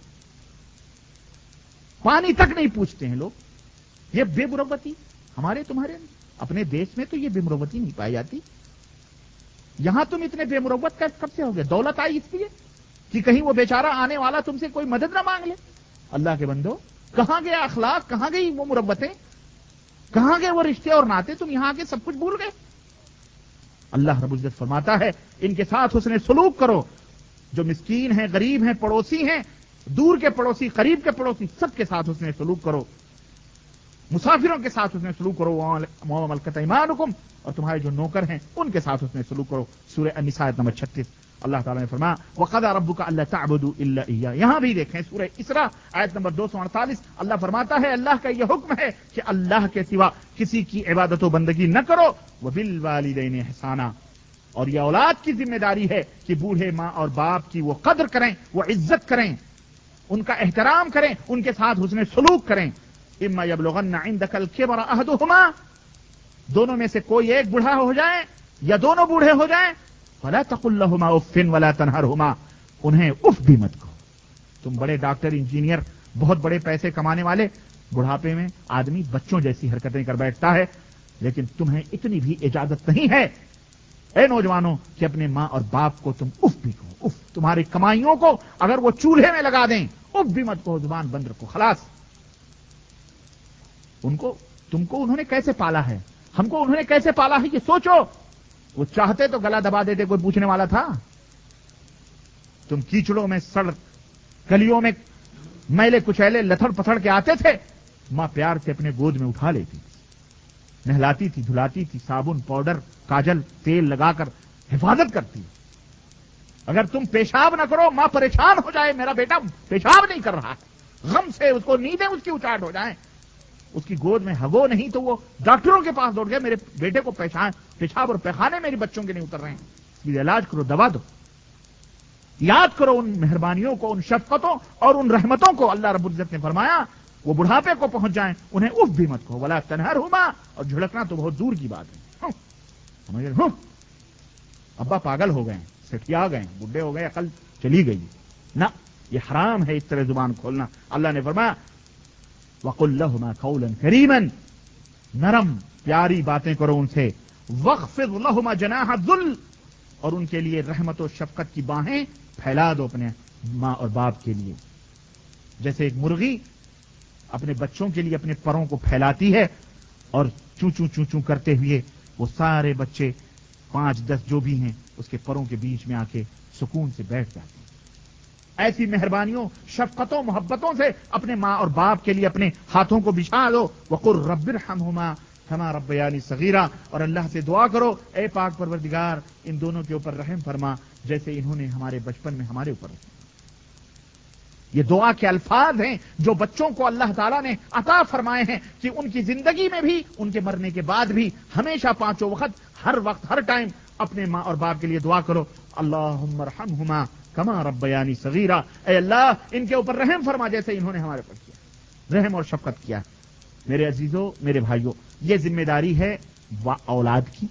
پانی تک نہیں پوچھتے ہیں لوگ. یہ بے مروتی ہمارے تمہارے اپنے دیش میں تو یہ بے مروتی نہیں پائی جاتی. یہاں تم اتنے بے مروت کب سے ہو گئے؟ دولت آئی اس لیے کہ کہیں وہ بیچارہ آنے والا تم سے کوئی مدد نہ مانگ لے. اللہ کے بندو, کہاں گیا اخلاق, کہاں گئی وہ مروتیں, کہاں گئے وہ رشتے اور ناتے؟ تم یہاں کے سب کچھ بھول گئے. اللہ رب العزت فرماتا ہے ان کے ساتھ حسن سلوک کرو. جو مسکین ہیں, غریب ہیں, پڑوسی ہیں, دور کے پڑوسی, قریب کے پڑوسی, سب کے ساتھ حسن سلوک کرو. مسافروں کے ساتھ حسن سلوک کرو. وَمَا مَلَكَتْ أَيْمَانُكُمْ, اور تمہارے جو نوکر ہیں ان کے ساتھ حسن سلوک کرو. سورہ النساء نمبر 36 اللہ تعالیٰ نے فرمایا وَقَضَىٰ رَبُّكَ أَلَّا تَعْبُدُوا إِلَّا إِيَّاهُ. یہاں بھی دیکھیں سورہ اسراء آیت نمبر 248 اللہ فرماتا ہے اللہ کا یہ حکم ہے کہ اللہ کے سوا کسی کی عبادت و بندگی نہ کرو. وَبِالْوَالِدَيْنِ إِحْسَانًا, اور یہ اولاد کی ذمہ داری ہے کہ بوڑھے ماں اور باپ کی وہ قدر کریں, وہ عزت کریں, ان کا احترام کریں, ان کے ساتھ حسن سلوک کریں. اما یبلغن عندک الکبر احدہما, دونوں میں سے کوئی ایک بوڑھا ہو جائے یا دونوں بوڑھے ہو جائیں, فلا تقل لهما اف ولا تنهرهما, انہیں اف بھی مت کہو. تم بڑے ڈاکٹر, انجینئر, بہت بڑے پیسے کمانے والے, بڑھاپے میں آدمی بچوں جیسی حرکتیں کر بیٹھتا ہے, لیکن تمہیں اتنی بھی اجازت نہیں ہے اے نوجوانوں کہ اپنے ماں اور باپ کو تم اف بھی کہو. اف, تمہاری کمائیوں کو اگر وہ چولہے میں لگا دیں اف بھی مت کہو, زبان بند رکھو, خلاص. تم کو انہوں نے کیسے پالا ہے, ہم کو انہوں نے کیسے پالا ہے, یہ سوچو. وہ چاہتے تو گلا دبا دیتے, کوئی پوچھنے والا تھا؟ تم کیچڑوں میں, سڑک گلیوں میں میلے کچیلے لتھڑ پتھڑ کے آتے تھے, ماں پیار سے اپنے گود میں اٹھا لیتی, نہلاتی تھی, دھلاتی تھی, صابن, پاؤڈر, کاجل, تیل لگا کر حفاظت کرتی. اگر تم پیشاب نہ کرو ماں پریشان ہو جائے, میرا بیٹا پیشاب نہیں کر رہا, غم سے اس کو نیندیں اس کی اچاٹ ہو جائیں, اس کی گود میں ہگو نہیں تو وہ ڈاکٹروں کے پاس دوڑ گئے, میرے بیٹے کو پیشاب اور پیخانے میری بچوں کے نہیں اتر رہے ہیں, اس لیے علاج کرو, دوا دو. یاد کرو ان مہربانیوں کو, ان شفقتوں اور ان رحمتوں کو. اللہ رب العزت نے فرمایا وہ بڑھاپے کو پہنچ جائیں انہیں اف بھی مت کہو, ولا تنہرہما, اور جھڑکنا تو بہت دور کی بات ہے. ابا پاگل ہو گئے, سٹھیا گئے, بڈھے ہو گئے, عقل چلی گئی, نہ, یہ حرام ہے اس طرح زبان کھولنا. اللہ نے فرمایا وَقُلْ لَهُمَا قَوْلًا كَرِيمًا, نرم پیاری باتیں کرو ان سے. وَاخْفِضْ لَهُمَا جَنَاحَ الذُّلِّ, اور ان کے لیے رحمت و شفقت کی باہیں پھیلا دو اپنے ماں اور باپ کے لیے. جیسے ایک مرغی اپنے بچوں کے لیے اپنے پروں کو پھیلاتی ہے اور چوں چوں چوں چوں کرتے ہوئے وہ سارے بچے 5-10 جو بھی ہیں اس کے پروں کے بیچ میں آ کے سکون سے بیٹھ جاتے ہیں. ایسی مہربانیوں شفقتوں محبتوں سے اپنے ماں اور باپ کے لیے اپنے ہاتھوں کو بچھا دو. وقل رب ارحمہما کما ربیانی صغیرا، اور اللہ سے دعا کرو اے پاک پروردگار ان دونوں کے اوپر رحم فرما جیسے انہوں نے ہمارے بچپن میں ہمارے اوپر رحم. یہ دعا کے الفاظ ہیں جو بچوں کو اللہ تعالیٰ نے عطا فرمائے ہیں کہ ان کی زندگی میں بھی، ان کے مرنے کے بعد بھی ہمیشہ پانچوں وقت، ہر وقت، ہر ٹائم اپنے ماں اور باپ کے لیے دعا کرو. اللہم ارحمہما کما ربیانی صغیرا، اے اللہ ان کے اوپر رحم فرما جیسے انہوں نے ہمارے اوپر کیا، رحم اور شفقت کیا. میرے عزیزوں، میرے بھائیوں، یہ ذمہ داری ہے اولاد کی،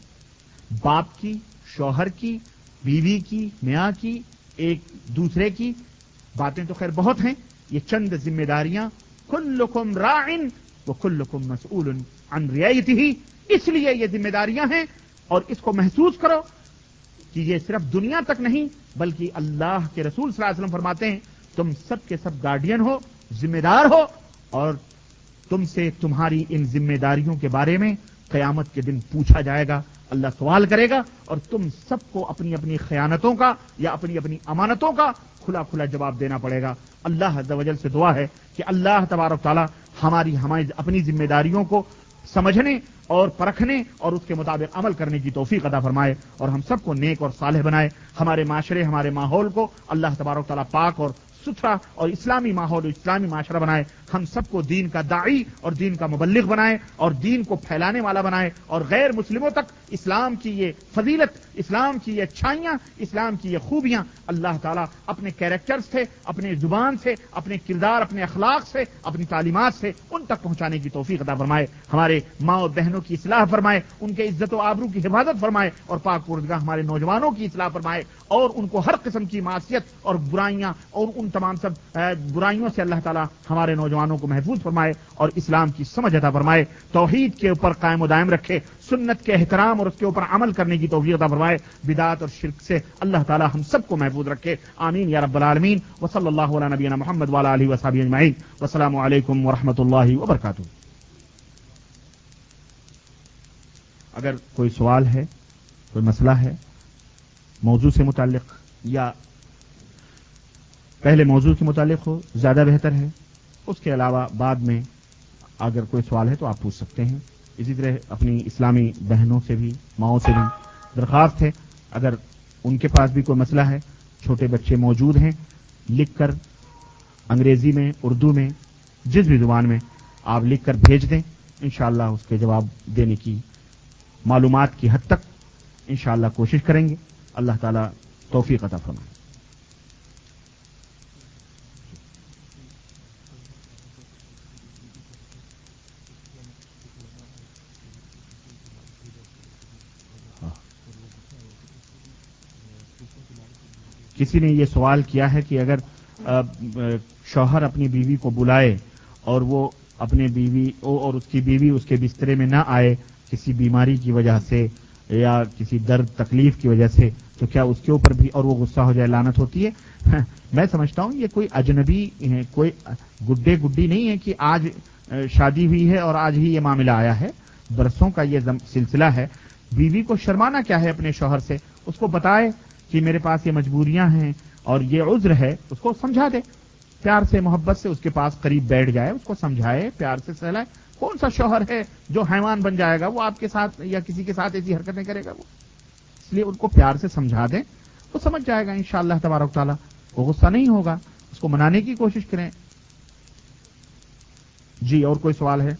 باپ کی، شوہر کی، بیوی کی، میاں کی، ایک دوسرے کی. باتیں تو خیر بہت ہیں، یہ چند ذمہ داریاں. کلکم راعن وکلکم مسئول عن رعیتہ، اس لیے یہ ذمہ داریاں ہیں اور اس کو محسوس کرو کہ یہ صرف دنیا تک نہیں بلکہ اللہ کے رسول صلی اللہ علیہ وسلم فرماتے ہیں تم سب کے سب گارڈین ہو، ذمہ دار ہو، اور تم سے تمہاری ان ذمہ داریوں کے بارے میں قیامت کے دن پوچھا جائے گا. اللہ سوال کرے گا اور تم سب کو اپنی اپنی خیانتوں کا یا اپنی اپنی امانتوں کا کھلا کھلا جواب دینا پڑے گا. اللہ عز و جل سے دعا ہے کہ اللہ تبارک تعالی ہماری اپنی ذمہ داریوں کو سمجھنے اور پرکھنے اور اس کے مطابق عمل کرنے کی توفیق عطا فرمائے اور ہم سب کو نیک اور صالح بنائے. ہمارے معاشرے، ہمارے ماحول کو اللہ تبارک تعالی پاک اور ستھرا اور اسلامی ماحول، اسلامی معاشرہ بنائے. ہم سب کو دین کا داعی اور دین کا مبلغ بنائے اور دین کو پھیلانے والا بنائے اور غیر مسلموں تک اسلام کی یہ فضیلت، اسلام کی یہ اچھائیاں، اسلام کی یہ خوبیاں اللہ تعالیٰ اپنے کیریکٹرز سے، اپنے زبان سے، اپنے کردار، اپنے اخلاق سے، اپنی تعلیمات سے ان تک پہنچانے کی توفیق عطا فرمائے. ہمارے ماں اور بہنوں کی اصلاح فرمائے، ان کے عزت و آبرو کی حفاظت فرمائے اور پاک پروردگار ہمارے نوجوانوں کی اصلاح فرمائے اور ان کو ہر قسم کی معصیت اور برائیاں اور ان تمام سب برائیوں سے اللہ تعالیٰ ہمارے نوجوانوں کو محفوظ فرمائے اور اسلام کی سمجھ عطا فرمائے. توحید کے اوپر قائم و دائم رکھے، سنت کے احترام اور اس کے اوپر عمل کرنے کی توفیق عطا فرمائے. بدعت اور شرک سے اللہ تعالیٰ ہم سب کو محفوظ رکھے. آمین یا رب العالمین. وصلی اللہ علی نبینا محمد وعلی آلہ وصحبہ اجمعین. والسلام علیکم ورحمۃ اللہ وبرکاتہ. اگر کوئی سوال ہے، کوئی مسئلہ ہے موضوع سے متعلق یا پہلے موضوع کے متعلق ہو زیادہ بہتر ہے. اس کے علاوہ بعد میں اگر کوئی سوال ہے تو آپ پوچھ سکتے ہیں. اسی طرح اپنی اسلامی بہنوں سے بھی، ماؤں سے بھی درخواست ہے اگر ان کے پاس بھی کوئی مسئلہ ہے، چھوٹے بچے موجود ہیں، لکھ کر انگریزی میں، اردو میں، جس بھی زبان میں آپ لکھ کر بھیج دیں. انشاءاللہ اس کے جواب دینے کی معلومات کی حد تک انشاءاللہ کوشش کریں گے. اللہ تعالیٰ توفیق عطا فرمائے. کسی نے یہ سوال کیا ہے کہ اگر شوہر اپنی بیوی کو بلائے اور وہ اپنے بیوی اور اس کی بیوی اس کے بسترے میں نہ آئے کسی بیماری کی وجہ سے یا کسی درد تکلیف کی وجہ سے، تو کیا اس کے اوپر بھی اور وہ غصہ ہو جائے لعنت ہوتی ہے؟ میں سمجھتا ہوں یہ کوئی اجنبی کوئی گڈے گڈی نہیں ہے کہ آج شادی ہوئی ہے اور آج ہی یہ معاملہ آیا ہے. برسوں کا یہ سلسلہ ہے. بیوی کو شرمانا کیا ہے اپنے شوہر سے؟ اس کو بتائے کہ میرے پاس یہ مجبوریاں ہیں اور یہ عذر ہے، اس کو سمجھا دے، پیار سے محبت سے اس کے پاس قریب بیٹھ جائے، اس کو سمجھائے، پیار سے سہلائے. کون سا شوہر ہے جو حیوان بن جائے گا وہ آپ کے ساتھ یا کسی کے ساتھ ایسی حرکتیں کرے گا؟ وہ اس لیے ان کو پیار سے سمجھا دیں، وہ سمجھ جائے گا انشاءاللہ تبارک تعالیٰ. وہ غصہ نہیں ہوگا، اس کو منانے کی کوشش کریں. جی اور کوئی سوال ہے؟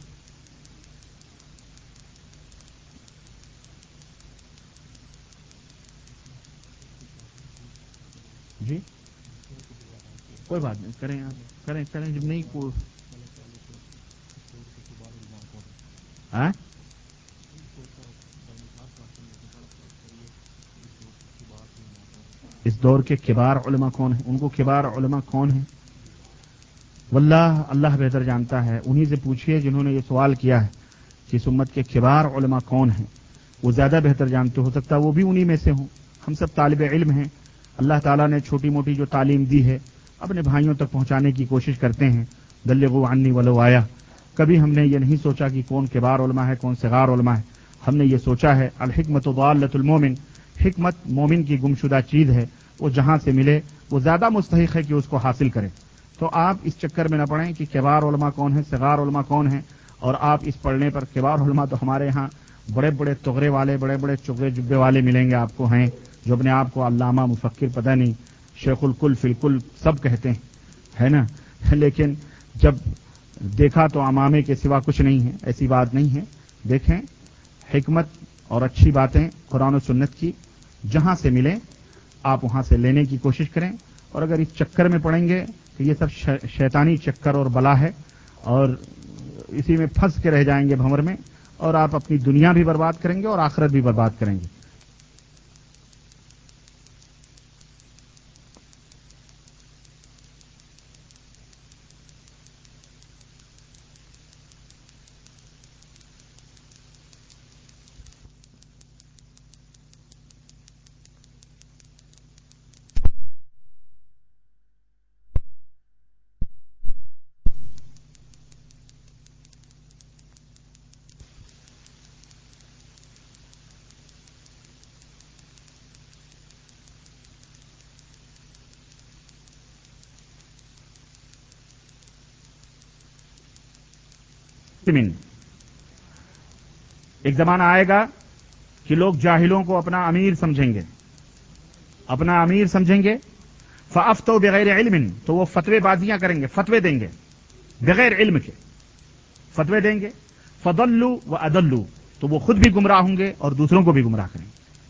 جی کوئی بات نہیں، کریں آپ کریں جب نہیں کو ہاں اس دور کے کبار علماء کون ہیں؟ ان کو کبار علماء کون ہیں؟ واللہ اللہ بہتر جانتا ہے. انہی سے پوچھئے جنہوں نے یہ سوال کیا ہے کہ اس امت کے کبار علماء کون ہیں، وہ زیادہ بہتر جانتے. ہو سکتا ہے وہ بھی انہی میں سے ہوں. ہم سب طالب علم ہیں، اللہ تعالیٰ نے چھوٹی موٹی جو تعلیم دی ہے اپنے بھائیوں تک پہنچانے کی کوشش کرتے ہیں. بلغوا عنی ولو آیا. کبھی ہم نے یہ نہیں سوچا کہ کون کبار علماء ہے کون صغار علماء ہے. ہم نے یہ سوچا ہے الحکمت ضالۃ المومن، حکمت مومن کی گمشدہ چیز ہے. وہ جہاں سے ملے وہ زیادہ مستحق ہے کہ اس کو حاصل کرے. تو آپ اس چکر میں نہ پڑیں کہ کبار علماء کون ہیں، صغار علماء کون ہیں، اور آپ اس پڑھنے پر کبار علماء تو ہمارے ہاں بڑے بڑے تغرے والے، بڑے بڑے چغے جبے والے ملیں گے آپ کو، ہیں جو اپنے آپ کو علامہ مفکر پتہ نہیں شیخ الکل فی الکل سب کہتے ہیں، ہے نا. لیکن جب دیکھا تو امامے کے سوا کچھ نہیں ہے. ایسی بات نہیں ہے. دیکھیں حکمت اور اچھی باتیں قرآن و سنت کی جہاں سے ملیں آپ وہاں سے لینے کی کوشش کریں. اور اگر اس چکر میں پڑیں گے تو یہ سب شیطانی چکر اور بلا ہے، اور اسی میں پھنس کے رہ جائیں گے بھنور میں، اور آپ اپنی دنیا بھی برباد کریں گے اور آخرت بھی برباد کریں گے. ایک زمانہ آئے گا کہ لوگ جاہلوں کو اپنا امیر سمجھیں گے، اپنا امیر سمجھیں گے. فافتوا بغیر علم، تو وہ فتوے بازیاں کریں گے، فتوے دیں گے بغیر علم کے، فتوے دیں گے. فضلوا واضلوا، تو وہ خود بھی گمراہ ہوں گے اور دوسروں کو بھی گمراہ کریں گے.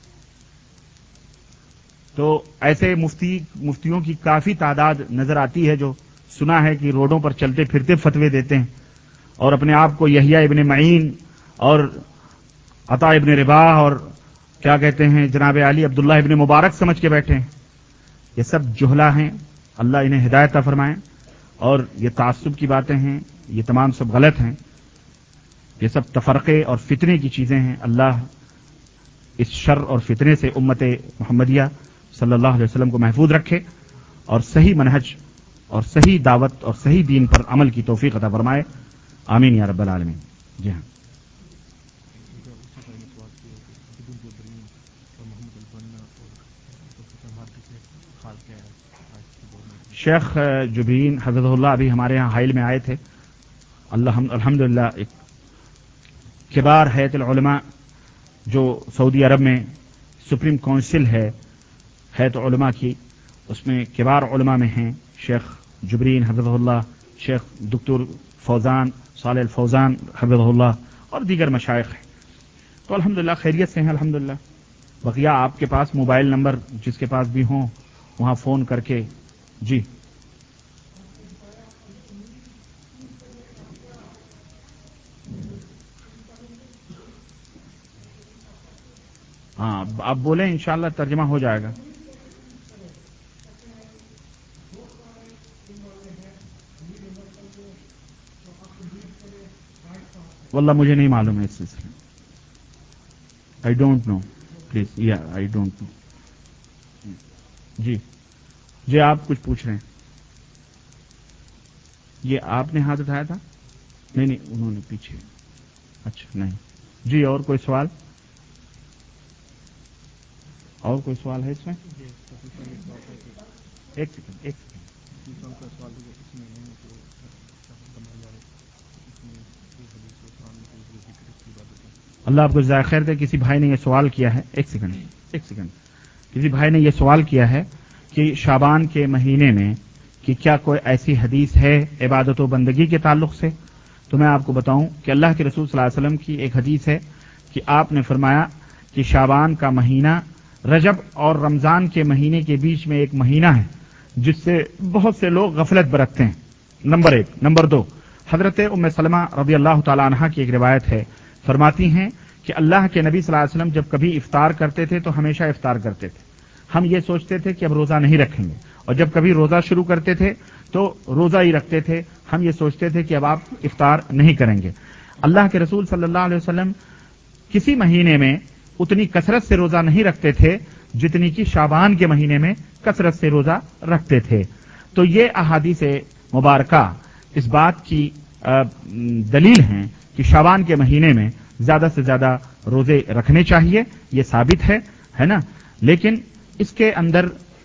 تو ایسے مفتیوں کی کافی تعداد نظر آتی ہے جو سنا ہے کہ روڈوں پر چلتے پھرتے فتوے دیتے ہیں اور اپنے آپ کو یحییٰ ابن معین اور عطا ابن رباح اور کیا کہتے ہیں جناب علی عبداللہ ابن مبارک سمجھ کے بیٹھے ہیں. یہ سب جہلا ہیں، اللہ انہیں ہدایت عطا فرمائے. اور یہ تعصب کی باتیں ہیں، یہ تمام سب غلط ہیں، یہ سب تفرقے اور فتنے کی چیزیں ہیں. اللہ اس شر اور فتنے سے امت محمدیہ صلی اللہ علیہ وسلم کو محفوظ رکھے اور صحیح منہج اور صحیح دعوت اور صحیح دین پر عمل کی توفیق عطا فرمائے. آمین یا رب العالمین. جی ہاں. شیخ جبرین حفظہ اللہ ابھی ہمارے یہاں حائل میں آئے تھے. الحمدللہ ایک کبار ہیئت العلماء جو سعودی عرب میں سپریم کونسل ہے ہیئت علماء کی، اس میں کبار علماء میں ہیں شیخ جبرین حفظہ اللہ، شیخ دکتور فوزان صالح الفوزان حفظہ اللہ اور دیگر مشائخ ہیں. تو الحمدللہ خیریت سے ہیں الحمدللہ. بقیہ آپ کے پاس موبائل نمبر جس کے پاس بھی ہوں وہاں فون کر کے. جی ہاں آپ بولیں انشاءاللہ ترجمہ ہو جائے گا. واللہ مجھے نہیں معلوم ہے اس سلسلے میں. I don't know please. یا آئی ڈونٹ نو. جی آپ کچھ پوچھ رہے ہیں. یہ آپ نے ہاتھ اٹھایا تھا؟ نہیں انہوں نے پیچھے. اچھا نہیں. جی اور کوئی سوال؟ اور کوئی سوال ہے اس میں؟ ایک سیکنڈ. اللہ آپ کو جزائے خیر دے. کسی بھائی نے یہ سوال کیا ہے. ایک سیکنڈ. کسی بھائی نے یہ سوال کیا ہے کہ شعبان کے مہینے میں کہ کیا کوئی ایسی حدیث ہے عبادت و بندگی کے تعلق سے. تو میں آپ کو بتاؤں کہ اللہ کے رسول صلی اللہ علیہ وسلم کی ایک حدیث ہے کہ آپ نے فرمایا کہ شعبان کا مہینہ رجب اور رمضان کے مہینے کے بیچ میں ایک مہینہ ہے جس سے بہت سے لوگ غفلت برتتے ہیں. نمبر 1. نمبر 2، حضرت ام سلمہ رضی اللہ تعالی عنہا کی ایک روایت ہے، فرماتی ہیں کہ اللہ کے نبی صلی اللہ علیہ وسلم جب کبھی افطار کرتے تھے تو ہمیشہ افطار کرتے تھے. ہم یہ سوچتے تھے کہ اب روزہ نہیں رکھیں گے، اور جب کبھی روزہ شروع کرتے تھے تو روزہ ہی رکھتے تھے. ہم یہ سوچتے تھے کہ اب آپ افطار نہیں کریں گے. اللہ کے رسول صلی اللہ علیہ وسلم کسی مہینے میں اتنی کثرت سے روزہ نہیں رکھتے تھے جتنی کہ شعبان کے مہینے میں کثرت سے روزہ رکھتے تھے. تو یہ احادیث مبارکہ اس بات کی دلیل ہیں کہ شعبان کے مہینے میں زیادہ سے زیادہ روزے رکھنے چاہیے. یہ ثابت ہے نا. لیکن اس کے اندر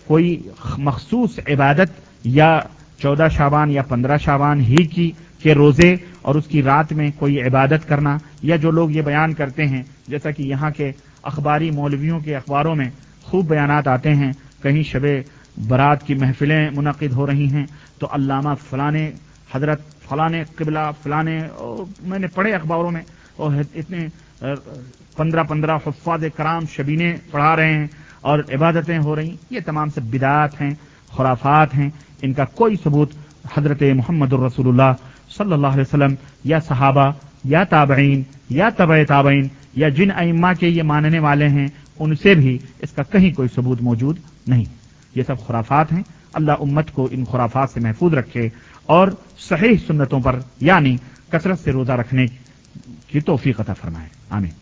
کوئی مخصوص عبادت یا 14 شعبان یا 15 شعبان ہی کے روزے اور اس کی رات میں کوئی عبادت کرنا، یا جو لوگ یہ بیان کرتے ہیں جیسا کہ یہاں کے اخباری مولویوں کے اخباروں میں خوب بیانات آتے ہیں، کہیں شب برات کی محفلیں منعقد ہو رہی ہیں تو علامہ فلانے حضرت فلانے قبلہ فلانے، میں نے پڑھے اخباروں میں، اور اتنے 15 حفاظ کرام شبینے پڑھا رہے ہیں اور عبادتیں ہو رہی. یہ تمام سے بدعات ہیں، خرافات ہیں، ان کا کوئی ثبوت حضرت محمد الرسول اللہ صلی اللہ علیہ وسلم یا صحابہ یا تابعین یا تبع تابعین یا جن ائمہ کے یہ ماننے والے ہیں ان سے بھی اس کا کہیں کوئی ثبوت موجود نہیں. یہ سب خرافات ہیں. اللہ امت کو ان خرافات سے محفوظ رکھے اور صحیح سنتوں پر یعنی کثرت سے روزہ رکھنے کی توفیق عطا فرمائے. آمین.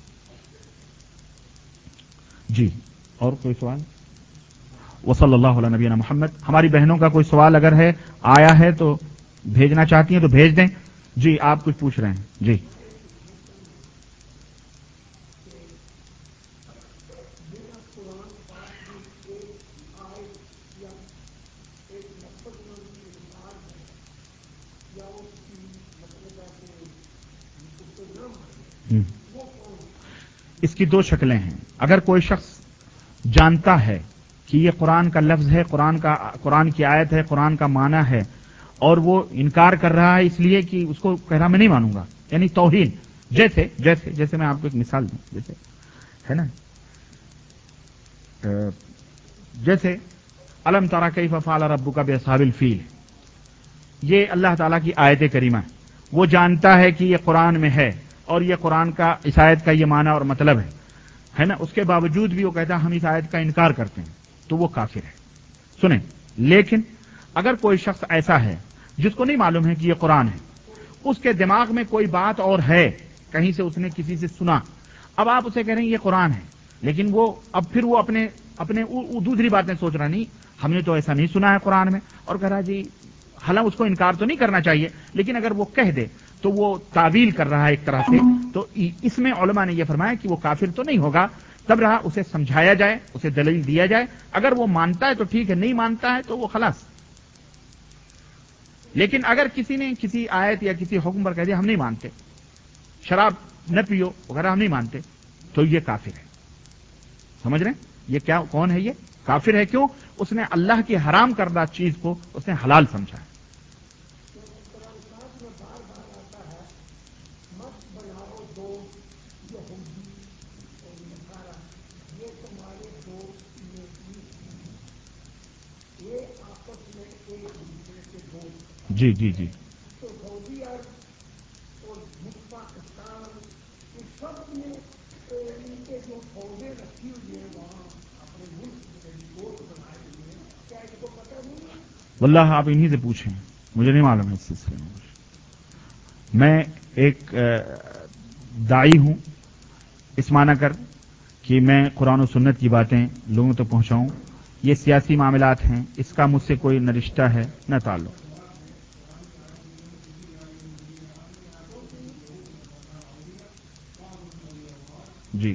جی اور کوئی سوال؟ وصلی اللہ علی نبینا محمد. ہماری بہنوں کا کوئی سوال اگر ہے آیا ہے تو بھیجنا چاہتی ہیں تو بھیج دیں. جی آپ کچھ پوچھ رہے ہیں؟ جی اس کی دو شکلیں ہیں. اگر کوئی شخص جانتا ہے کہ یہ قرآن کا لفظ ہے، قرآن کی آیت ہے، قرآن کا معنی ہے، اور وہ انکار کر رہا ہے اس لیے کہ اس کو کہہ رہا میں نہیں مانوں گا، یعنی توہین. جیسے میں آپ کو ایک مثال دوں، جیسے ہے نا، جیسے الم تری کیف فعل ربک باصحاب الفیل، یہ اللہ تعالیٰ کی آیت کریمہ ہے. وہ جانتا ہے کہ یہ قرآن میں ہے اور یہ قرآن کا اس آیت کا یہ معنی اور مطلب ہے نا، اس کے باوجود بھی وہ کہتا ہے ہم اس آیت کا انکار کرتے ہیں، تو وہ کافر ہے. سنیں، لیکن اگر کوئی شخص ایسا ہے جس کو نہیں معلوم ہے کہ یہ قرآن ہے، اس کے دماغ میں کوئی بات اور ہے، کہیں سے اس نے کسی سے سنا، اب آپ اسے کہہ رہے ہیں یہ قرآن ہے، لیکن وہ اب پھر وہ اپنے دوسری باتیں سوچ رہا، نہیں ہم نے تو ایسا نہیں سنا ہے قرآن میں، اور کہہ رہا جی حالانکہ اس کو انکار تو نہیں کرنا چاہیے، لیکن اگر وہ کہہ دے تو وہ تعویل کر رہا ہے ایک طرح سے. تو اس میں علماء نے یہ فرمایا کہ وہ کافر تو نہیں ہوگا، تب رہا اسے سمجھایا جائے، اسے دلیل دیا جائے، اگر وہ مانتا ہے تو ٹھیک ہے، نہیں مانتا ہے تو وہ خلاص. لیکن اگر کسی نے کسی آیت یا کسی حکم پر کہہ دیا ہم نہیں مانتے، شراب نہ پیو وغیرہ ہم نہیں مانتے، تو یہ کافر ہے. سمجھ رہے ہیں یہ کیا کون ہے؟ یہ کافر ہے. کیوں؟ اس نے اللہ کی حرام کردہ چیز کو اس نے حلال سمجھا ہے. جی جی جی واللہ آپ انہی سے پوچھیں، مجھے نہیں معلوم ہے اس سلسلے میں. میں ایک داعی ہوں، اس معنی کر کہ میں قرآن و سنت کی باتیں لوگوں تک پہنچاؤں. یہ سیاسی معاملات ہیں، اس کا مجھ سے کوئی نہ رشتہ ہے نہ تعلق. جی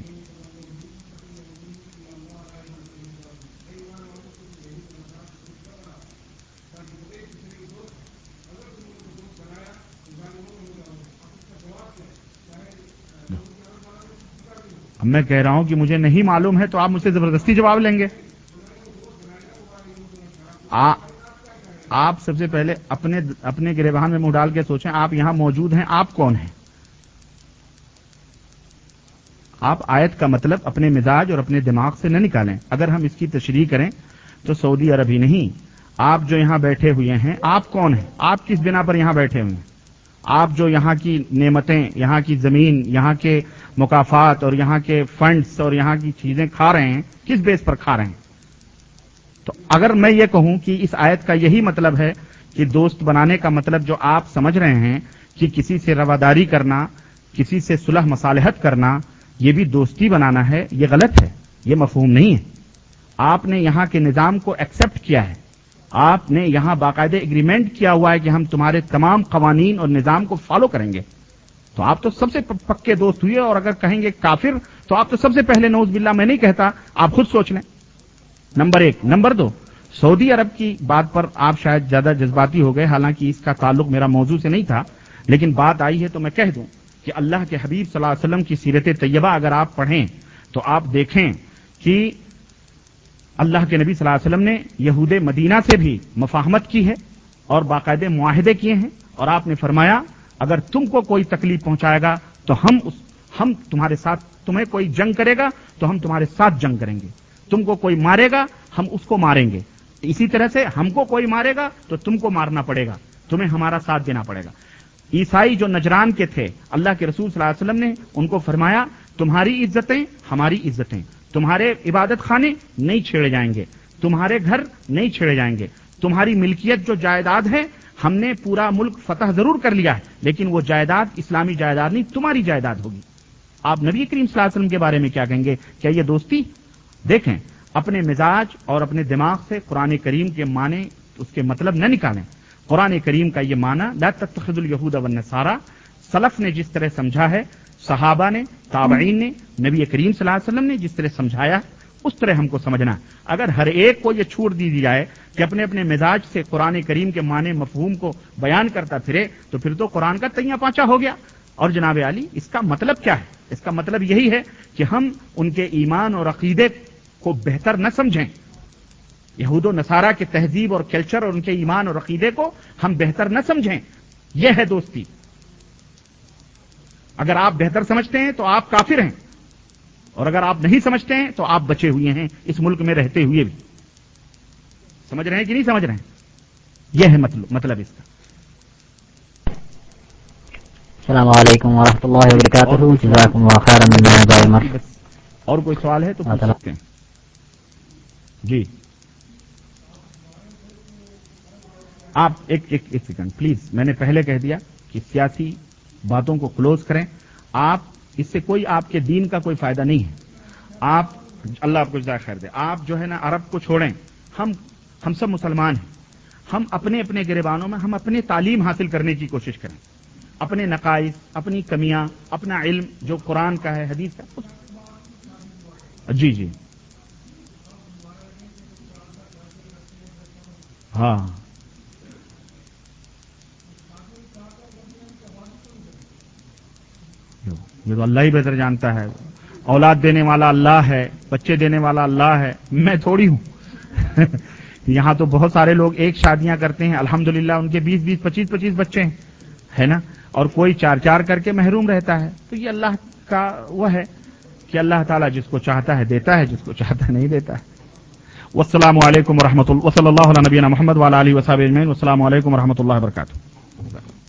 اب میں کہہ رہا ہوں کہ مجھے نہیں معلوم ہے تو آپ مجھ سے زبردستی جواب لیں گے. آپ سب سے پہلے اپنے گریبان میں منہ ڈال کے سوچیں، آپ یہاں موجود ہیں، آپ کون ہیں؟ آپ آیت کا مطلب اپنے مزاج اور اپنے دماغ سے نہ نکالیں. اگر ہم اس کی تشریح کریں تو سعودی عرب ہی نہیں، آپ جو یہاں بیٹھے ہوئے ہیں آپ کون ہیں؟ آپ کس بنا پر یہاں بیٹھے ہوئے ہیں؟ آپ جو یہاں کی نعمتیں، یہاں کی زمین، یہاں کے مکافات اور یہاں کے فنڈز اور یہاں کی چیزیں کھا رہے ہیں، کس بیس پر کھا رہے ہیں؟ تو اگر میں یہ کہوں کہ اس آیت کا یہی مطلب ہے کہ دوست بنانے کا مطلب جو آپ سمجھ رہے ہیں کہ کسی سے رواداری کرنا، کسی سے صلح مصالحت کرنا، یہ بھی دوستی بنانا ہے، یہ غلط ہے، یہ مفہوم نہیں ہے. آپ نے یہاں کے نظام کو ایکسپٹ کیا ہے، آپ نے یہاں باقاعدہ ایگریمنٹ کیا ہوا ہے کہ ہم تمہارے تمام قوانین اور نظام کو فالو کریں گے، تو آپ تو سب سے پکے دوست ہوئے. اور اگر کہیں گے کافر تو آپ تو سب سے پہلے، نعوذ باللہ میں نہیں کہتا، آپ خود سوچ لیں. نمبر 1. نمبر 2، سعودی عرب کی بات پر آپ شاید زیادہ جذباتی ہو گئے، حالانکہ اس کا تعلق میرا موضوع سے نہیں تھا، لیکن بات آئی ہے تو میں کہہ دوں کہ اللہ کے حبیب صلی اللہ علیہ وسلم کی سیرت طیبہ اگر آپ پڑھیں تو آپ دیکھیں کہ اللہ کے نبی صلی اللہ علیہ وسلم نے یہود مدینہ سے بھی مفاہمت کی ہے اور باقاعدہ معاہدے کیے ہیں، اور آپ نے فرمایا اگر تم کو کوئی تکلیف پہنچائے گا تو ہم تمہارے ساتھ، تمہیں کوئی جنگ کرے گا تو ہم تمہارے ساتھ جنگ کریں گے، تم کو کوئی مارے گا ہم اس کو ماریں گے، اسی طرح سے ہم کو کوئی مارے گا تو تم کو مارنا پڑے گا، تمہیں ہمارا ساتھ دینا پڑے گا۔ عیسائی جو نجران کے تھے، اللہ کے رسول صلی اللہ علیہ وسلم نے ان کو فرمایا تمہاری عزتیں ہماری عزتیں، تمہارے عبادت خانے نہیں چھیڑے جائیں گے، تمہارے گھر نہیں چھیڑے جائیں گے، تمہاری ملکیت جو جائیداد ہے ہم نے پورا ملک فتح ضرور کر لیا ہے لیکن وہ جائیداد اسلامی جائیداد نہیں، تمہاری جائیداد ہوگی۔ آپ نبی کریم صلی اللہ علیہ وسلم کے بارے میں کیا کہیں گے؟ کیا یہ دوستی؟ دیکھیں، اپنے مزاج اور اپنے دماغ سے قرآن کریم کے معنی، اس کے مطلب نہ نکالیں۔ قرآن کریم کا یہ معنی لا تتخذوا اليہود والنصارى، سلف نے جس طرح سمجھا ہے، صحابہ نے، تابعین نے، نبی کریم صلی اللہ علیہ وسلم نے جس طرح سمجھایا اس طرح ہم کو سمجھنا ہے۔ اگر ہر ایک کو یہ چھوٹ دی جائے کہ اپنے اپنے مزاج سے قرآن کریم کے معنی مفہوم کو بیان کرتا پھرے تو پھر تو قرآن کا تیاں پانچا ہو گیا۔ اور جناب علی، اس کا مطلب کیا ہے؟ اس کا مطلب یہی ہے کہ ہم ان کے ایمان اور عقیدے کو بہتر نہ سمجھیں، یہود و نصارہ کے تہذیب اور کلچر اور ان کے ایمان اور عقیدے کو ہم بہتر نہ سمجھیں، یہ ہے دوستی۔ اگر آپ بہتر سمجھتے ہیں تو آپ کافر ہیں، اور اگر آپ نہیں سمجھتے ہیں تو آپ بچے ہوئے ہیں اس ملک میں رہتے ہوئے بھی۔ سمجھ رہے ہیں کہ نہیں سمجھ رہے ہیں؟ یہ ہے مطلب اس کا۔ السلام علیکم ورحمۃ اللہ وبرکاتہ، جزاکم اللہ خیرا مما دائما۔ اور کوئی سوال ہے تو پوچھ سکتے ہیں جی۔ آپ ایک سیکنڈ پلیز، میں نے پہلے کہہ دیا کہ سیاسی باتوں کو کلوز کریں، آپ اس سے کوئی آپ کے دین کا کوئی فائدہ نہیں ہے۔ آپ، اللہ آپ کو جزائے خیر دے، آپ جو ہے نا عرب کو چھوڑیں، ہم سب مسلمان ہیں، ہم اپنے اپنے گریبانوں میں ہم اپنی تعلیم حاصل کرنے کی کوشش کریں، اپنے نقائص، اپنی کمیاں، اپنا علم جو قرآن کا ہے، حدیث کا۔ جی ہاں، یہ تو اللہ ہی بہتر جانتا ہے۔ اولاد دینے والا اللہ ہے، بچے دینے والا اللہ ہے، میں تھوڑی ہوں۔ یہاں تو بہت سارے لوگ ایک شادیاں کرتے ہیں، الحمدللہ ان کے 20 25 بچے ہیں، ہے نا، اور کوئی 4 کر کے محروم رہتا ہے۔ تو یہ اللہ کا وہ ہے کہ اللہ تعالیٰ جس کو چاہتا ہے دیتا ہے، جس کو چاہتا ہے نہیں دیتا ہے۔ والسلام علیکم ورحمۃ اللہ، وصلی اللہ علی نبینا محمد وعلی آلہ وصحبہ اجمعین، والسلام علیکم ورحمۃ اللہ وبرکاتہ۔